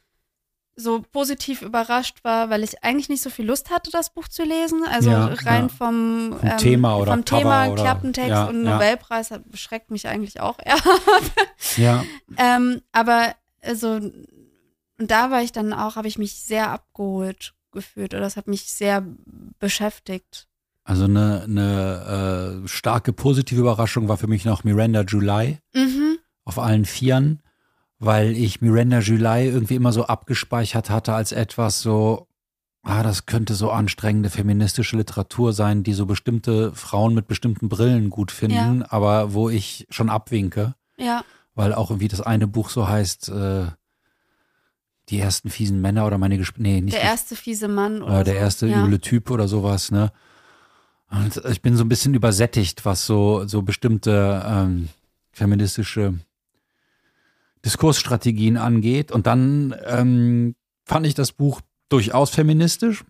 so positiv überrascht war, weil ich eigentlich nicht so viel Lust hatte, das Buch zu lesen. Also rein vom Thema oder vom Cover Thema, oder, Klappentext und Nobelpreis beschreckt mich eigentlich auch eher. Ja. Aber also, und da war ich dann auch, habe ich mich sehr abgeholt gefühlt oder das hat mich sehr beschäftigt. Also eine starke positive Überraschung war für mich noch Miranda July auf allen Vieren, weil ich Miranda July irgendwie immer so abgespeichert hatte als etwas so, das könnte so anstrengende feministische Literatur sein, die so bestimmte Frauen mit bestimmten Brillen gut finden, aber wo ich schon abwinke. Ja. Weil auch irgendwie das eine Buch so heißt, die ersten fiesen Männer oder meine nicht der erste fiese Mann oder der erste üble Typ oder sowas, ne? Und ich bin so ein bisschen übersättigt, was so bestimmte feministische Diskursstrategien angeht. Und dann fand ich das Buch durchaus feministisch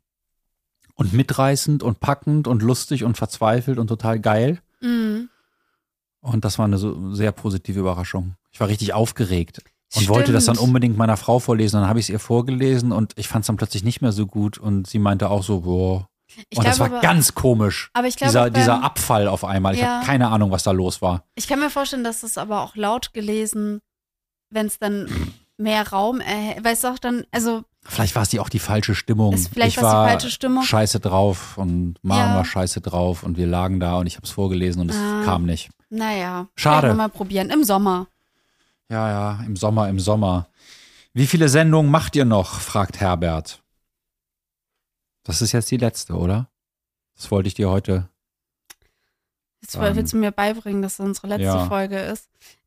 und mitreißend und packend und lustig und verzweifelt und total geil. Mhm. Und das war eine so sehr positive Überraschung. Ich war richtig aufgeregt und wollte das dann unbedingt meiner Frau vorlesen. Dann habe ich es ihr vorgelesen und ich fand es dann plötzlich nicht mehr so gut. Und sie meinte auch so, boah. Und das war ganz komisch. Aber ich glaube, dieser Abfall auf einmal. Ich habe keine Ahnung, was da los war. Ich kann mir vorstellen, dass es aber auch laut gelesen, wenn es dann mehr Raum erhält. Weißt du auch dann, also. Vielleicht war es auch die falsche Stimmung. Vielleicht war es die falsche Stimmung. Scheiße drauf und Maren war scheiße drauf und wir lagen da und ich habe es vorgelesen und es kam nicht. Naja. Schade. Mal probieren. Im Sommer. Ja, im Sommer. Wie viele Sendungen macht ihr noch? Fragt Herbert. Das ist jetzt die letzte, oder? Das wollte ich dir heute. Jetzt willst du mir beibringen, dass das unsere letzte Folge ist.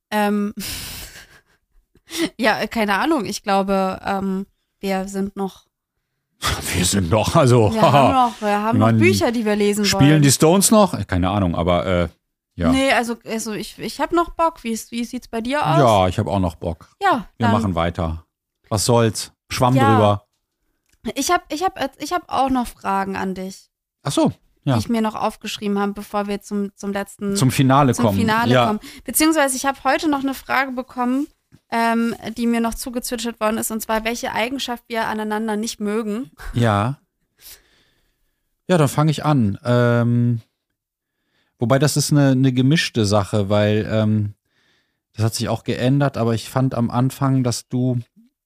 Ja, keine Ahnung. Ich glaube, wir sind noch. Also. Wir haben noch Bücher, die wir lesen wollen. Spielen die Stones noch? Keine Ahnung, aber ja. Nee, also ich habe noch Bock. Wie sieht's bei dir aus? Ja, ich habe auch noch Bock. Ja. Wir machen weiter. Was soll's? Schwamm drüber. Ich hab auch noch Fragen an dich. Ach so, ja. Die ich mir noch aufgeschrieben habe, bevor wir zum Finale kommen. Beziehungsweise ich habe heute noch eine Frage bekommen, die mir noch zugezwitschert worden ist, und zwar, welche Eigenschaft wir aneinander nicht mögen. Ja. Ja, dann fange ich an. Wobei das ist eine gemischte Sache, weil das hat sich auch geändert, aber ich fand am Anfang, dass du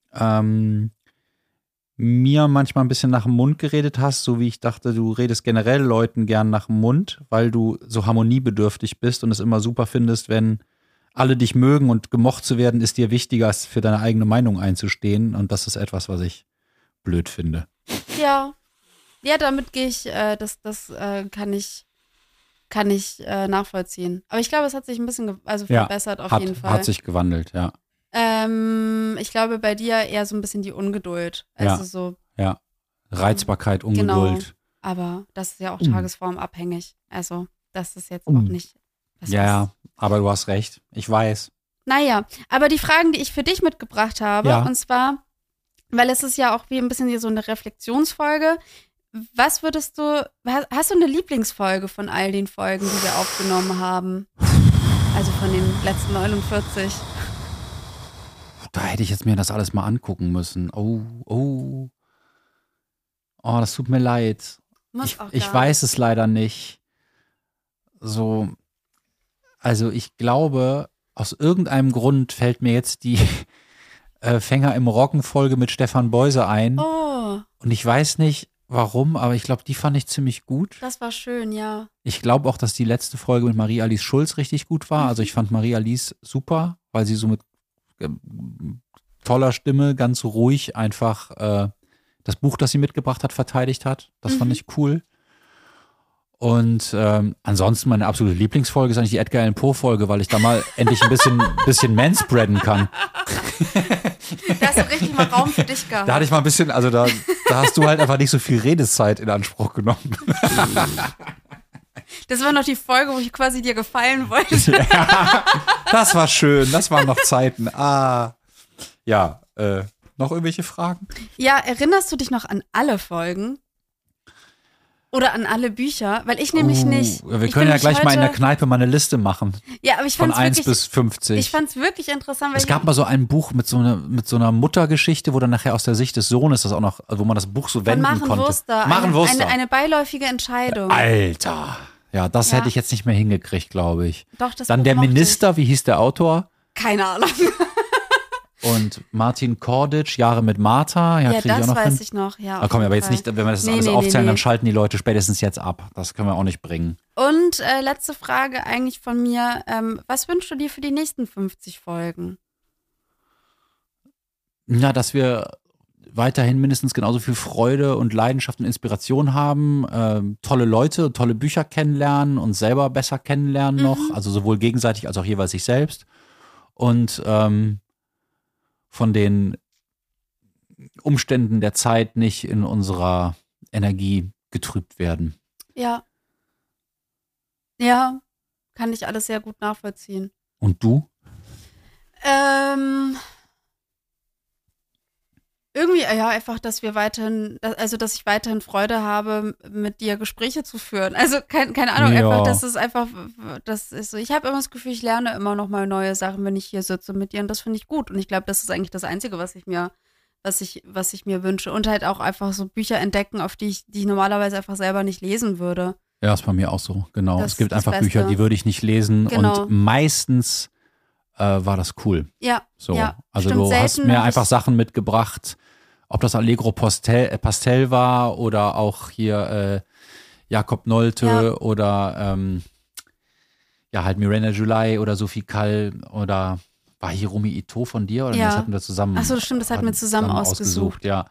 mir manchmal ein bisschen nach dem Mund geredet hast, so wie ich dachte, du redest generell Leuten gern nach dem Mund, weil du so harmoniebedürftig bist und es immer super findest, wenn alle dich mögen und gemocht zu werden, ist dir wichtiger, als für deine eigene Meinung einzustehen. Und das ist etwas, was ich blöd finde. Ja, damit gehe ich, das kann ich nachvollziehen. Aber ich glaube, es hat sich ein bisschen verbessert auf jeden Fall. Hat sich gewandelt, ja. Ich glaube, bei dir eher so ein bisschen die Ungeduld. Also ja. Reizbarkeit, Ungeduld. Genau. Aber das ist ja auch tagesformabhängig. Also, das ist jetzt auch nicht. Ja, aber du hast recht. Ich weiß. Naja, aber die Fragen, die ich für dich mitgebracht habe, und zwar, weil es ist ja auch wie ein bisschen hier so eine Reflexionsfolge. Was würdest du, hast du eine Lieblingsfolge von all den Folgen, die wir aufgenommen haben? Also von den letzten 49. Da hätte ich jetzt mir das alles mal angucken müssen. Oh, das tut mir leid. Ich weiß es leider nicht. So, also ich glaube, aus irgendeinem Grund fällt mir jetzt die Fänger im Roggen-Folge mit Stefan Beuse ein. Oh, Und ich weiß nicht warum, aber ich glaube, die fand ich ziemlich gut. das war schön, ja. Ich glaube auch, dass die letzte Folge mit Marie-Alice Schulz richtig gut war. Also ich fand Marie-Alice super, weil sie so mit toller Stimme, ganz ruhig einfach das Buch, das sie mitgebracht hat, verteidigt hat. Das fand ich cool. Und ansonsten meine absolute Lieblingsfolge ist eigentlich die Edgar Allan Poe-Folge, weil ich da mal endlich ein bisschen manspreaden kann. Da hast du richtig mal Raum für dich gehabt. Da hatte ich mal ein bisschen, also da hast du halt einfach nicht so viel Redezeit in Anspruch genommen. Das war noch die Folge, wo ich quasi dir gefallen wollte. Ja, das war schön, das waren noch Zeiten. Ja, noch irgendwelche Fragen? Ja, erinnerst du dich noch an alle Folgen? Oder an alle Bücher? Weil ich nämlich nicht. Wir Ich können bin ja gleich mal in der heute- Kneipe mal eine Liste machen. Ja, aber ich Von fand's 1 wirklich, bis 50. ich fand's wirklich interessant, weil Es gab mal so ein Buch mit so einer Muttergeschichte, wo dann nachher aus der Sicht des Sohnes das auch noch, wo man das Buch so von wenden Maren konnte. Wurster. Maren Wurster. Eine beiläufige Entscheidung. Alter. Ja, das Ja. hätte ich jetzt nicht mehr hingekriegt, glaube ich. Doch, das Dann Buch der mochte Minister, wie hieß der Autor? ich. Keine Ahnung. Und Martin Korditsch, Jahre mit Martha. Ja, Ja, krieg ich auch das noch weiß hin. ich noch. Ja, Da auf kommen wir aber jeden jetzt nicht, Fall. wenn wir das Nee, alles nee, aufzählen, nee. dann schalten die Leute spätestens jetzt ab. Das können wir auch nicht bringen. Und letzte Frage eigentlich von mir. Was wünschst du dir für die nächsten 50 Folgen? Ja, dass wir weiterhin mindestens genauso viel Freude und Leidenschaft und Inspiration haben, tolle Leute, tolle Bücher kennenlernen, uns selber besser kennenlernen noch, also sowohl gegenseitig als auch jeweils sich selbst. Und von den Umständen der Zeit nicht in unserer Energie getrübt werden. Ja. Ja, kann ich alles sehr gut nachvollziehen. Und du? Irgendwie, ja, einfach, dass wir weiterhin, dass ich weiterhin Freude habe, mit dir Gespräche zu führen. Also, keine Ahnung, Ja. einfach, das ist so, ich habe immer das Gefühl, ich lerne immer noch mal neue Sachen, wenn ich hier sitze mit dir und das finde ich gut. Und ich glaube, das ist eigentlich das Einzige, was ich mir wünsche. Und halt auch einfach so Bücher entdecken, auf die ich normalerweise einfach selber nicht lesen würde. Ja, ist bei mir auch so, genau. Das Es gibt ist das einfach Bücher, Beste. die würde ich nicht lesen Genau. und meistens war das cool. Ja, So, ja, also stimmt. du hast Selten mir hab einfach ich- Sachen mitgebracht, ob das Allegro Pastel war oder auch hier Jakob Nolte Ja. oder ja halt Miranda July oder Sophie Kall oder war Hiromi Ito von dir oder Ja. das hatten wir zusammen? Ach so, stimmt, das hatten wir zusammen ausgesucht. Ja,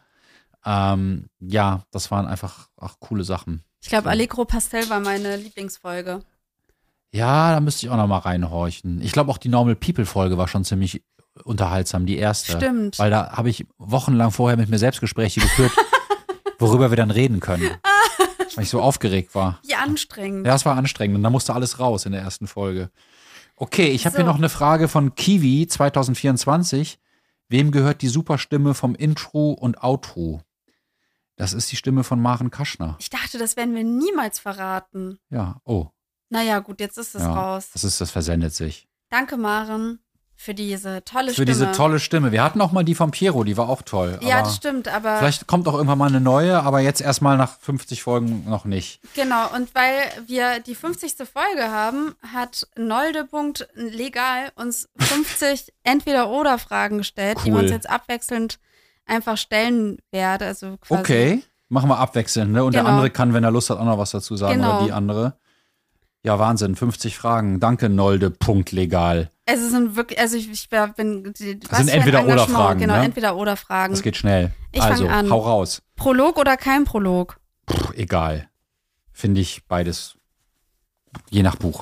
ja, das waren einfach coole Sachen. Ich glaube, Allegro Pastel war meine Lieblingsfolge. Ja, da müsste ich auch noch mal reinhorchen. Ich glaube auch die Normal People Folge war schon ziemlich unterhaltsam, die erste. Stimmt. Weil da habe ich wochenlang vorher mit mir Selbstgespräche geführt, worüber wir dann reden können. Weil ich so aufgeregt war. Wie anstrengend. Ja, es war anstrengend und da musste alles raus in der ersten Folge. Okay, ich habe So. hier noch eine Frage von Kiwi 2024. Wem gehört die Superstimme vom Intro und Outro? Das ist die Stimme von Maren Kaschner. Ich dachte, das werden wir niemals verraten. Ja, oh. Naja, gut, jetzt ist es Ja, raus. das versendet sich. Danke, Maren, für diese tolle Für Stimme. diese tolle Stimme. Wir hatten auch mal die von Piero, die war auch toll. Ja, aber das stimmt, aber vielleicht kommt auch irgendwann mal eine neue, aber jetzt erstmal nach 50 Folgen noch nicht. genau. Und weil wir die 50. Folge haben, hat Nolde.legal uns 50 Entweder-Oder-Fragen gestellt, die wir Cool. uns jetzt abwechselnd einfach stellen werden. Also quasi. Okay, machen wir abwechselnd, ne? Und der Genau. andere kann, wenn er Lust hat, auch noch was dazu sagen. Genau. Oder die andere. Ja, Wahnsinn, 50 Fragen. Danke, Nolde.legal. Es sind wirklich, also ich bin. Was sind für ein Entweder-Oder-Fragen, Engagement. Genau, ne? Entweder-Oder-Fragen. Das geht schnell. Ich fang Also, an. hau raus. Prolog oder kein Prolog? Egal. Finde ich beides. Je nach Buch.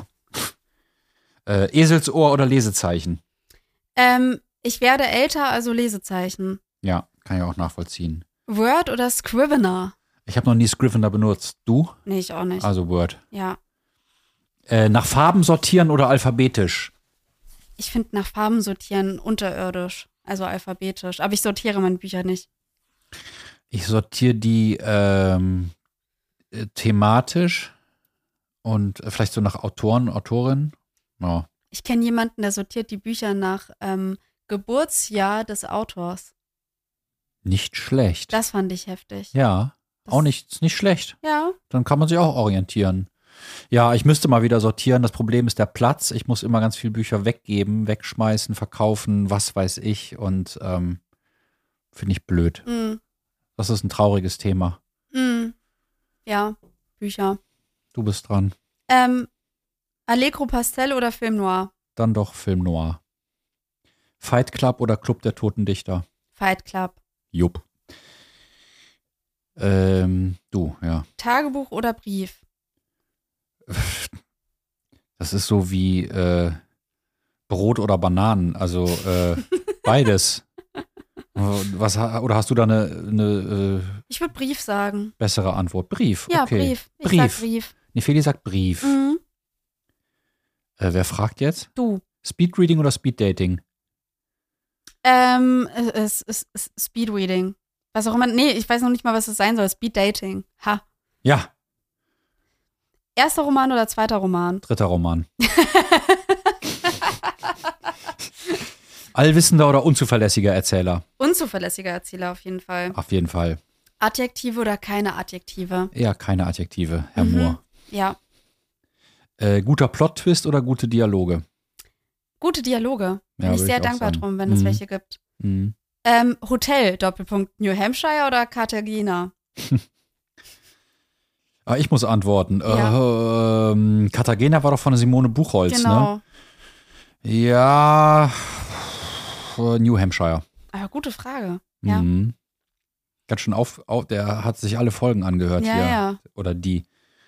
Eselsohr oder Lesezeichen? Ich werde älter, also Lesezeichen. Ja, kann ich auch nachvollziehen. Word oder Scrivener? Ich habe noch nie Scrivener benutzt. Du? Nee, ich auch nicht. Also Word. Ja. Nach Farben sortieren oder alphabetisch? Ich finde nach Farben sortieren unterirdisch, also alphabetisch. Aber ich sortiere meine Bücher nicht. Ich sortiere die thematisch und vielleicht so nach Autoren, Autorin. Ja. Ich kenne jemanden, der sortiert die Bücher nach Geburtsjahr des Autors. Nicht schlecht. Das fand ich heftig. Ja, Das- auch nicht, ist nicht schlecht. Ja, Dann kann man sich auch orientieren. Ja, ich müsste mal wieder sortieren. Das Problem ist der Platz. Ich muss immer ganz viele Bücher weggeben, wegschmeißen, verkaufen, was weiß ich. Und finde ich blöd. Mm. Das ist ein trauriges Thema. Mm. Ja, Bücher. Du bist dran. Allegro Pastel oder Film Noir? Dann doch Film Noir. Fight Club oder Club der Toten Dichter? Fight Club. Jupp. Du, ja. Tagebuch oder Brief? Das ist so wie Brot oder Bananen, also beides. Oder hast du da eine Ich würde Brief sagen. bessere Antwort? Brief, Ja, okay. Brief. Ich sag Brief. Nefeli sagt Brief. Mhm. Wer fragt jetzt? Du. Speedreading oder Speeddating? Es ist Speedreading. Was auch immer. Nee, ich weiß noch nicht mal, was es sein soll. Speeddating. Ha. Ja, Erster Roman oder zweiter Roman? dritter Roman. Allwissender oder unzuverlässiger Erzähler? Unzuverlässiger Erzähler auf jeden Fall. Auf jeden Fall. Adjektive oder keine Adjektive? Eher keine Adjektive, Herr Moore. Ja. Guter Plot-Twist oder gute Dialoge? Gute Dialoge. Bin Ja, ich würd sehr ich auch dankbar sagen. drum, wenn es Mhm. welche gibt. Mhm. Hotel, Doppelpunkt, New Hampshire oder Cartagena? Ich muss antworten. Ja. Cartagena war doch von Simone Buchholz, Genau. ne? Ja, New Hampshire. Aber gute Frage. Ja. Mhm. Ganz schön der hat sich alle Folgen angehört Ja, hier. ja. Oder die.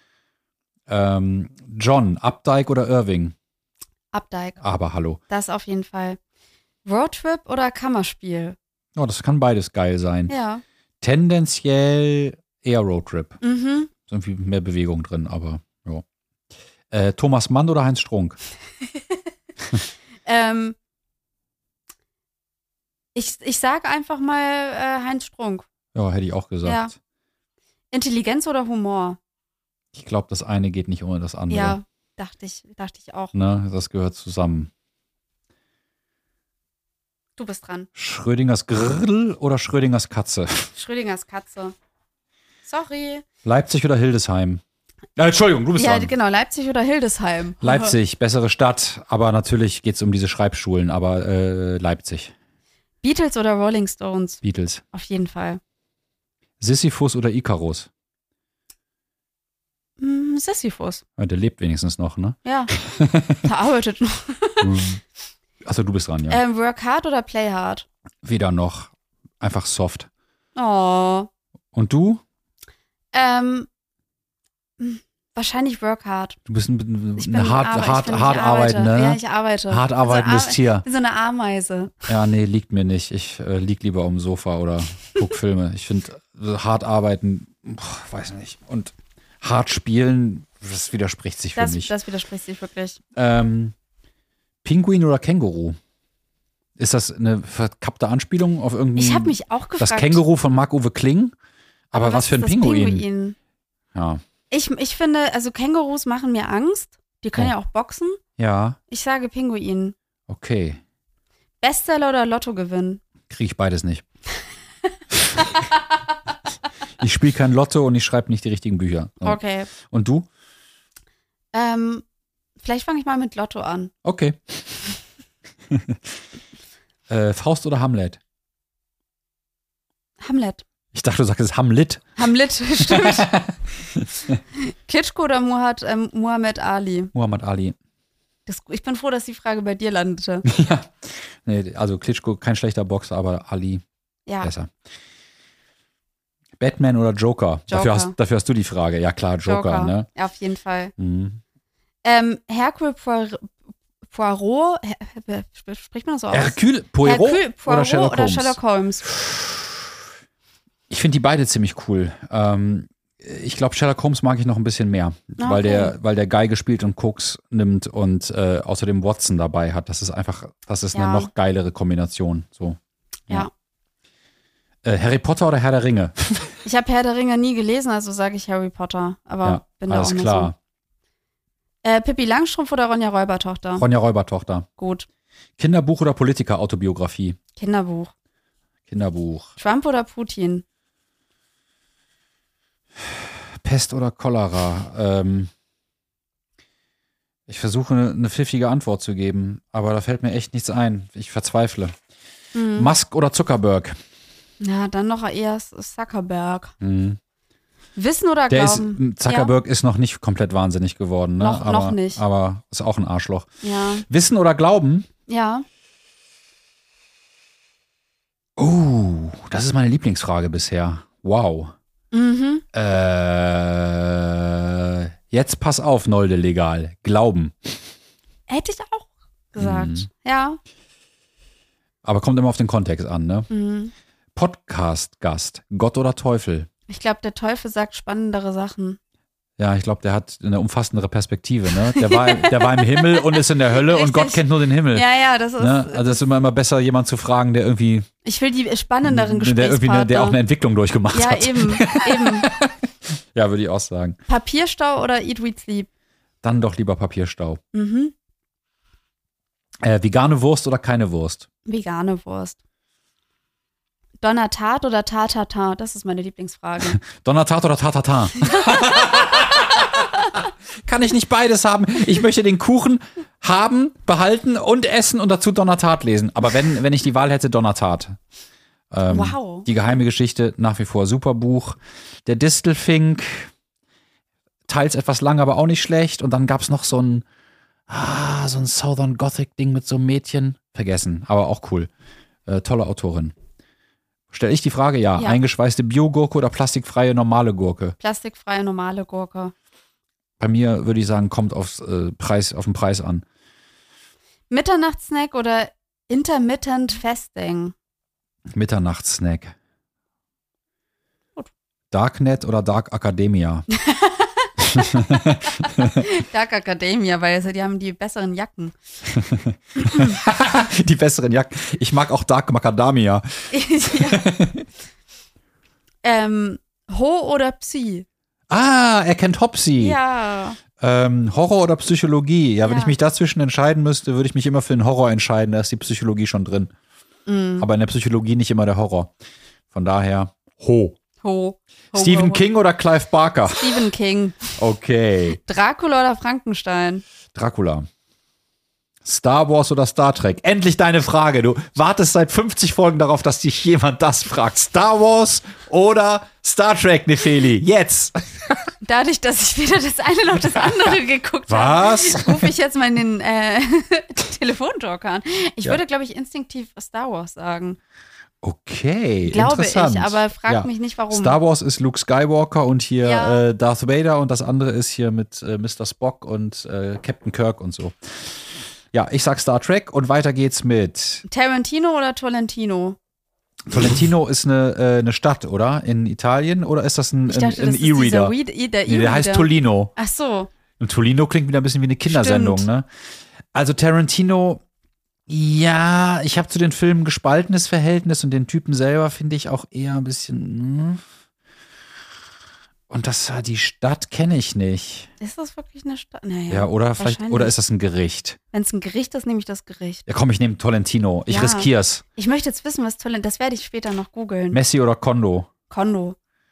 John, Updike oder Irving? Updike. Aber hallo. Das auf jeden Fall. Roadtrip oder Kammerspiel? Oh, das kann beides geil sein. Ja. Tendenziell eher Roadtrip. Mhm. Ist irgendwie mehr Bewegung drin, aber ja. Thomas Mann oder Heinz Strunk? Ich sage einfach mal Heinz Strunk. Ja, hätte ich auch gesagt. Ja. Intelligenz oder Humor? Ich glaube, das eine geht nicht ohne das andere. Ja, dachte ich auch. Ne, das gehört zusammen. Du bist dran. Schrödingers Grill oder Schrödingers Katze? Schrödingers Katze. Sorry. Leipzig oder Hildesheim? Entschuldigung, du bist Ja, dran. genau, Leipzig oder Hildesheim. Leipzig, bessere Stadt, aber natürlich geht es um diese Schreibschulen, aber Leipzig, Beatles oder Rolling Stones? Beatles. Auf jeden Fall. Sisyphus oder Icarus? Sisyphus. Ja, der lebt wenigstens noch, ne? Ja. Verarbeitet noch. Achso, du bist dran, ja. Work hard oder play hard? Weder noch. Einfach soft. Oh. Und du? Wahrscheinlich work hard. Du bist Ich bin eine hart arbeitende, Ja, ich arbeite. hart arbeitendes Tier. Ich bin so eine Ameise. Ja, nee, liegt mir nicht. Ich lieg lieber auf dem Sofa oder guck Filme. Ich finde, hart arbeiten, weiß nicht. Und hart spielen, das widerspricht sich für mich. Das widerspricht sich wirklich. Pinguin oder Känguru? Ist das eine verkappte Anspielung auf irgendein... Ich habe mich auch gefragt. Das Känguru von Marc-Uwe Kling? Aber was für ein ist das Pinguin? Ja. Ich finde, also Kängurus machen mir Angst. Die können Oh. ja auch boxen. Ja, Ich sage Pinguin. okay. Bestseller oder Lottogewinn? Kriege ich beides nicht. Ich spiele kein Lotto und ich schreibe nicht die richtigen Bücher. So. Okay. Und du? Vielleicht fange ich mal mit Lotto an. Okay. Faust oder Hamlet? Hamlet. Ich dachte, du sagst Hamlet. Hamlet, stimmt. Klitschko oder Muhammad Ali? Muhammad Ali. Ich bin froh, dass die Frage bei dir landete. Ja. Nee, also Klitschko, kein schlechter Boxer, aber Ali Ja. besser. Batman oder Joker? Joker. Dafür hast du die Frage. Ja klar, Joker. Ne? Ja, auf jeden Fall. Mhm. Hercule Poirot, spricht man das so aus? Hercule Poirot, Hercule Poirot oder Sherlock Holmes? Holmes? Ich finde die beide ziemlich cool. Ich glaube, Sherlock Holmes mag ich noch ein bisschen mehr, weil der Geige spielt und Koks nimmt und außerdem Watson dabei hat. Das ist eine noch geilere Kombination. So. Ja. Harry Potter oder Herr der Ringe? Ich habe Herr der Ringe nie gelesen, also sage ich Harry Potter. Aber bin da auch alles nicht klar. so. Pippi Langstrumpf oder Ronja Räubertochter? Ronja Räubertochter. Gut. Kinderbuch oder Politiker-Autobiografie? Kinderbuch. Kinderbuch. Trump oder Putin? Pest oder Cholera? Ich versuche eine pfiffige Antwort zu geben, aber da fällt mir echt nichts ein. Ich verzweifle. Musk oder Zuckerberg? Ja, dann noch eher Zuckerberg. Mhm. Wissen oder glauben? Zuckerberg ist noch nicht komplett wahnsinnig geworden, ne? Noch nicht. Aber ist auch ein Arschloch. Ja. Wissen oder glauben? Ja. Oh, das ist meine Lieblingsfrage bisher. Wow. Mhm. Jetzt pass auf, Nolde legal. Glauben. Hätte ich auch gesagt. Ja. Aber kommt immer auf den Kontext an, ne? Mhm. Podcast-Gast, Gott oder Teufel? Ich glaube, der Teufel sagt spannendere Sachen. Ja, ich glaube, der hat eine umfassendere Perspektive, ne? Der war im Himmel und ist in der Hölle. Richtig. Und Gott kennt nur den Himmel. Ja, das ist. Ne? Also es ist immer besser, jemanden zu fragen, der irgendwie. Ich will die spannenderen Gesprächspartner. Der auch eine Entwicklung durchgemacht hat. Ja, eben. Ja, würde ich auch sagen. Papierstau oder Eat, Read, Sleep? Dann doch lieber Papierstau. Mhm. Vegane Wurst oder keine Wurst? Vegane Wurst. Donnertat oder Tatata? Das ist meine Lieblingsfrage. Donnertat oder Tatata? Kann ich nicht beides haben? Ich möchte den Kuchen haben, behalten und essen und dazu Donnertat lesen. Aber wenn ich die Wahl hätte, Donnertat. Wow. Die geheime Geschichte, nach wie vor super Buch. Der Distelfink, teils etwas lang, aber auch nicht schlecht. Und dann gab es noch so ein Southern Gothic Ding mit so einem Mädchen. Vergessen, aber auch cool. Tolle Autorin. Stelle ich die Frage? Ja. Eingeschweißte Biogurke oder plastikfreie normale Gurke? Plastikfreie normale Gurke. Bei mir würde ich sagen, kommt auf den Preis an. Mitternachtssnack oder Intermittent Fasting? Mitternachtssnack. Gut. Darknet oder Dark Academia? Dark Academia, weil die haben die besseren Jacken. Die besseren Jacken. Ich mag auch Dark Macadamia. Ho oder Psy? Er kennt Hopsi. Ja. Horror oder Psychologie? Ja, wenn ich mich dazwischen entscheiden müsste, würde ich mich immer für den Horror entscheiden. Da ist die Psychologie schon drin. Aber in der Psychologie nicht immer der Horror. Von daher, Ho. Stephen King oder Clive Barker? Stephen King. Okay. Dracula oder Frankenstein? Dracula. Star Wars oder Star Trek? Endlich deine Frage. Du wartest seit 50 Folgen darauf, dass dich jemand das fragt. Star Wars oder Star Trek, Nefeli? Jetzt! Dadurch, dass ich weder das eine noch das andere geguckt habe, rufe ich jetzt mal den Telefonjoker an. Ich würde, glaube ich, instinktiv Star Wars sagen. Okay, glaube interessant. Ich, aber frag mich nicht, warum. Star Wars ist Luke Skywalker und hier Darth Vader und das andere ist hier mit Mr. Spock und Captain Kirk und so. Ja, ich sag Star Trek und weiter geht's mit Tarantino oder Tolentino? Tolentino ist eine Stadt, oder? In Italien oder ist das ein E-Reader? Der heißt Tolino. Ach so. Und Tolino klingt wieder ein bisschen wie eine Kindersendung, ne? Also Tarantino, ja, ich habe zu den Filmen gespaltenes Verhältnis und den Typen selber finde ich auch eher ein bisschen. Und die Stadt kenne ich nicht. Ist das wirklich eine Stadt? Naja, ja, oder vielleicht, oder ist das ein Gericht? Wenn es ein Gericht ist, nehme ich das Gericht. Ja, komm, ich nehme Tolentino. Ich riskier's. Ich möchte jetzt wissen, was Tolentino, das werde ich später noch googeln. Messi oder Kondo? Kondo.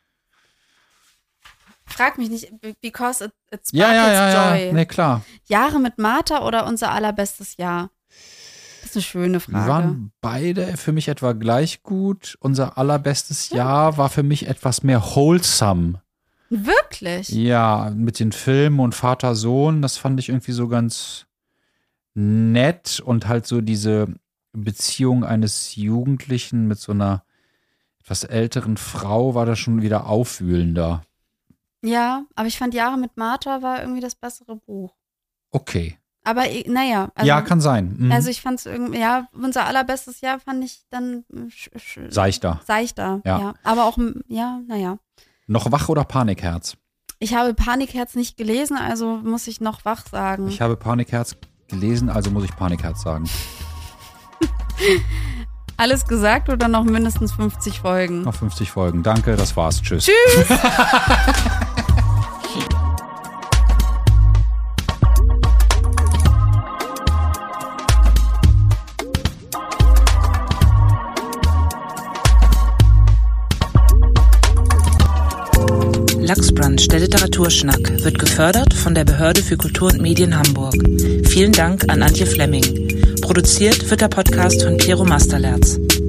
Frag mich nicht, because it sparkles joy. Ja, nee, klar. Jahre mit Martha oder unser allerbestes Jahr? Das ist eine schöne Frage. Wir waren beide für mich etwa gleich gut. Unser allerbestes Jahr war für mich etwas mehr wholesome. Wirklich? Ja, mit den Filmen und Vater-Sohn, das fand ich irgendwie so ganz nett und halt so diese Beziehung eines Jugendlichen mit so einer etwas älteren Frau war da schon wieder aufwühlender. Ja, aber ich fand Jahre mit Martha war irgendwie das bessere Buch. Okay. Aber naja. Also, ja, kann sein. Mhm. Also ich fand es irgendwie, unser allerbestes Jahr fand ich dann seichter. Ja. Aber auch, naja. Noch Wach oder Panikherz? Ich habe Panikherz nicht gelesen, also muss ich noch Wach sagen. Ich habe Panikherz gelesen, also muss ich Panikherz sagen. Alles gesagt oder noch mindestens 50 Folgen? Noch 50 Folgen. Danke, das war's. Tschüss. Tschüss. Lachsbrunch, der Literaturschnack, wird gefördert von der Behörde für Kultur und Medien Hamburg. Vielen Dank an Antje Flemming. Produziert wird der Podcast von Piero Masterlerz.